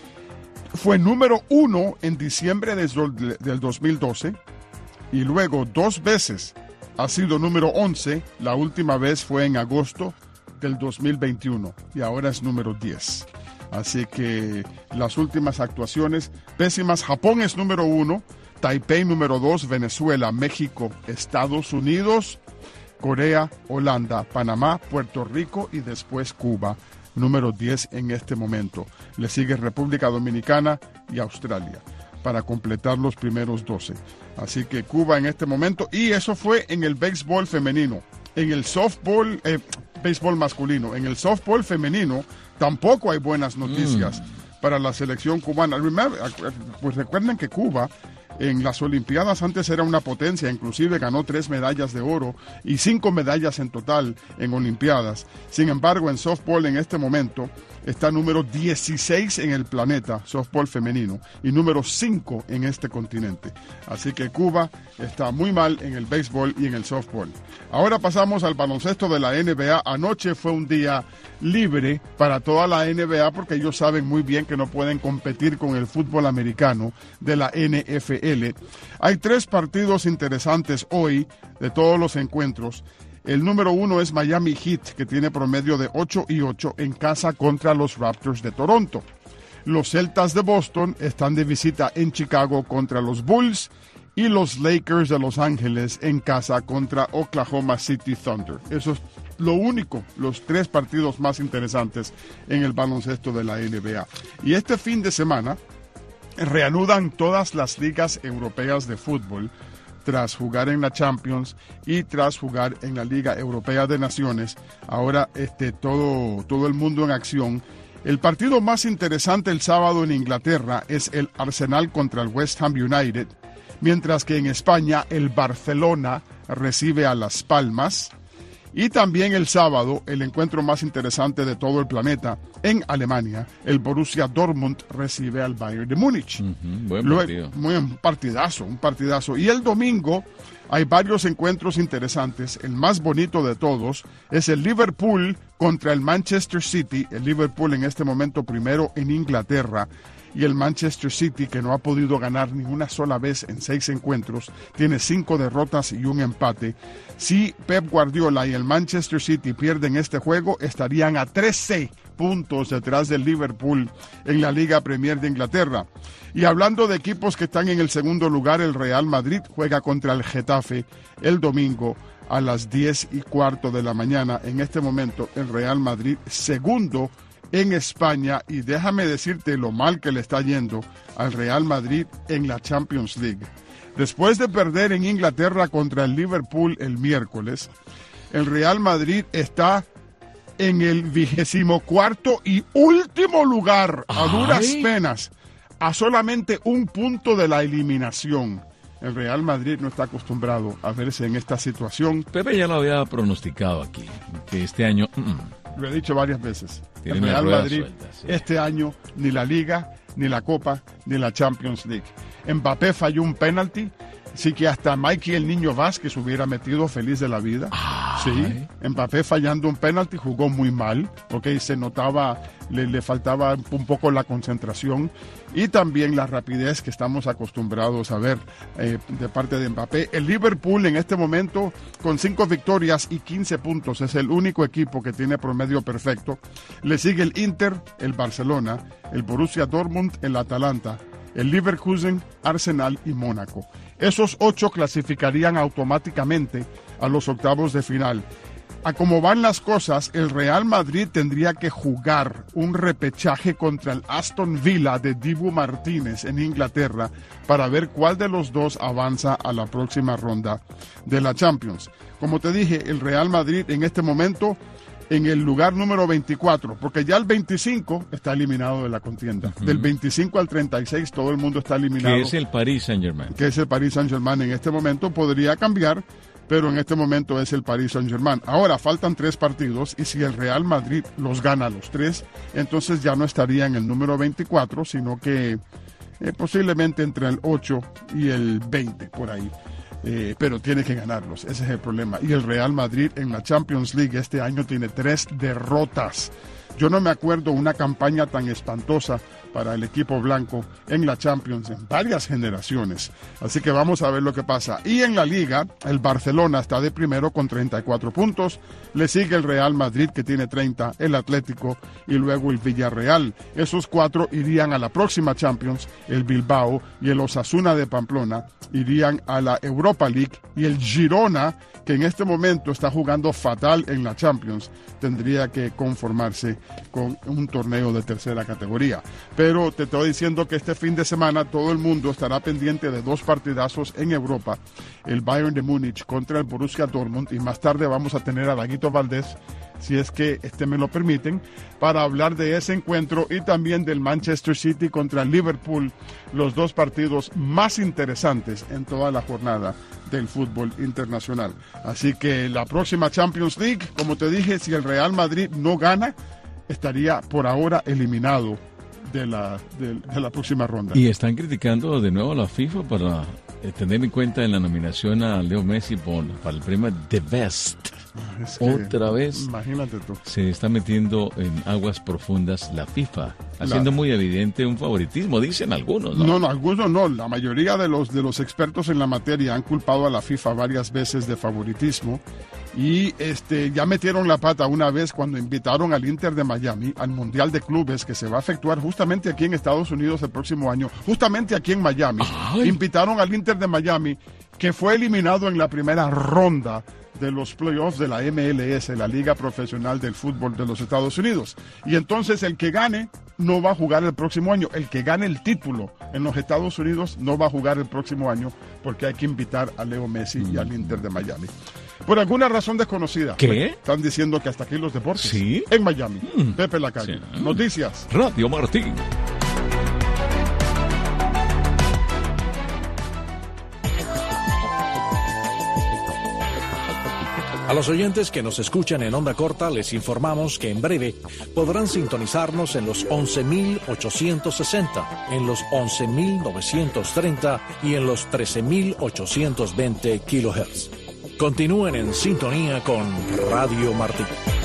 Fue número uno en diciembre de, del dos mil doce y luego dos veces ha sido número once. La última vez fue en agosto del dos mil veintiuno y ahora es número diez. Así que las últimas actuaciones pésimas. Japón es número uno, Taipei número dos, Venezuela, México, Estados Unidos, Corea, Holanda, Panamá, Puerto Rico y después Cuba. Número diez en este momento. Le sigue República Dominicana y Australia para completar los primeros doce. Así que Cuba en este momento, y eso fue en el béisbol femenino. En el softball, eh, béisbol masculino, en el softball femenino tampoco hay buenas noticias mm. para la selección cubana. Pues recuerden que Cuba en las Olimpiadas antes era una potencia, inclusive ganó tres medallas de oro y cinco medallas en total en Olimpiadas. Sin embargo, en softball en este momento está número dieciséis en el planeta, softball femenino, y número cinco en este continente. Así que Cuba está muy mal en el béisbol y en el softball. Ahora pasamos al baloncesto de la N B A. Anoche fue un día libre para toda la N B A porque ellos saben muy bien que no pueden competir con el fútbol americano de la N F L. Hay tres partidos interesantes hoy de todos los encuentros. El número uno es Miami Heat, que tiene promedio de ocho y ocho en casa contra los Raptors de Toronto. Los Celtas de Boston están de visita en Chicago contra los Bulls y los Lakers de Los Ángeles en casa contra Oklahoma City Thunder. Eso es lo único, los tres partidos más interesantes en el baloncesto de la N B A. Y este fin de semana reanudan todas las ligas europeas de fútbol tras jugar en la Champions y tras jugar en la Liga Europea de Naciones. Ahora este, todo, todo el mundo en acción. El partido más interesante el sábado en Inglaterra es el Arsenal contra el West Ham United, mientras que en España el Barcelona recibe a Las Palmas. Y también el sábado, el encuentro más interesante de todo el planeta, en Alemania, el Borussia Dortmund recibe al Bayern de Múnich. Uh-huh, buen Luego, partido. muy, un partidazo, un partidazo. Y el domingo hay varios encuentros interesantes. El más bonito de todos es el Liverpool contra el Manchester City. El Liverpool en este momento primero en Inglaterra. Y el Manchester City, que no ha podido ganar ni una sola vez en seis encuentros, tiene cinco derrotas y un empate. Si Pep Guardiola y el Manchester City pierden este juego, estarían a trece puntos detrás del Liverpool en la Liga Premier de Inglaterra. Y hablando de equipos que están en el segundo lugar, el Real Madrid juega contra el Getafe el domingo a las diez y cuarto de la mañana. En este momento, el Real Madrid segundo en España, y déjame decirte lo mal que le está yendo al Real Madrid en la Champions League. Después de perder en Inglaterra contra el Liverpool el miércoles, el Real Madrid está en el vigésimo cuarto y último lugar, a duras Ay. penas, a solamente un punto de la eliminación. El Real Madrid no está acostumbrado a verse en esta situación. Pepe ya lo había pronosticado aquí, que este año... Mm, Lo he dicho varias veces. Tiene El una Real rueda Madrid suelta, sí. este año ni la Liga, ni la Copa, ni la Champions League. Mbappé falló un penalti, sí que hasta Mikey el Niño Vázquez hubiera metido feliz de la vida. Sí, Mbappé fallando un penalti, jugó muy mal, porque se notaba, le, le faltaba un poco la concentración y también la rapidez que estamos acostumbrados a ver eh, de parte de Mbappé. El Liverpool en este momento con cinco victorias y quince puntos es el único equipo que tiene promedio perfecto. Le sigue el Inter, el Barcelona, el Borussia Dortmund, el Atalanta, el Leverkusen, Arsenal y Mónaco. Esos ocho clasificarían automáticamente a los octavos de final. A como van las cosas, el Real Madrid tendría que jugar un repechaje contra el Aston Villa de Dibu Martínez en Inglaterra para ver cuál de los dos avanza a la próxima ronda de la Champions. Como te dije, el Real Madrid en este momento en el lugar número veinticuatro, porque ya el veinticinco está eliminado de la contienda. Uh-huh. Del veinticinco al treinta y seis todo el mundo está eliminado. Que es el Paris Saint-Germain. Que es el Paris Saint-Germain en este momento. Podría cambiar, pero en este momento es el Paris Saint-Germain. Ahora faltan tres partidos y si el Real Madrid los gana los tres, entonces ya no estaría en el número veinticuatro, sino que eh, posiblemente entre el ocho y el veinte, por ahí. Eh, pero tiene que ganarlos, ese es el problema. Y el Real Madrid en la Champions League este año tiene tres derrotas. Yo no me acuerdo una campaña tan espantosa para el equipo blanco en la Champions en varias generaciones. Así que vamos a ver lo que pasa. Y en la Liga, el Barcelona está de primero con treinta y cuatro puntos. Le sigue el Real Madrid, que tiene treinta, el Atlético y luego el Villarreal. Esos cuatro irían a la próxima Champions. El Bilbao y el Osasuna de Pamplona irían a la Europa League. Y el Girona, que en este momento está jugando fatal en la Champions, tendría que conformarse con un torneo de tercera categoría. Pero te estoy diciendo que este fin de semana todo el mundo estará pendiente de dos partidazos en Europa. El Bayern de Múnich contra el Borussia Dortmund, y más tarde vamos a tener a Daguito Valdés, si es que este me lo permiten, para hablar de ese encuentro y también del Manchester City contra el Liverpool, los dos partidos más interesantes en toda la jornada del fútbol internacional. Así que la próxima Champions League, como te dije, si el Real Madrid no gana, estaría por ahora eliminado de la, de, de la próxima ronda. Y están criticando de nuevo a la FIFA para eh, tener en cuenta en la nominación a Leo Messi por, para el premio The Best. Es que, otra vez imagínate tú, se está metiendo en aguas profundas la FIFA, haciendo la... muy evidente un favoritismo, dicen algunos, ¿no? No, no, algunos no. La mayoría de los, de los expertos en la materia han culpado a la FIFA varias veces de favoritismo Y este, ya metieron la pata una vez cuando invitaron al Inter de Miami al Mundial de Clubes que se va a efectuar justamente aquí en Estados Unidos el próximo año, justamente aquí en Miami. Ay. Invitaron al Inter de Miami, que fue eliminado en la primera ronda de los playoffs de la M L S, la Liga Profesional del Fútbol de los Estados Unidos. Y entonces el que gane no va a jugar el próximo año. El que gane el título en los Estados Unidos no va a jugar el próximo año porque hay que invitar a Leo Messi y al Inter de Miami. Por alguna razón desconocida. ¿Qué? Pues, están diciendo que hasta aquí los deportes. Sí. En Miami. Mm. Pepe Lacalle. Sí. Noticias. Radio Martín. A los oyentes que nos escuchan en onda corta les informamos que en breve podrán sintonizarnos en los once mil ochocientos sesenta, en los once mil novecientos treinta y en los trece mil ochocientos veinte kilohertz. Continúen en sintonía con Radio Martín.